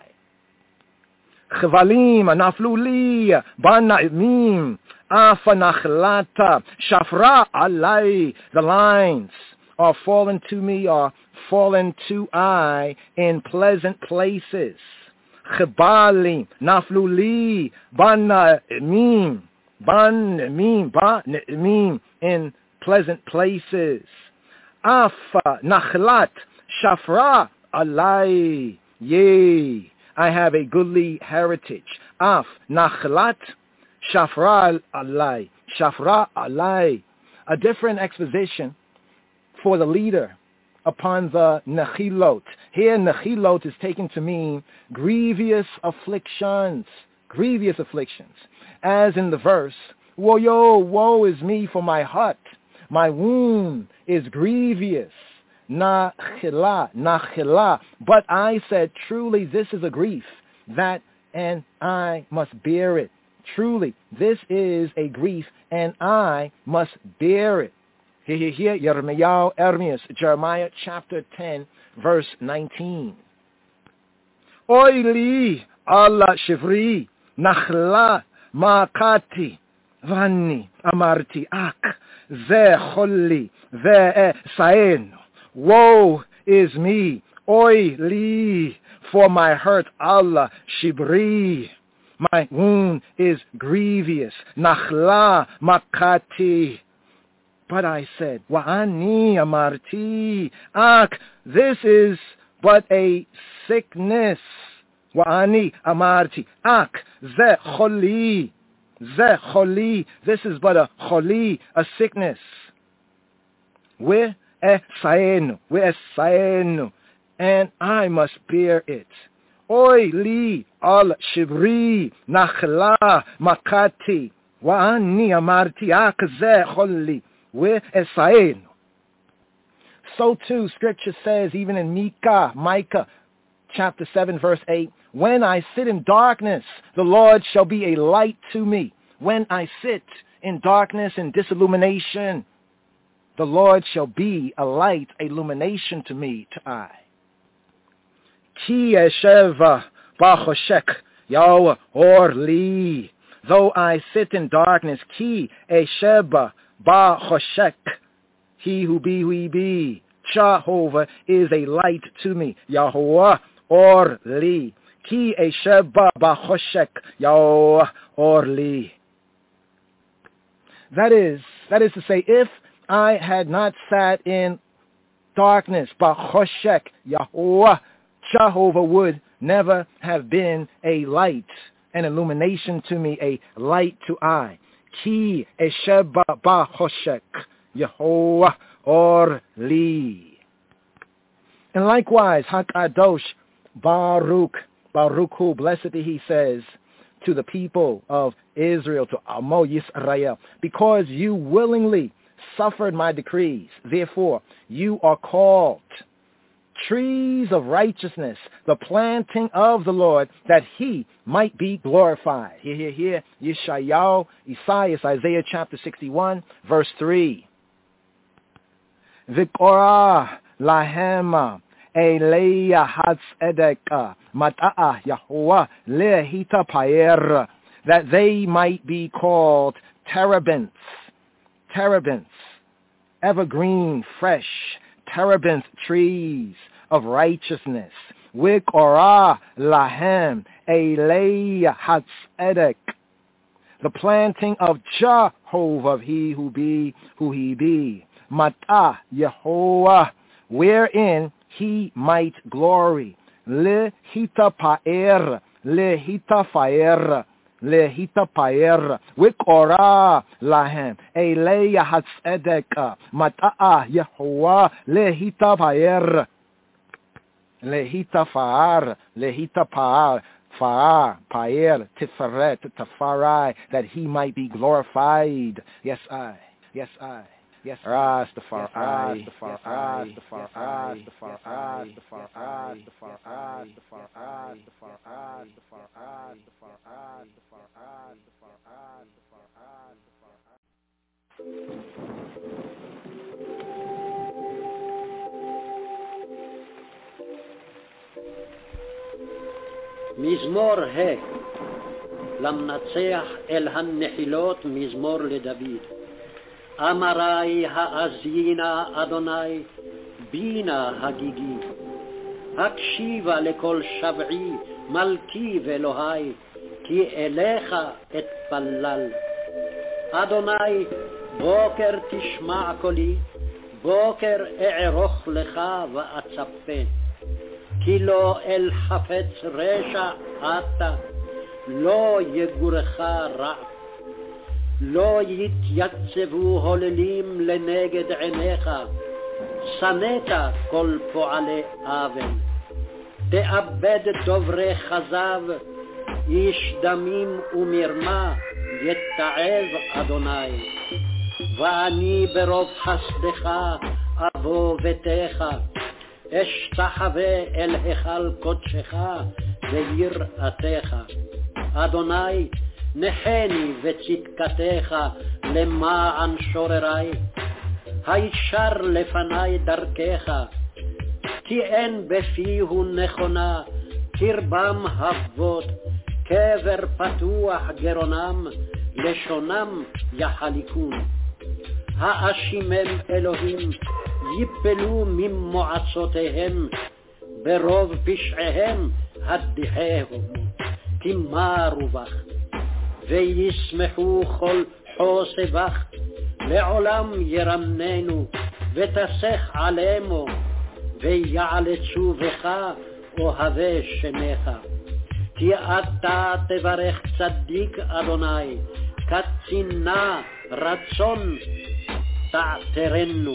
Chvalim naflu li bana'imim afa nachlata shafra alai. The lines are fallen to me, are fallen to I in pleasant places. Chbalim naflu li bana'imim. Ban ne'mim, ba ne'mim, in pleasant places. Afa nachlat shafra alai. Yea, I have a goodly heritage. Af nachlat shafra alai. Shafra alai. A different exposition for the leader upon the nechilot. Here nechilot is taken to mean grievous afflictions. Grievous afflictions. As in the verse, woe, yo, woe is me for my heart. My wound is grievous. Nachila, nachila. But I said, truly, this is a grief that, and I must bear it. Truly, this is a grief, and I must bear it. Here, here, here, Yirmiyahu, Ermias, Jeremiah chapter ten, verse nineteen. Oili, Allah shivri, nachla, Makati, Vanni, Amarti, Ak, Ze Cholli, Ve Saenu. Woe is me, Oi li, for my hurt, Allah, Shibri. My wound is grievous, Nachla, Makati. But I said, Wa'ani, Amarti, Ak, this is but a sickness. Wa'ani amarti, ak, ze choli, ze choli, this is but a choli, a sickness. We esaenu, we esaenu, and I must bear it. Oi li al shibri, nachla makati, wa'ani amarti, ak, ze choli, we esaenu. So too, Scripture says, even in Micah, Micah, chapter seven, verse eight, when I sit in darkness, the Lord shall be a light to me. When I sit in darkness and disillumination, the Lord shall be a light, a illumination to me, to I. Ki esheva b'choshek yaw or li. Though I sit in darkness, ki esheva b'choshek, he who be, who he be. Jehovah is a light to me. Yahuwah or li. Ki esheba b'choshek Yahuwah or li. That is, that is to say, if I had not sat in darkness, b'choshek Yahuwah, Jehovah would never have been a light, an illumination to me, a light to I. Ki esheba b'choshek Yahuwah or li. And likewise, HaKadosh Baruch, Baruch Hu, blessed be he, says to the people of Israel, to Amo Yisrael, because you willingly suffered my decrees, therefore you are called trees of righteousness, the planting of the Lord, that he might be glorified. Here, here, here, Yeshayahu, Isaiah, Isaiah chapter sixty-one, verse three. Vikorah lahem Eleya Hatzedek Mata'ah Yahuwah Lehita Paer, that they might be called terebinths, terebinths, evergreen, fresh, terebinth trees of righteousness. Vikorah lahem Eleya Hatzedek, the planting of Jehovah, of he who be, who he be. Mata'ah Yahuwah, wherein he might glory. Lehita paer, lehita faer, lehita paer. Vikorah lahem Eleya Hatzedek Mata'ah Yahuwah lehita paer, lehita faar, lehita paar, faar, paer, tiferet, tafarai, that he might be glorified. Yes, I. Yes, I. Yes, Rastafari, Rastafari, Rastafari, Rastafari, Rastafari, Rastafari, Rastafari, מזמור ה' למנצח אל הנחילות, מזמור לדוד. אמרי האזינה אדוני בינה הגיגי, הקשיבה לכל שבעי מלכי ואלוהי, כי אליך אתפלל. אדוני בוקר תשמע קולי, בוקר אערוך לך ואצפה, כי לא אל חפץ רשע אתה, לא יגורך רע. לא יתייצבו הוללים לנגד עיניך, שנאת כל פועלי עוול. תאבד דוברי כזב, איש דמים ומרמה יתעב אדוני. ואני ברוב חסדך אבוא ביתך, אשתחווה אל היכל קודשך ויראתך. אדוני נחני וצדקתך למען שוררי, הישר לפני דרכך, כי אין בפיהו נכונה, קרבם אבות, קבר פתוח גרונם, לשונם יחליקון. האשימם אלוהים יפלו ממועצותיהם, ברוב פשעיהם הדיחהו, כי מרו בך. וישמחו כל חוסבך, לעולם ירמננו ותסך עלימו, ויעלצו בך אוהבי שמך. כי אתה תברך צדיק אדוני, קצינה רצון תעתרנו.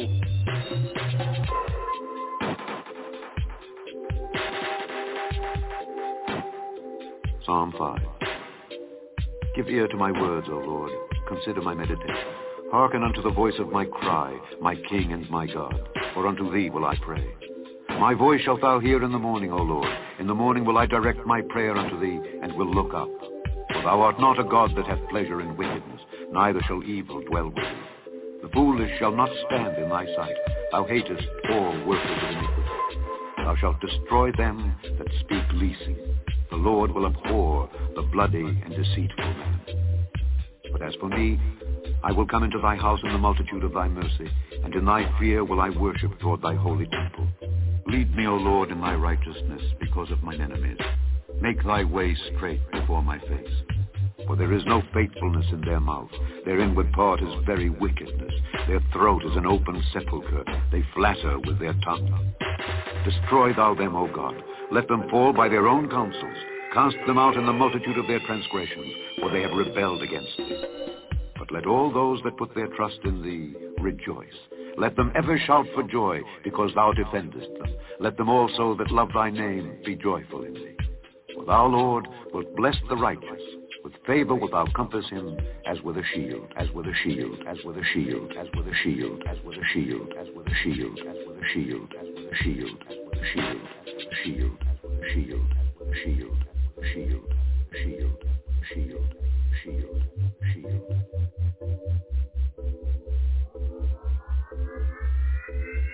Psalm five. Give ear to my words, O Lord. Consider my meditation. Hearken unto the voice of my cry, my King and my God. For unto thee will I pray. My voice shalt thou hear in the morning, O Lord. In the morning will I direct my prayer unto thee, and will look up. For thou art not a God that hath pleasure in wickedness, neither shall evil dwell with thee. The foolish shall not stand in thy sight. Thou hatest all workers of iniquity. Thou shalt destroy them that speak leasing. The Lord will abhor the bloody and deceitful man. But as for me, I will come into thy house in the multitude of thy mercy, and in thy fear will I worship toward thy holy temple. Lead me, O Lord, in thy righteousness because of mine enemies. Make thy way straight before my face. For there is no faithfulness in their mouth. Their inward part is very wickedness. Their throat is an open sepulchre. They flatter with their tongue. Destroy thou them, O God. Let them fall by their own counsels. Cast them out in the multitude of their transgressions, for they have rebelled against thee. But let all those that put their trust in thee rejoice. Let them ever shout for joy, because thou defendest them. Let them also that love thy name be joyful in thee. For thou, Lord, wilt bless the righteous. With favor wilt thou compass him as with a shield, as with a shield, as with a shield, as with a shield, as with a shield, as with a shield, as with a shield, as with a shield, as with a shield, as with a shield, shield, shield, shield, shield, shield, shield, shield.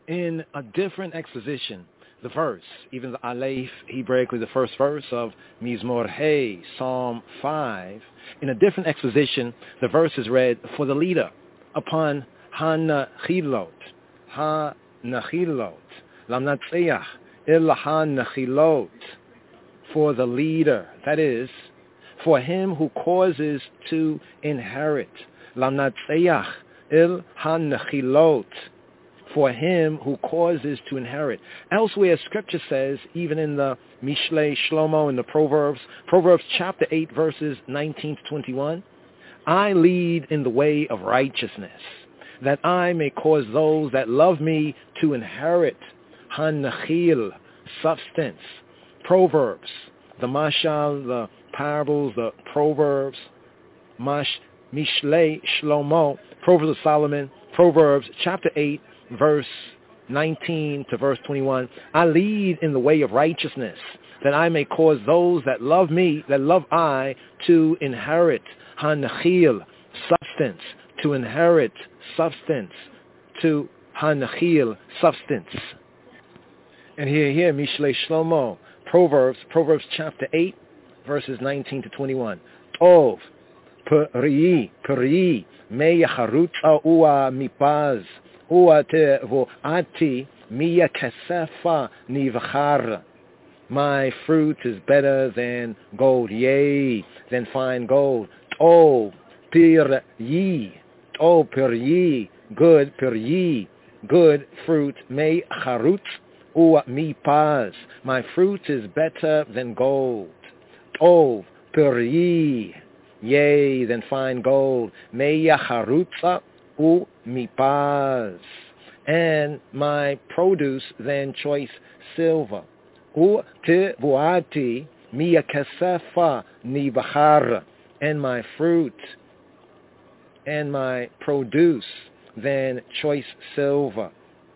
in a different exposition, the verse, even the Aleph, Hebraically the first verse of Mizmor Hey, Psalm five, in a different exposition, the verse is read for the leader upon Ha-Nachilot, Ha-Nachilot, Lam-Natziach, Il Ha-Nachilot, for the leader, that is, for him who causes to inherit, Lam-Natziach, Il Ha-Nachilot, for him who causes to inherit. Elsewhere, Scripture says, even in the Mishlei Shlomo, in the Proverbs, Proverbs chapter eight, verses nineteen to twenty-one, I lead in the way of righteousness, that I may cause those that love me to inherit Han-Nachil, substance. Proverbs, the Mashal, the parables, the Proverbs, Mash, Mishlei Shlomo, Proverbs of Solomon, Proverbs chapter eight, verse nineteen to verse twenty-one, I lead in the way of righteousness, that I may cause those that love me, that love I, to inherit Han-Nachil, substance, to inherit substance, to Han-Nachil, substance. And here, here, Mishlei Shlomo, Proverbs, Proverbs chapter eight, verses nineteen to twenty-one. Tov, Peri, Peri, Me Yacharutza Ua Mipaz, Ua Tevoati, Miya Kesefa Nivachar. My fruit is better than gold, yea, than fine gold. Oh, Pir Yi, oh, Pir Yi, good, Pir Yi, good fruit. Me Charut Ua Mipaz. My fruit is better than gold. Oh, Pir Yi, yea, than fine gold. Meya charutza u mipaz, and my produce than choice silver. U te buati miya kesefa nibachar, and my fruit and my produce than choice silver.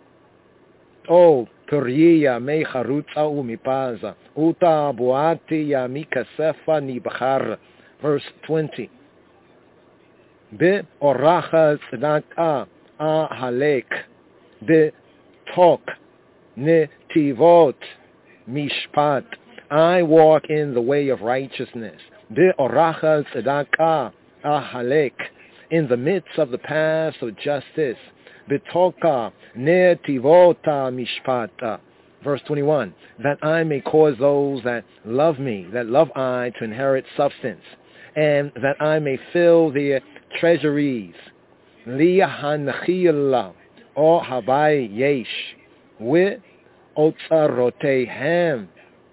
Oh, Puriya me charutza u mipaza, uta buati ya mi kesefa nibachar. Verse twenty. Be oracha tzedakah ahalek, be tok netivot mishpat. I walk in the way of righteousness. Be oracha tzedakah ahalek, in the midst of the paths of justice. Be toka netivota mishpata. Verse twenty-one. That I may cause those that love me, that love I, to inherit substance, and that I may fill their treasuries. Li hanachila o habai yesh, we otzarotehem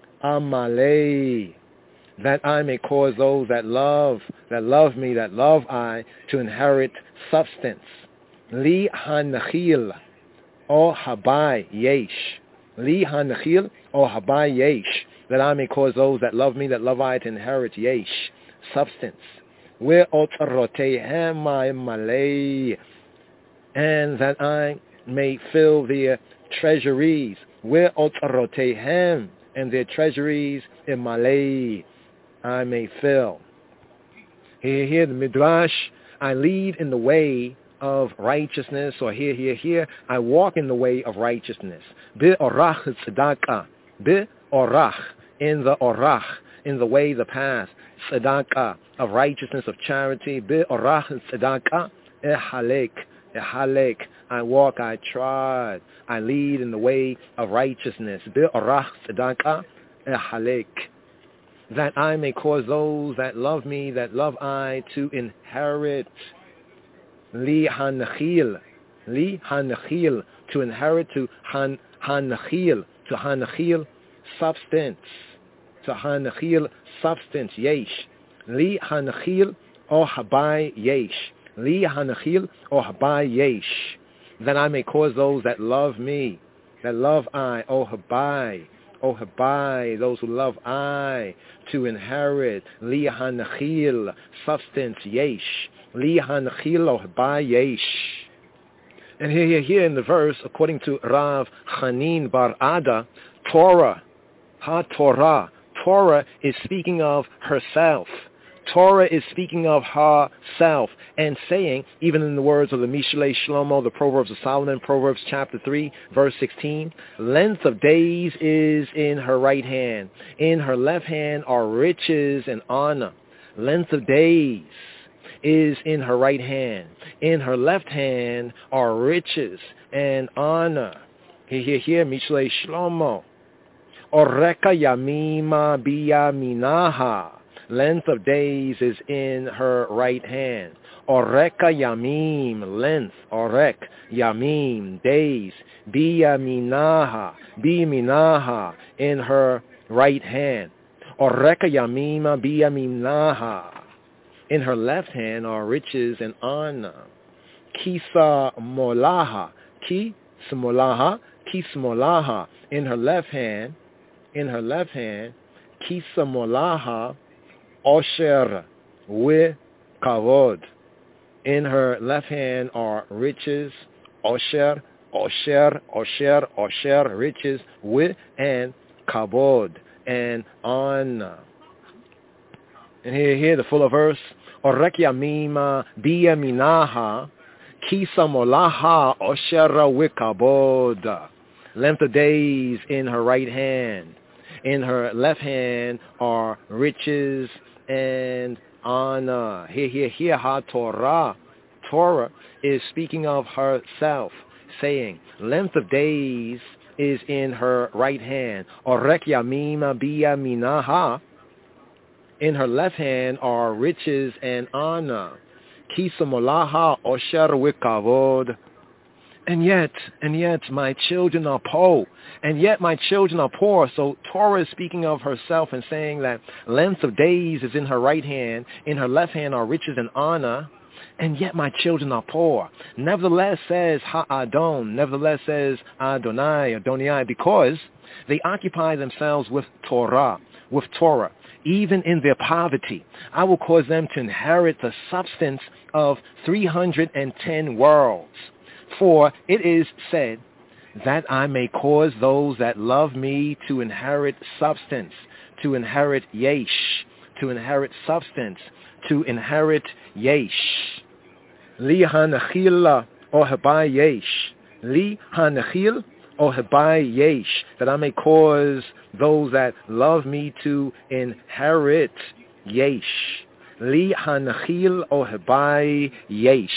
amalei, that I may cause those that love, that love me, that love I, to inherit substance. Li hanachil o habai yesh, li hanachil o habai yesh, that I may cause those that love me, that love I, to inherit yesh, substance. Where otzarotehem malei, and that I may fill their treasuries. Where otzarotehem, and their treasuries in malei, I may fill. Here, here, the Midrash, I lead in the way of righteousness, or here, here, here, I walk in the way of righteousness. Be orach tzedakah, be orach, in the orach, in the way, the path, tzedakah, of righteousness, of charity. Be orach tzedakah ehalek, ehalek, I walk, I trod, I lead in the way of righteousness. Be orach tzedakah ehalek, that I may cause those that love me, that love I, to inherit. Li hanachil, li hanachil, to inherit, to han hanachil, to hanachil, substance, to hanachil, substance, yesh. Li hanachil o habai yesh, li hanachil o habai yesh, that I may cause those that love me, that love I, o habai, o habai, those who love I, to inherit. Li hanachil, substance, yesh. Li hanachil o habai yesh. And here, here, here in the verse, according to Rav Chanin Bar Ada, Torah, ha-Torah, Torah is speaking of herself. Torah is speaking of herself and saying, even in the words of the Mishlei Shlomo, the Proverbs of Solomon, Proverbs chapter three, verse sixteen, length of days is in her right hand. In her left hand are riches and honor. Length of days is in her right hand. In her left hand are riches and honor. Here, here, here, Mishlei Shlomo. Oreka yamima biyaminaha. Length of days is in her right hand. Oreka yamim, length. Orek, yamim, days. Biyaminaha, biyaminaha, in her right hand. Oreka yamima biyaminaha. In her left hand are riches and honor. Kisa molaha, ki smolaha, ki smolaha. In her left hand, in her left hand, kisa molaha, osher, with kavod. In her left hand are riches, osher, osher, osher, osher, riches, with, and kavod, and honor. And here, here, the full verse. Orek yamima biyaminaha, kisa molaha, oshera wikabod. Length of days in her right hand. In her left hand are riches and honor. Here, here, here, ha Torah. Torah is speaking of herself, saying, length of days is in her right hand. Orek yamima biyaminaha. In her left hand are riches and honor. Kisa molaha osher wikavod. And yet, and yet my children are poor. And yet my children are poor. So Torah is speaking of herself and saying that length of days is in her right hand. In her left hand are riches and honor. And yet my children are poor. Nevertheless says Ha'adon. Nevertheless says Adonai, Adonai, because they occupy themselves with Torah, with Torah. Even in their poverty, I will cause them to inherit the substance of three hundred ten worlds. For it is said that I may cause those that love me to inherit substance, to inherit yesh, to inherit substance, to inherit yesh. Li hanachil ohabai yesh. Li hanachil ohabai yesh. That I may cause those that love me to inherit yesh. Li hanachil ohabai yesh.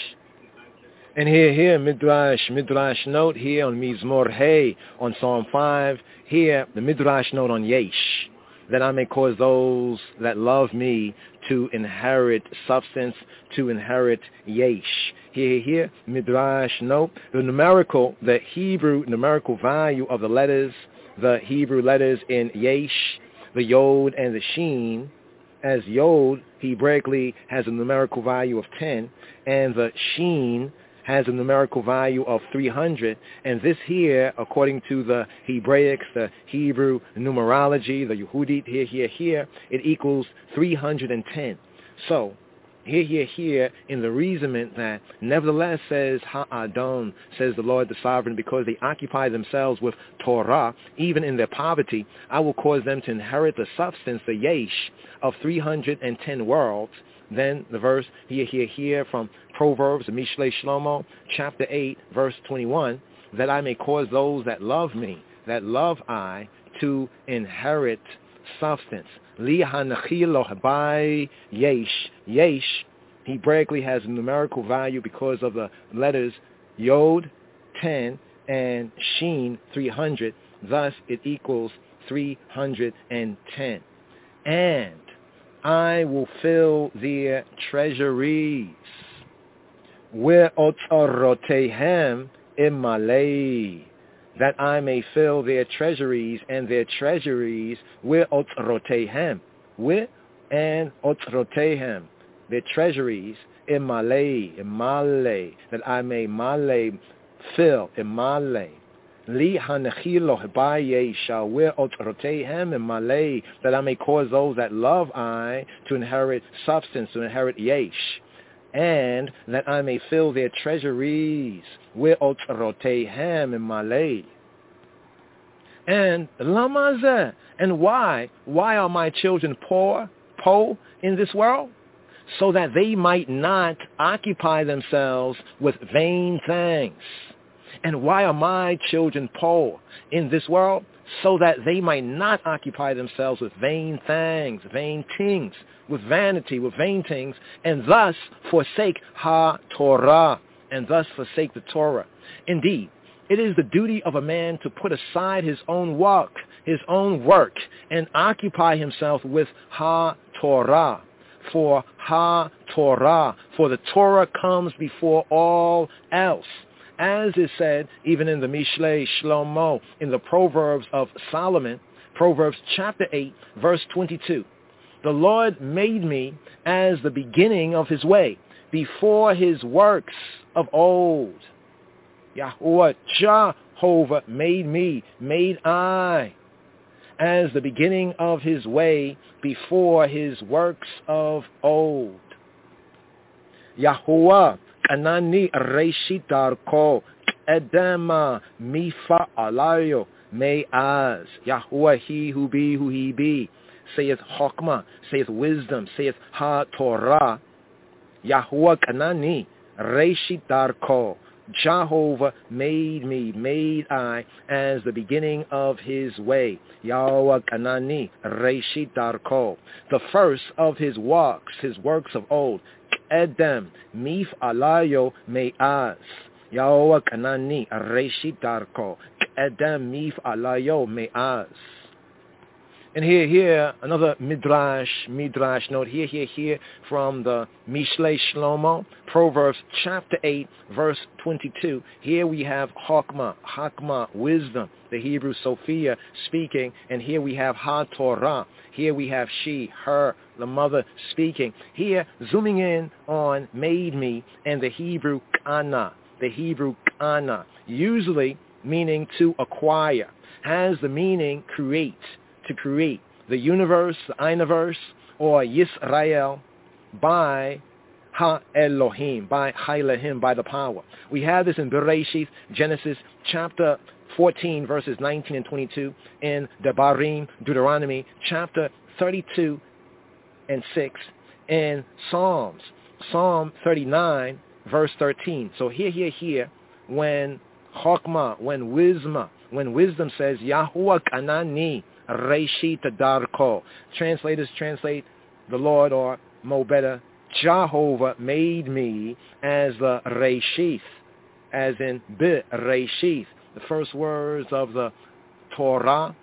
And here, here, Midrash, Midrash note here on Mizmor Hey, on Psalm five, here, the Midrash note on Yesh, that I may cause those that love me to inherit substance, to inherit Yesh. Here, here, Midrash note, the numerical, the Hebrew numerical value of the letters, the Hebrew letters in Yesh, the Yod and the Sheen, as Yod, Hebraically, has a numerical value of ten, and the Sheen has a numerical value of three hundred, and this here, according to the Hebraics, the Hebrew numerology, the Yehudit, here, here, here, it equals three hundred ten. So, here, here, here, in the reasonment that nevertheless says Ha'adon, says the Lord the Sovereign, because they occupy themselves with Torah, even in their poverty, I will cause them to inherit the substance, the yesh, of three hundred ten worlds. Then the verse here, here, here from Proverbs, Mishlei Shlomo, chapter eight, verse twenty-one, that I may cause those that love me, that love I, to inherit substance. Li hanachil ohabai yesh. Yesh, Hebraically, has a numerical value because of the letters Yod, ten, and Sheen, three hundred. Thus, it equals three hundred ten. And I will fill their treasuries. Ve'otzarotehem imalei. That I may fill their treasuries, and their treasuries ve'otzrotehem. Ve and otzrotehem. Their treasuries imalei, imalei. That I may malei, fill, imalei. Li hanachilo habaye shawir otrotehem and malay, that I may cause those that love I to inherit substance, to inherit yesh, and that I may fill their treasuries with otrotehem and malay. And lamazeh, and why? Why are my children poor? Po in this world? So that they might not occupy themselves with vain things. And why are my children poor in this world? So that they might not occupy themselves with vain things, vain things, with vanity, with vain things, and thus forsake ha-Torah, and thus forsake the Torah. Indeed, it is the duty of a man to put aside his own work, his own work, and occupy himself with ha-Torah. For ha-Torah, for the Torah comes before all else. As is said, even in the Mishlei Shlomo, in the Proverbs of Solomon, Proverbs chapter eight, verse twenty-two. The Lord made me as the beginning of his way, before his works of old. Yahuwah Jehovah made me, made I, as the beginning of his way, before his works of old. Yahuwah Anani Reshit Darko Edema Mifa Alayo Me'az. Yahuwah, he who be, who he be, saith Chokmah, saith wisdom, saith ha-Torah. Yahuwah Kanani Reshit Darko. Jehovah made me, made I, as the beginning of his way. Yahweh Kanani Reshit Darko. The first of his works, his works of old. Edem Mif Alayo Me'az. Yahweh Kanani Reshit Darko. Edem Mif Alayo Me'az. And here, here, another midrash, midrash note, here, here, here, from the Mishlei Shlomo, Proverbs chapter eight, verse twenty-two. Here we have Chokmah, Hakmah, wisdom, the Hebrew Sophia speaking, and here we have Ha-Torah. Here we have she, her, the mother speaking. Here, zooming in on made me and the Hebrew Kana, the Hebrew Kana, usually meaning to acquire, has the meaning create, to create the universe, the Einiverse, or Yisrael, by Ha-Elohim, by Ha-Elohim, by the power. We have this in Bereshith, Genesis chapter fourteen, verses nineteen and twenty-two, in Devarim, Deuteronomy chapter thirty-two and six, in Psalms, Psalm thirty-nine, verse thirteen. So here, here, here, when Chokmah, when wisdom, when wisdom says, Yahuwah Kanani, Reshit Darko. Translators translate the Lord, or more better, Jehovah made me as the Reshith, as in Bereshith, the first words of the Torah,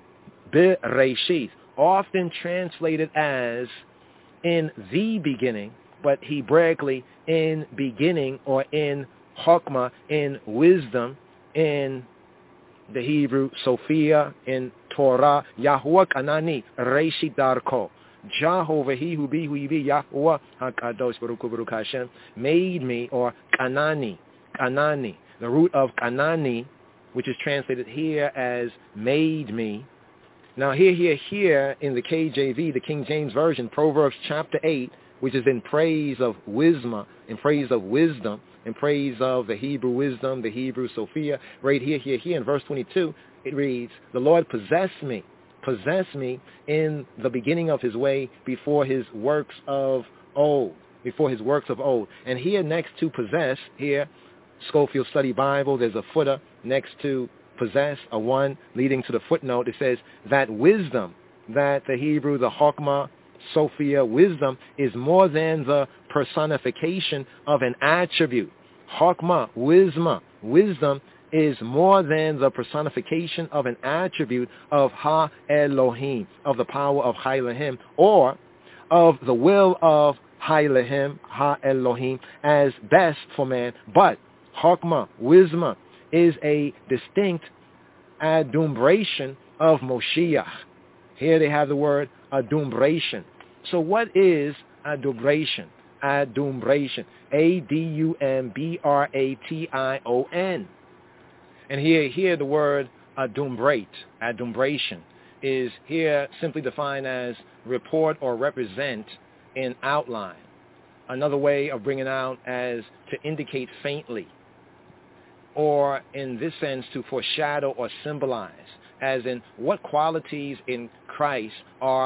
Bereshith, often translated as in the beginning, but Hebraically in beginning, or in Chokmah, in wisdom, in the Hebrew Sophia, in Torah, Yahuwah Kanani Reshit Darko. Jehovah, he who be, who he be, Yahuwah HaKadosh Baruch Hu Baruch Hashem, made me, or Kanani, Kanani. The root of Kanani, which is translated here as made me. Now here, here, here in the K J V, the King James Version, Proverbs chapter eight, which is in praise of wisdom, in praise of wisdom, in praise of the Hebrew wisdom, the Hebrew Sophia. Right here, here, here in verse twenty-two, it reads, the Lord possessed me, possessed me in the beginning of his way, before his works of old, before his works of old. And here next to possess, here, Schofield Study Bible, there's a footer next to possess, a one leading to the footnote. It says that wisdom, that the Hebrew, the Chokmah, Sophia, wisdom, is more than the personification of an attribute. Chokmah, wisdom, wisdom is more than the personification of an attribute of Ha-Elohim, of the power of Ha-Elohim, or of the will of Ha-Elohim, Ha-Elohim, as best for man. But Chokmah, wisdom, is a distinct adumbration of Moshiach. Here they have the word adumbration. So what is adumbration? Adumbration. A D U M B R A T I O N. And here, here the word adumbrate, adumbration, is here simply defined as report or represent in outline. Another way of bringing out as to indicate faintly, or in this sense to foreshadow or symbolize, as in what qualities in Christ are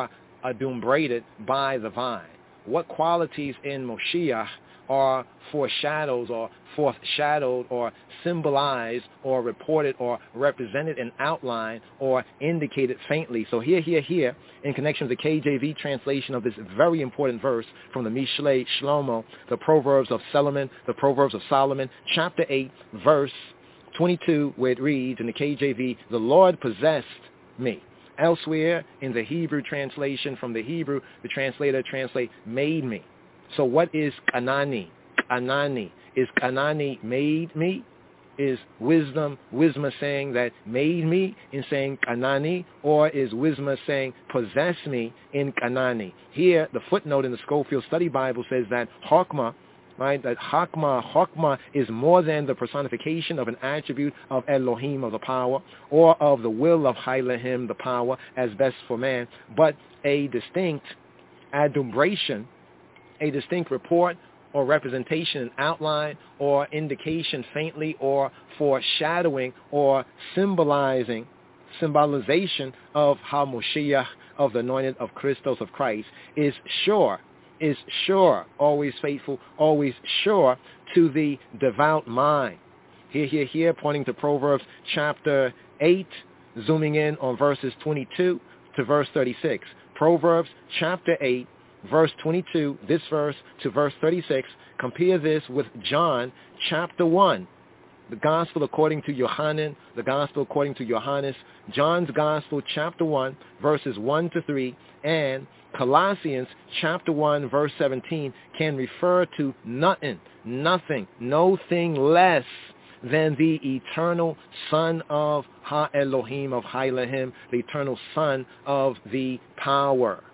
adumbrated by the vine. What qualities in Moshiach are foreshadows or foreshadowed or symbolized or reported or represented in outline or indicated faintly. So here, here, here, in connection with the K J V translation of this very important verse from the Mishlei Shlomo, the Proverbs of Solomon, the Proverbs of Solomon, chapter eight, verse twenty-two, where it reads in the K J V, the Lord possessed me. Elsewhere in the Hebrew translation, from the Hebrew, the translator translate made me. So what is Kanani? Kanani. Is Kanani made me? Is wisdom, wisdom saying that made me in saying Kanani? Or is wisdom saying possess me in Kanani? Here, the footnote in the Schofield Study Bible says that Chokmah, right, that Chokmah, Chokmah is more than the personification of an attribute of Elohim, of the power, or of the will of Hailahim, the power, as best for man, but a distinct adumbration, a distinct report or representation, outline, or indication faintly, or foreshadowing, or symbolizing, symbolization of how Moshiach, of the anointed of Christos, of Christ, is sure, is sure, always faithful, always sure to the devout mind. Here, here, here, pointing to Proverbs chapter eight, zooming in on verses twenty-two to verse thirty-six. Proverbs chapter eight, verse twenty-two, this verse to verse thirty-six, compare this with John chapter one, the gospel according to Yohanan, the gospel according to Johannes, John's gospel chapter one, verses one to three, and Colossians chapter one, verse seventeen can refer to nothing, nothing, no thing less than the eternal Son of Ha-Elohim, of Hailahim, the eternal Son of the power.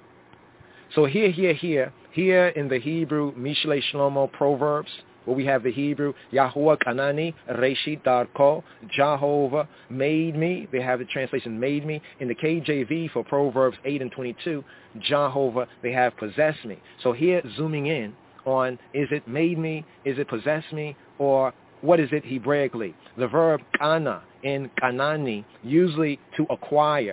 So here, here, here, here in the Hebrew Mishlei Shlomo Proverbs, where we have the Hebrew Yahuwah Kanani, Reshit Darko, Jehovah made me. They have the translation made me. In the K J V for Proverbs eight and twenty-two, Jehovah, they have possessed me. So here zooming in on, is it made me, is it possessed me, or what is it Hebraically? The verb kana in Kanani, usually to acquire.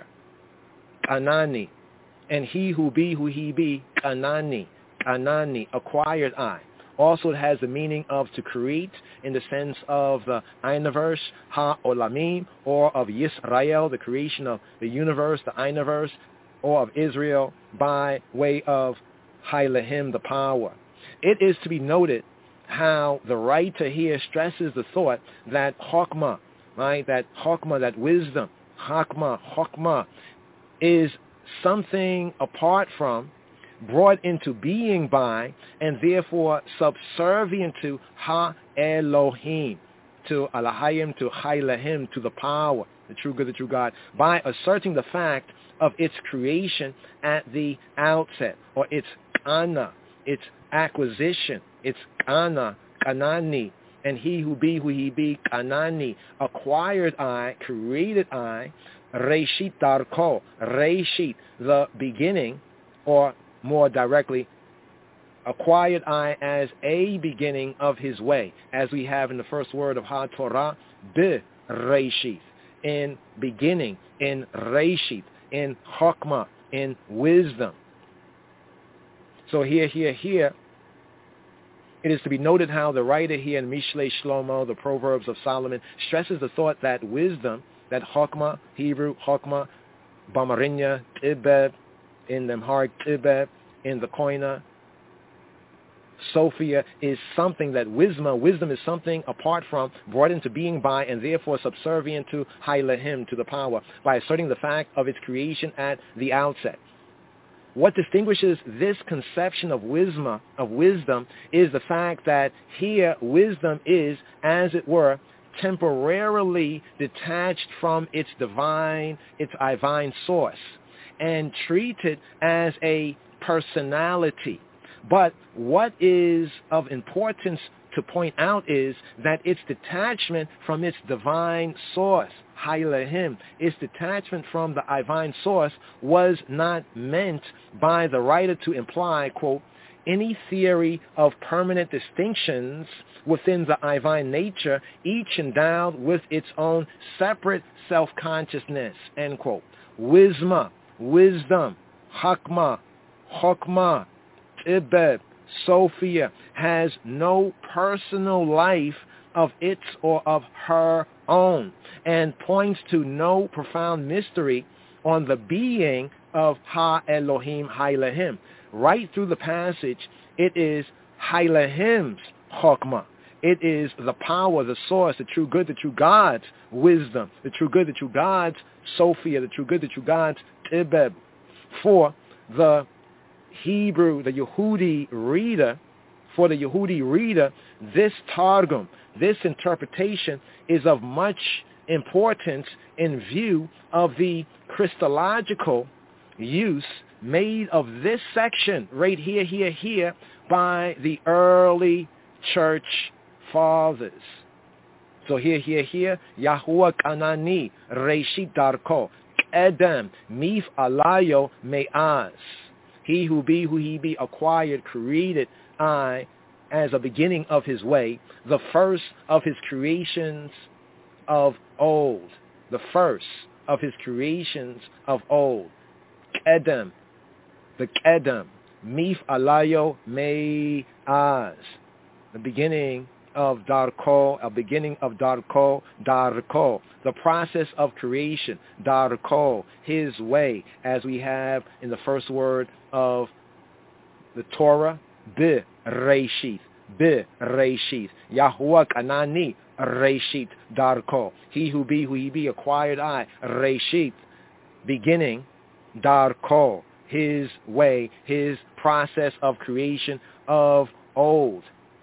Kanani. And he who be, who he be, Kanani, Kanani, acquired I. Also it has the meaning of to create in the sense of the Einiverse, Ha-Olamim, or of Yisrael, the creation of the universe, the Einiverse, or of Israel by way of Hailahim, the power. It is to be noted how the writer here stresses the thought that Chokmah, right, that Chokmah, that wisdom, Chokmah, Chokmah, is something apart from, brought into being by, and therefore subservient to Ha-Elohim, to Alahayim, to Hailahim, to the power, the true good, the true God, by asserting the fact of its creation at the outset, or its kana, its acquisition, its kana, kanani, and he who be, who he be, kanani, acquired I, created I, Reshit Darko, Reshit, the beginning, or more directly, acquired I as a beginning of his way, as we have in the first word of HaTorah, Be Reshit, in beginning, in Reshit, in Chokmah, in wisdom. So here, here, here, it is to be noted how the writer here in Mishlei Shlomo, the Proverbs of Solomon, stresses the thought that wisdom, that Chokmah, Hebrew, Chokmah, Bamarinya, Tibeb, in the Amharic Tibeb, in the Koina, Sophia, is something that wisdom, wisdom is something apart from, brought into being by, and therefore subservient to Hailahim, to the power, by asserting the fact of its creation at the outset. What distinguishes this conception of wisdom, of wisdom is the fact that here wisdom is, as it were, temporarily detached from its divine, its divine source, and treated as a personality. But what is of importance to point out is that its detachment from its divine source, Hailahim, its detachment from the divine source, was not meant by the writer to imply, quote, any theory of permanent distinctions within the divine nature, each endowed with its own separate self-consciousness, end quote. Wisma, wisdom, Chakma, Chokmah, Tibeb, Sophia, has no personal life of its or of her own, and points to no profound mystery on the being of Ha-Elohim, Hailahim. Right through the passage, it is Hailahim's Chokmah. It is the power, the source, the true good, the true God's wisdom, the true good, the true God's Sophia, the true good, the true God's Tibeb. For the Hebrew, the Yehudi reader, for the Yehudi reader, this Targum, this interpretation is of much importance in view of the Christological use made of this section right here, here, here by the early church fathers. So here, here, here, Yahuwah Kanani, Reshit Darko, Edem, Mif Alayo Me'az. He who be, who he be, acquired, created I as a beginning of his way, the first of his creations of old. The first of his creations of old. Kedem, the Kedem, Mif Alayo Me'az. The beginning of Darko, a beginning of Darko, Darko, the process of creation, Darko, his way, as we have in the first word of the Torah, Be Reshit, Be Reshit, Yahuwah Kanani, Reshit Darko, he who be, who he be, acquired I, Reshit, beginning, Darko, his way, his process of creation of old,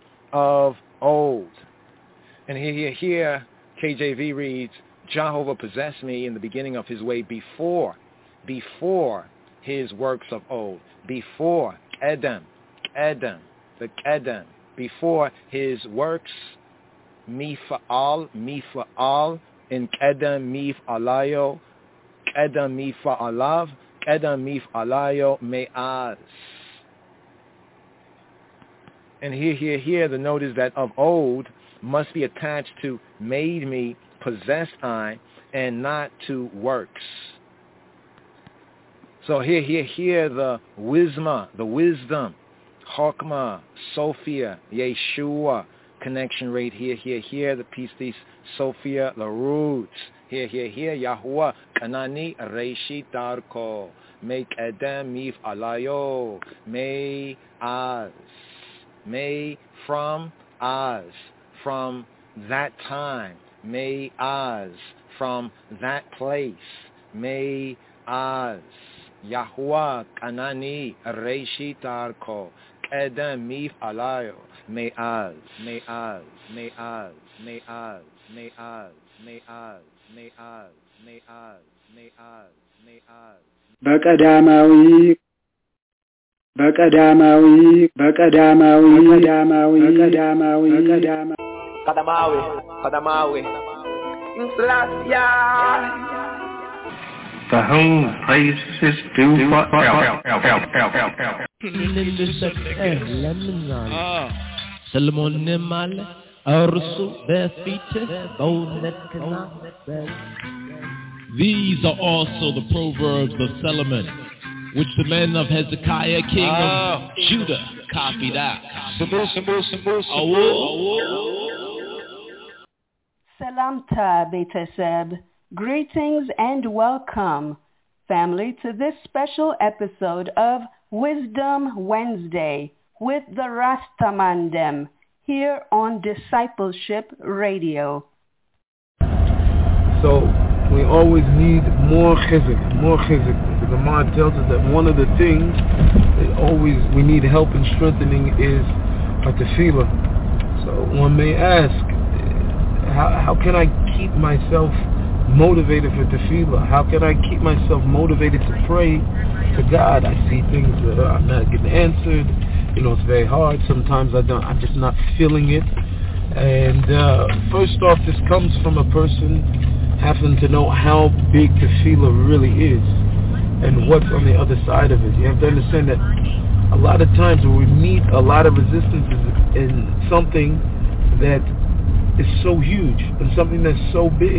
of old. And here, here, here, K J V reads, Jehovah possessed me in the beginning of his way before, before his works of old, before Edem, Edem, the Kedem, before his works, Mifa'al, Mifa'al, in Kedem, Mif'alayo, Kedem, Mifa'alav, Kedem, Mif'alayo, Me'az. And here, here, here, the note is that of old must be attached to made me, possessed I, and not to works. So here, here, here, the wisma, the wisdom, Chokmah, Sophia, Yeshua, connection right here, here, here, the pistis, Sophia, the roots. Here, here, here, Yahuwah, Kanani, Reshit Darko, Make Edem, Mif Alayo, May Az. May from Az, from that time, may Az, from that place, may Az, Yahuwah Kanani, Reshit Darko, Kedem Mif Alayo, may Az, may Az, may Az, may Az, may Az, may Az, may Az, may Az, may Az, may Az. በቀዳማዊ በቀዳማዊ በቀዳማዊ በቀዳማዊ በቀዳማዊ በቀዳማዊ ቀዳማዊ ቀዳማዊ Slasia. The whole place is due for ሰለሞንም አለ እርሱ በፊት በእውነትና These are also the proverbs of Solomon, which the men of Hezekiah, king ah. of Judah, copied out. Salamta Beteseb. Greetings and welcome, family, to this special episode of Wisdom Wednesday with the Rastamandem here on Discipleship Radio. So, we always need more chizuk, more chizuk. The Gemara tells us that one of the things that always we need help in strengthening is a tefillah. So one may ask, how, how can I keep myself motivated for tefillah? How can I keep myself motivated to pray to God? I see things that are not getting answered. You know, it's very hard. Sometimes I don't, I'm just not feeling it. And uh, first off, this comes from a person having to know how big tefillah really is and what's on the other side of it. You have to understand that a lot of times when we meet a lot of resistance in something that is so huge and something that's so big,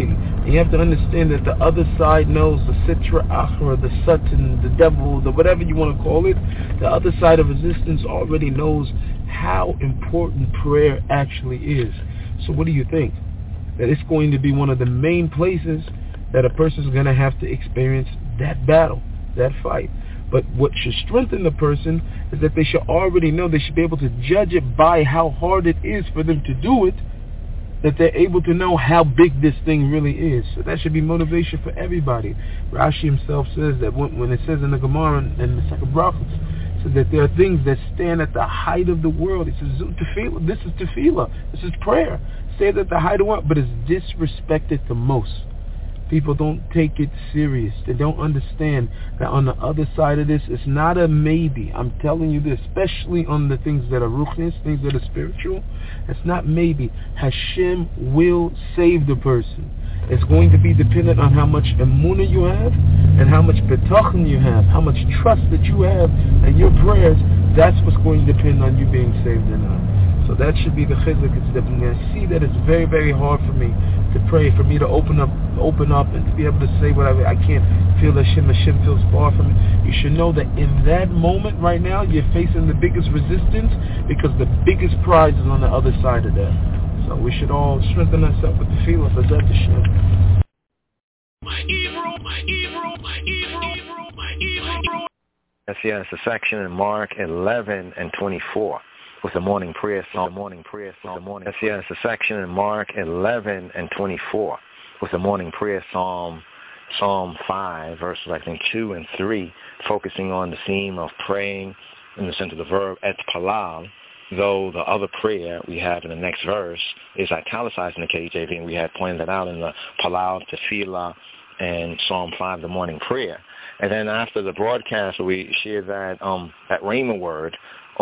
And you have to understand that the other side knows, the Sitra Achra, the Satan, the devil, the whatever you want to call it, the other side of resistance already knows how important prayer actually is. So what do you think? That it's going to be one of the main places that a person is going to have to experience that battle, that fight. But what should strengthen the person is that they should already know, they should be able to judge it by how hard it is for them to do it, that they're able to know how big this thing really is. So that should be motivation for everybody. Rashi himself says that when, when it says in the Gemara and the second Brachos, says that there are things that stand at the height of the world. He says, tefillah, this is tefillah, this is prayer. Stands at the height of the world, but is disrespected the most. People don't take it serious. They don't understand that on the other side of this, it's not a maybe. I'm telling you this, especially on the things that are ruchnis, things that are spiritual. It's not maybe. Hashem will save the person. It's going to be dependent on how much emunah you have and how much betachon you have, how much trust that you have and your prayers. That's what's going to depend on you being saved or not. So that should be the chizuk. It's that I'm going to see that it's very, very hard for me to pray, for me to open up, open up, and to be able to say whatever. I can't feel Hashem. Hashem feels far from me. You should know that in that moment right now, you're facing the biggest resistance because the biggest prize is on the other side of that. So we should all strengthen ourselves with the feeling of Bezat Hashem. My Hebrew, my Hebrew, my Hebrew, my Hebrew. Yes, yes, the section in Mark eleven and twenty-four. With the morning prayer song, the morning prayer song, the morning. Yes, yes, the section in Mark eleven and twenty-four, with the morning prayer psalm, Psalm five, verses I think two and three, focusing on the theme of praying in the sense of the verb et palal. Though the other prayer we have in the next verse is italicized in the K J V, and we had pointed that out in the palal, tefillah, and Psalm five, the morning prayer. And then after the broadcast, we shared that um, that Rhema word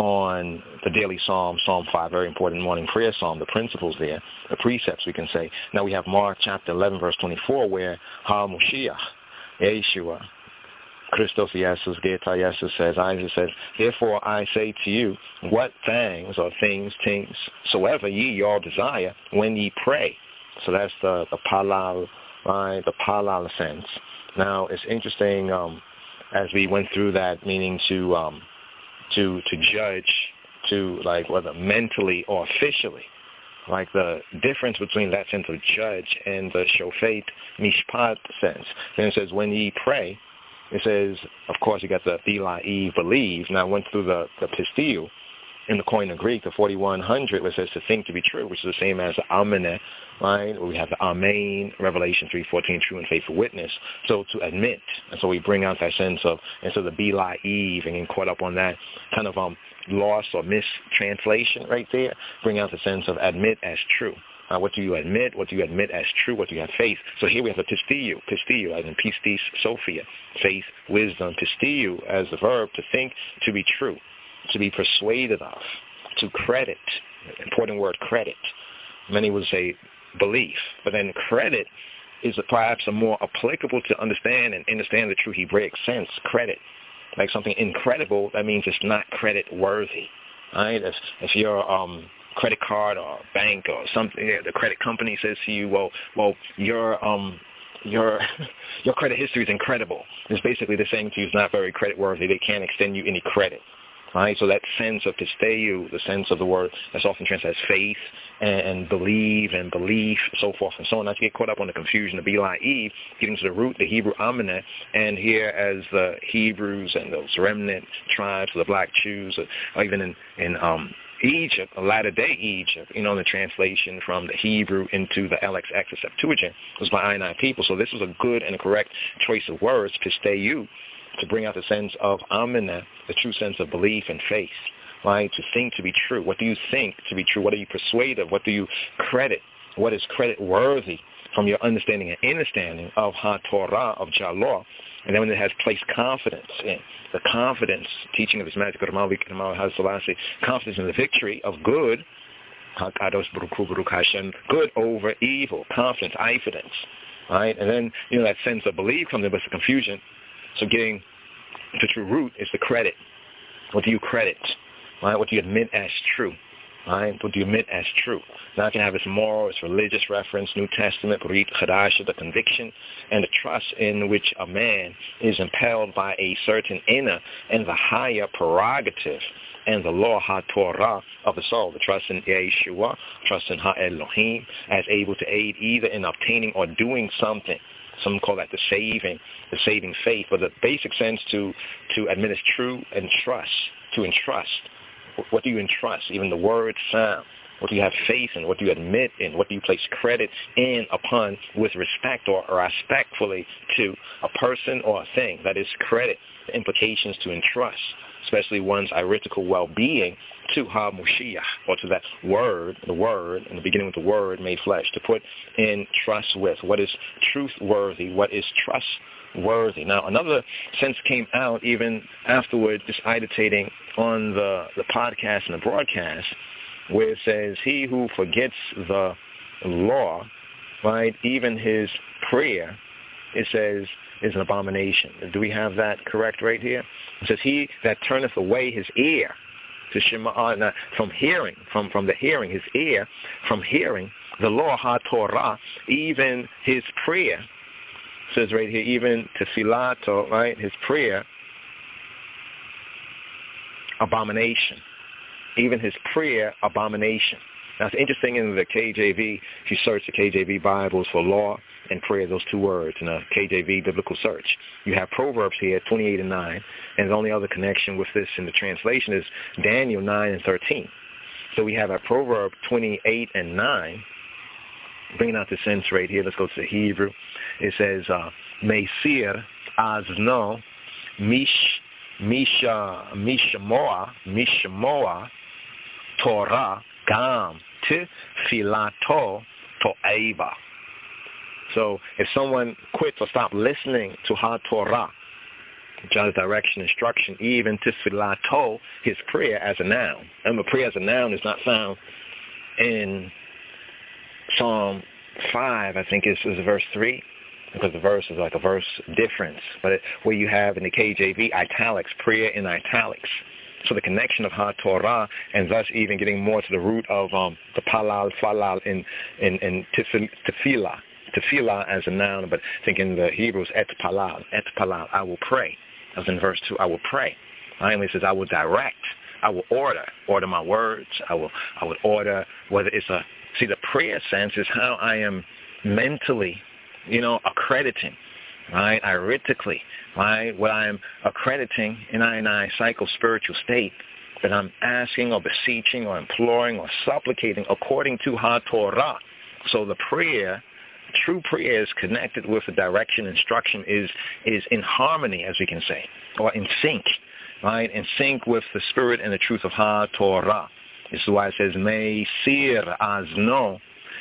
on the daily psalm, Psalm five, very important morning prayer psalm, the principles there, the precepts we can say. Now we have Mark chapter eleven, verse twenty-four, where Ha-Moshiach, Yeshua, Christos Jesus, Geta Jesus says, Isaac says, therefore I say to you, what things or things, things, soever ye y'all desire when ye pray. So that's the, the palal, right, the palal sense. Now it's interesting um, as we went through that, meaning to um, to to judge, to like whether mentally or officially, like the difference between that sense of judge and the shofet mishpat sense. Then it says when ye pray, it says, of course you got the bilai, believe. Now I went through the the pistil in the Koine Greek, the forty-one hundred, where it says to think to be true, which is the same as the amen, right? Where we have the amen, Revelation three fourteen, true and faithful witness. So to admit, and so we bring out that sense of, instead of the bilai, and getting caught up on that kind of um loss or mistranslation right there, bring out the sense of admit as true. Uh, what do you admit? What do you admit as true? What do you have faith? So here we have the pistiyu, pistiyu, as in pistis sophia, faith, wisdom, pistiyu as the verb to think, to be true, to be persuaded of, to credit, important word, credit. Many would say belief, but then credit is perhaps a more applicable to understand and understand the true Hebraic sense, credit. Like something incredible, that means it's not credit worthy, right? If, if your um, credit card or bank or something, the credit company says to you, well, well, your um, your your credit history is incredible. It's basically the saying to you, it's not very credit worthy. They can't extend you any credit. Right? So that sense of pisteyu, the sense of the word that's often translated as faith and, and believe and belief, so forth and so on. Not to get caught up on the confusion of Bilai, getting to the root, the Hebrew Amaneh, and here as the Hebrews and those remnant tribes, the black Jews, or even in, in um, Egypt, latter-day Egypt, you know, the translation from the Hebrew into the L X X, the Septuagint, was by I N I people. So this was a good and a correct choice of words, pisteyu, to bring out the sense of amanah, the true sense of belief and faith, right? To think to be true. What do you think to be true? What are you persuaded of? What do you credit? What is credit worthy from your understanding and understanding of HaTorah, of Jah law? And then when it has placed confidence in the confidence, teaching of His Majesty, confidence in the victory of good, good over evil, confidence, evidence, right? And then, you know, that sense of belief comes in, but it's confusion. So getting the true root is the credit. What do you credit? Right? What do you admit as true? right? What do you admit as true? Now it can have its moral, its religious reference, New Testament, Brit Chadasha, the conviction, and the trust in which a man is impelled by a certain inner and the higher prerogative and the law ha-Torah of the soul, the trust in Yeshua, trust in Ha-Elohim, as able to aid either in obtaining or doing something. Some call that the saving, the saving faith, but the basic sense to, to admit is true and trust, to entrust. What do you entrust? Even the word sound. What do you have faith in? What do you admit in? What do you place credit in, upon, with respect or, or respectfully to a person or a thing? That is credit, the implications to entrust, especially one's iritical well-being, to Ha-Moshiach, or to that word, the word, in the beginning with the word made flesh, to put in trust with. What is truth-worthy? What is trustworthy? Now, another sense came out even afterward, just iditating on the, the podcast and the broadcast, where it says, he who forgets the law, right, even his prayer, it says, is an abomination. Do we have that correct right here? It says, he that turneth away his ear to Shema, from hearing, from, from the hearing, his ear, from hearing the law, ha-Torah, even his prayer, says right here, even tefilato, right, his prayer, abomination. Even his prayer, abomination. Now, it's interesting in the K J V, if you search the K J V Bibles for law and prayer, those two words in a K J V biblical search, you have Proverbs here, twenty-eight and nine, and the only other connection with this in the translation is Daniel nine and thirteen. So we have a Proverb twenty-eight and nine, bringing out the sense right here. Let's go to the Hebrew. It says, uh, Meisir azno mish misha mishamoa mishamoa Torah gam tefilato to'eva. So if someone quits or stops listening to Ha-Torah, God's direction, instruction, even tefilato, his prayer as a noun. And the prayer as a noun is not found in Psalm five, I think is, is verse three, because the verse is like a verse difference. But it, where you have in the K J V italics, prayer in italics. So the connection of Ha-Torah, and thus even getting more to the root of um, the palal, falal, in, in, in tefillah. Tefillah as a noun, but think in the Hebrews, et palal, et palal, I will pray. As in verse two, I will pray. Finally, it says, I will direct, I will order, order my words, I will, I would order, whether it's a, see the prayer sense is how I am mentally, you know, accrediting, right, iritically, right, what I am accrediting in I and I psycho-spiritual state that I'm asking or beseeching or imploring or supplicating according to Ha-Torah. So the prayer, true prayer is connected with the direction, instruction, is is in harmony, as we can say, or in sync, right, in sync with the spirit and the truth of Ha-Torah. This is why it says, Meisir azno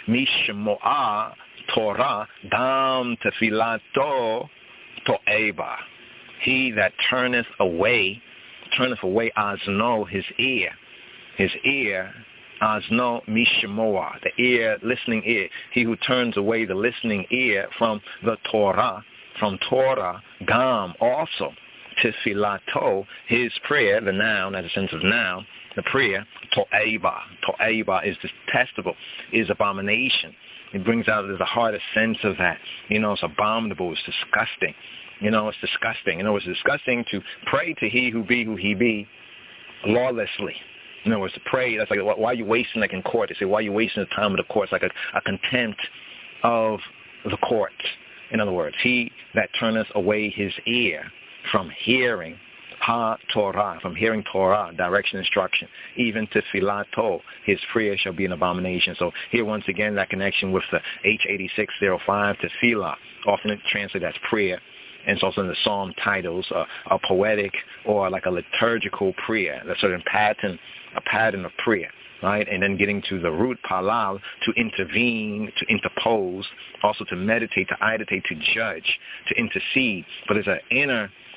mishmoa Torah dam tefilato to'eva. He that turneth away, turneth away azno, his ear, his ear, azno mishmoa, the ear, listening ear. He who turns away the listening ear from the Torah, from Torah, gam, also, tefilato, his prayer, the noun, as a sense of noun, the prayer, to'eva. To'eva is detestable, is abomination. It brings out, there's a harder sense of that. You know, it's abominable, it's disgusting. You know, it's disgusting. You know, it's disgusting to pray to he who be who he be lawlessly. In other words, to pray, that's like, why are you wasting, like in court? They say, why are you wasting the time of the court? It's like a, a contempt of the court. In other words, he that turneth away his ear from hearing Ha-Torah, from hearing Torah, direction, instruction, even tefilato, his prayer shall be an abomination. So here once again, that connection with the H eighty-six oh five, tefillah, often translated as prayer. And it's also in the psalm titles, uh, a poetic or like a liturgical prayer, a certain pattern, a pattern of prayer, right? And then getting to the root palal, to intervene, to interpose, also to meditate, to ideate, to judge, to intercede. But there's an inner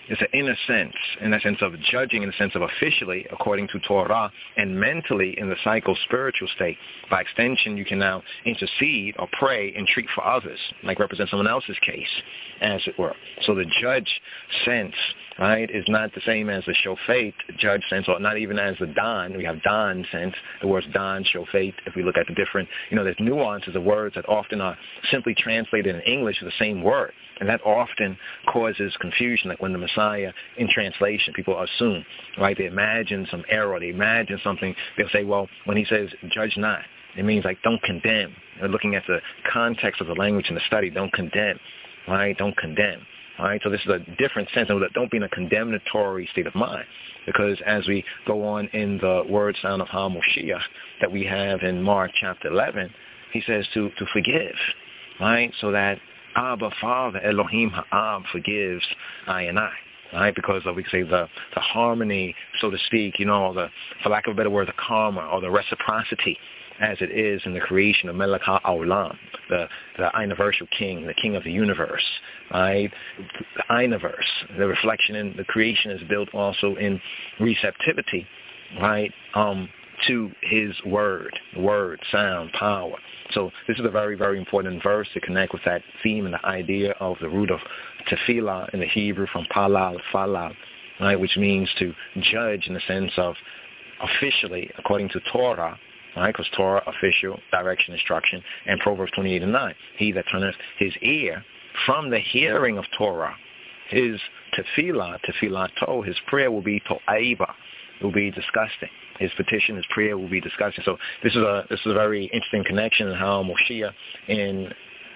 It's an inner sense, in the sense of judging, in the sense of officially, according to Torah, and mentally in the psycho-spiritual state. By extension, you can now intercede or pray and treat for others, like represent someone else's case, as it were. So the judge sense, right, is not the same as the shofet judge sense, or not even as the don. We have don sense, the words don, shofet. If we look at the different, you know, there's nuances of words that often are simply translated in English as the same word. And that often causes confusion, like when the Messiah, in translation, people assume, right? They imagine some error. They imagine something. They'll say, well, when he says, judge not, it means like don't condemn. They're looking at the context of the language in the study. Don't condemn, right? Don't condemn. All right, so this is a different sense. Don't be in a condemnatory state of mind, because as we go on in the word sound of HaMoshiach that we have in Mark chapter eleven, he says to, to forgive, right? So that Abba, Father, Elohim Ha'ab, forgives I and I, right? Because of, we could say, the, the harmony, so to speak, you know, the, for lack of a better word, the karma or the reciprocity as it is in the creation of Melech HaOlam, the, the universal king, the king of the universe, right? The universe, the reflection in the creation is built also in receptivity, right, um, to his word, word, sound, power. So this is a very, very important verse to connect with that theme and the idea of the root of tefillah in the Hebrew from palal, falal, right, which means to judge in the sense of officially, according to Torah, right, because Torah, official, direction, instruction, and Proverbs twenty-eight and nine. He that turneth his ear from the hearing of Torah, his tefillah, tefillah, his prayer will be to'aiba, will be disgusting. His petition, his prayer will be disgusting. So this is a this is a very interesting connection in how Moshiach in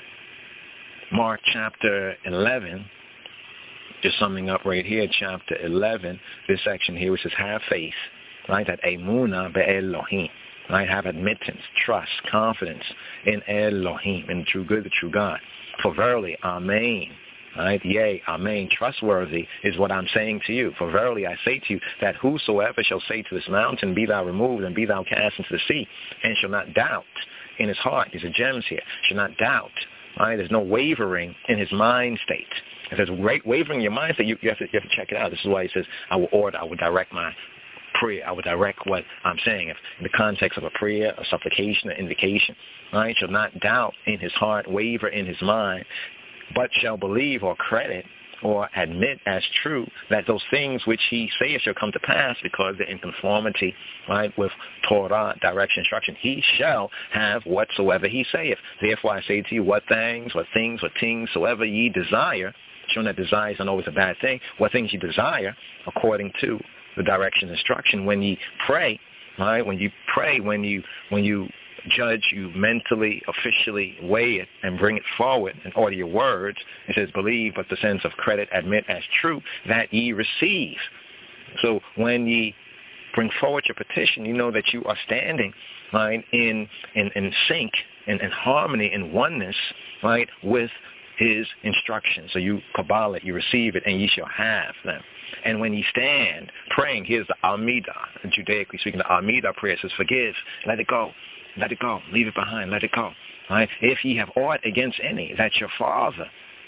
Mark chapter eleven, just summing up right here, chapter eleven, this section here, which says have faith, right, that emunah be'elohim, right, have admittance, trust, confidence in Elohim, in the true good, the true God. For verily, amen. Right? Yea, amen, trustworthy is what I'm saying to you. For verily I say to you that whosoever shall say to this mountain, be thou removed and be thou cast into the sea, and shall not doubt in his heart, these are gems here, shall not doubt. Right? There's no wavering in his mind state. If there's great wavering in your mind state, you, you, have to, you have to check it out. This is why he says, I will order, I will direct my prayer, I will direct what I'm saying. If in the context of a prayer, a supplication, an invocation, right, shall not doubt in his heart, waver in his mind, but shall believe or credit or admit as true that those things which he saith shall come to pass because they're in conformity, right, with Torah, direction, instruction. He shall have whatsoever he saith. Therefore I say to you, what things, what things, what things soever ye desire, showing that desire is not always a bad thing, what things you desire according to the direction, instruction. When ye pray, right, when you pray, when you, when you, judge, you mentally, officially weigh it and bring it forward and order your words. It says, believe, but the sense of credit, admit as true, that ye receive. So when ye bring forward your petition, you know that you are standing, right, in, in, in sync, in, in harmony, in oneness, right, with his instructions. So you kabbalah it, you receive it, and ye shall have them. And when ye stand praying, here's the Amidah, Judaically speaking, the Amidah prayer says, forgive, let it go. Let it go. Leave it behind. Let it go. Right? If ye have aught against any, that your Father,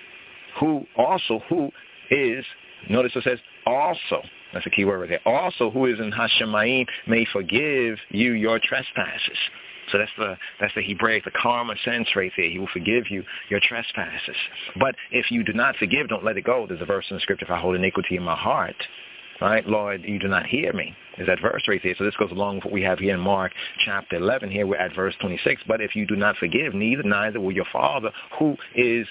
who also, who is, notice it says also, that's a key word right there, also who is in Hashemayim may forgive you your trespasses. So that's the that's the Hebraic, the karma sense right there. He will forgive you your trespasses. But if you do not forgive, don't let it go. There's a verse in the scripture, if I hold iniquity in my heart, right, Lord, you do not hear me. There's that verse right there. So this goes along with what we have here in Mark chapter eleven. Here we're at verse twenty-six. But if you do not forgive, neither neither will your Father who is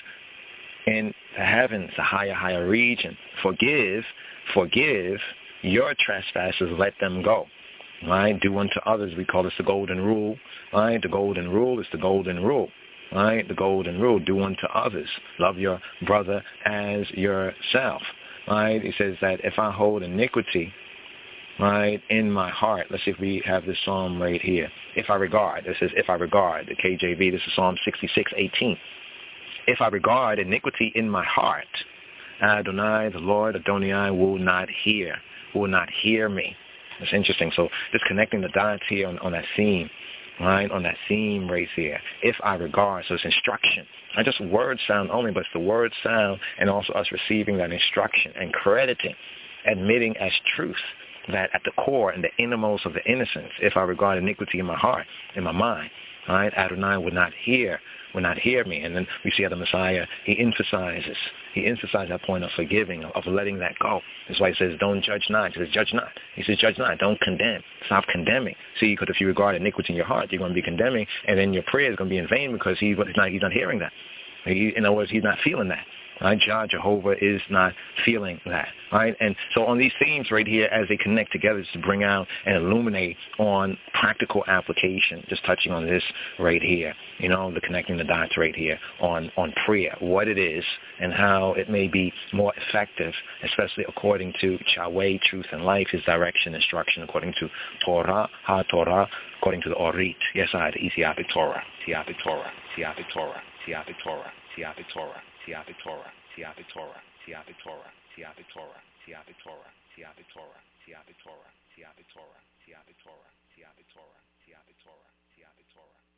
in the heavens, the higher, higher region, forgive, forgive your trespasses, let them go. Right? Do unto others. We call this the golden rule. Right? The golden rule is the golden rule. Right? The golden rule. Do unto others. Love your brother as yourself. Right? It says that if I hold iniquity, right, in my heart, let's see if we have this psalm right here. If I regard, it says if I regard, the K J V, this is Psalm sixty-six eighteen. If I regard iniquity in my heart, Adonai, the Lord, Adonai, will not hear, will not hear me. It's interesting. So just connecting the dots here on, on that theme, right, on that theme right there. If I regard, so it's instruction. Not just word sound only, but it's the word sound and also us receiving that instruction and crediting, admitting as truth that at the core and the innermost of the innocence, if I regard iniquity in my heart, in my mind, right, Adonai would not hear, would not hear me. And then we see how the Messiah, he emphasizes, he emphasizes that point of forgiving, of, of letting that go. That's why he says, don't judge not. He says, judge not. He says, judge not. Don't condemn. Stop condemning. See, because if you regard iniquity in your heart, you're going to be condemning, and then your prayer is going to be in vain because he, he's, not, he's not hearing that. He, in other words, he's not feeling that. Right? Jah, Jehovah is not feeling that. Right? And so on these themes right here, as they connect together to bring out and illuminate on practical application, just touching on this right here, you know, the connecting the dots right here on, on prayer, what it is and how it may be more effective, especially according to Yahweh, truth and life, his direction, instruction, according to Torah, Ha-Torah, according to the Orit. Yes, I, the Ethiopic Torah, Ethiopic Torah, Ethiopic Torah, Ethiopic Torah, Ethiopic Torah. Ethiopic Torah, Ethiopic Torah, Ethiopic Torah, Ethiopic Torah, Ethiopic Torah, Ethiopic Torah, Ethiopic Torah, Ethiopic Torah, Ethiopic Torah, Ethiopic Torah, Ethiopic Torah, Ethiopic Torah, Ethiopic Torah.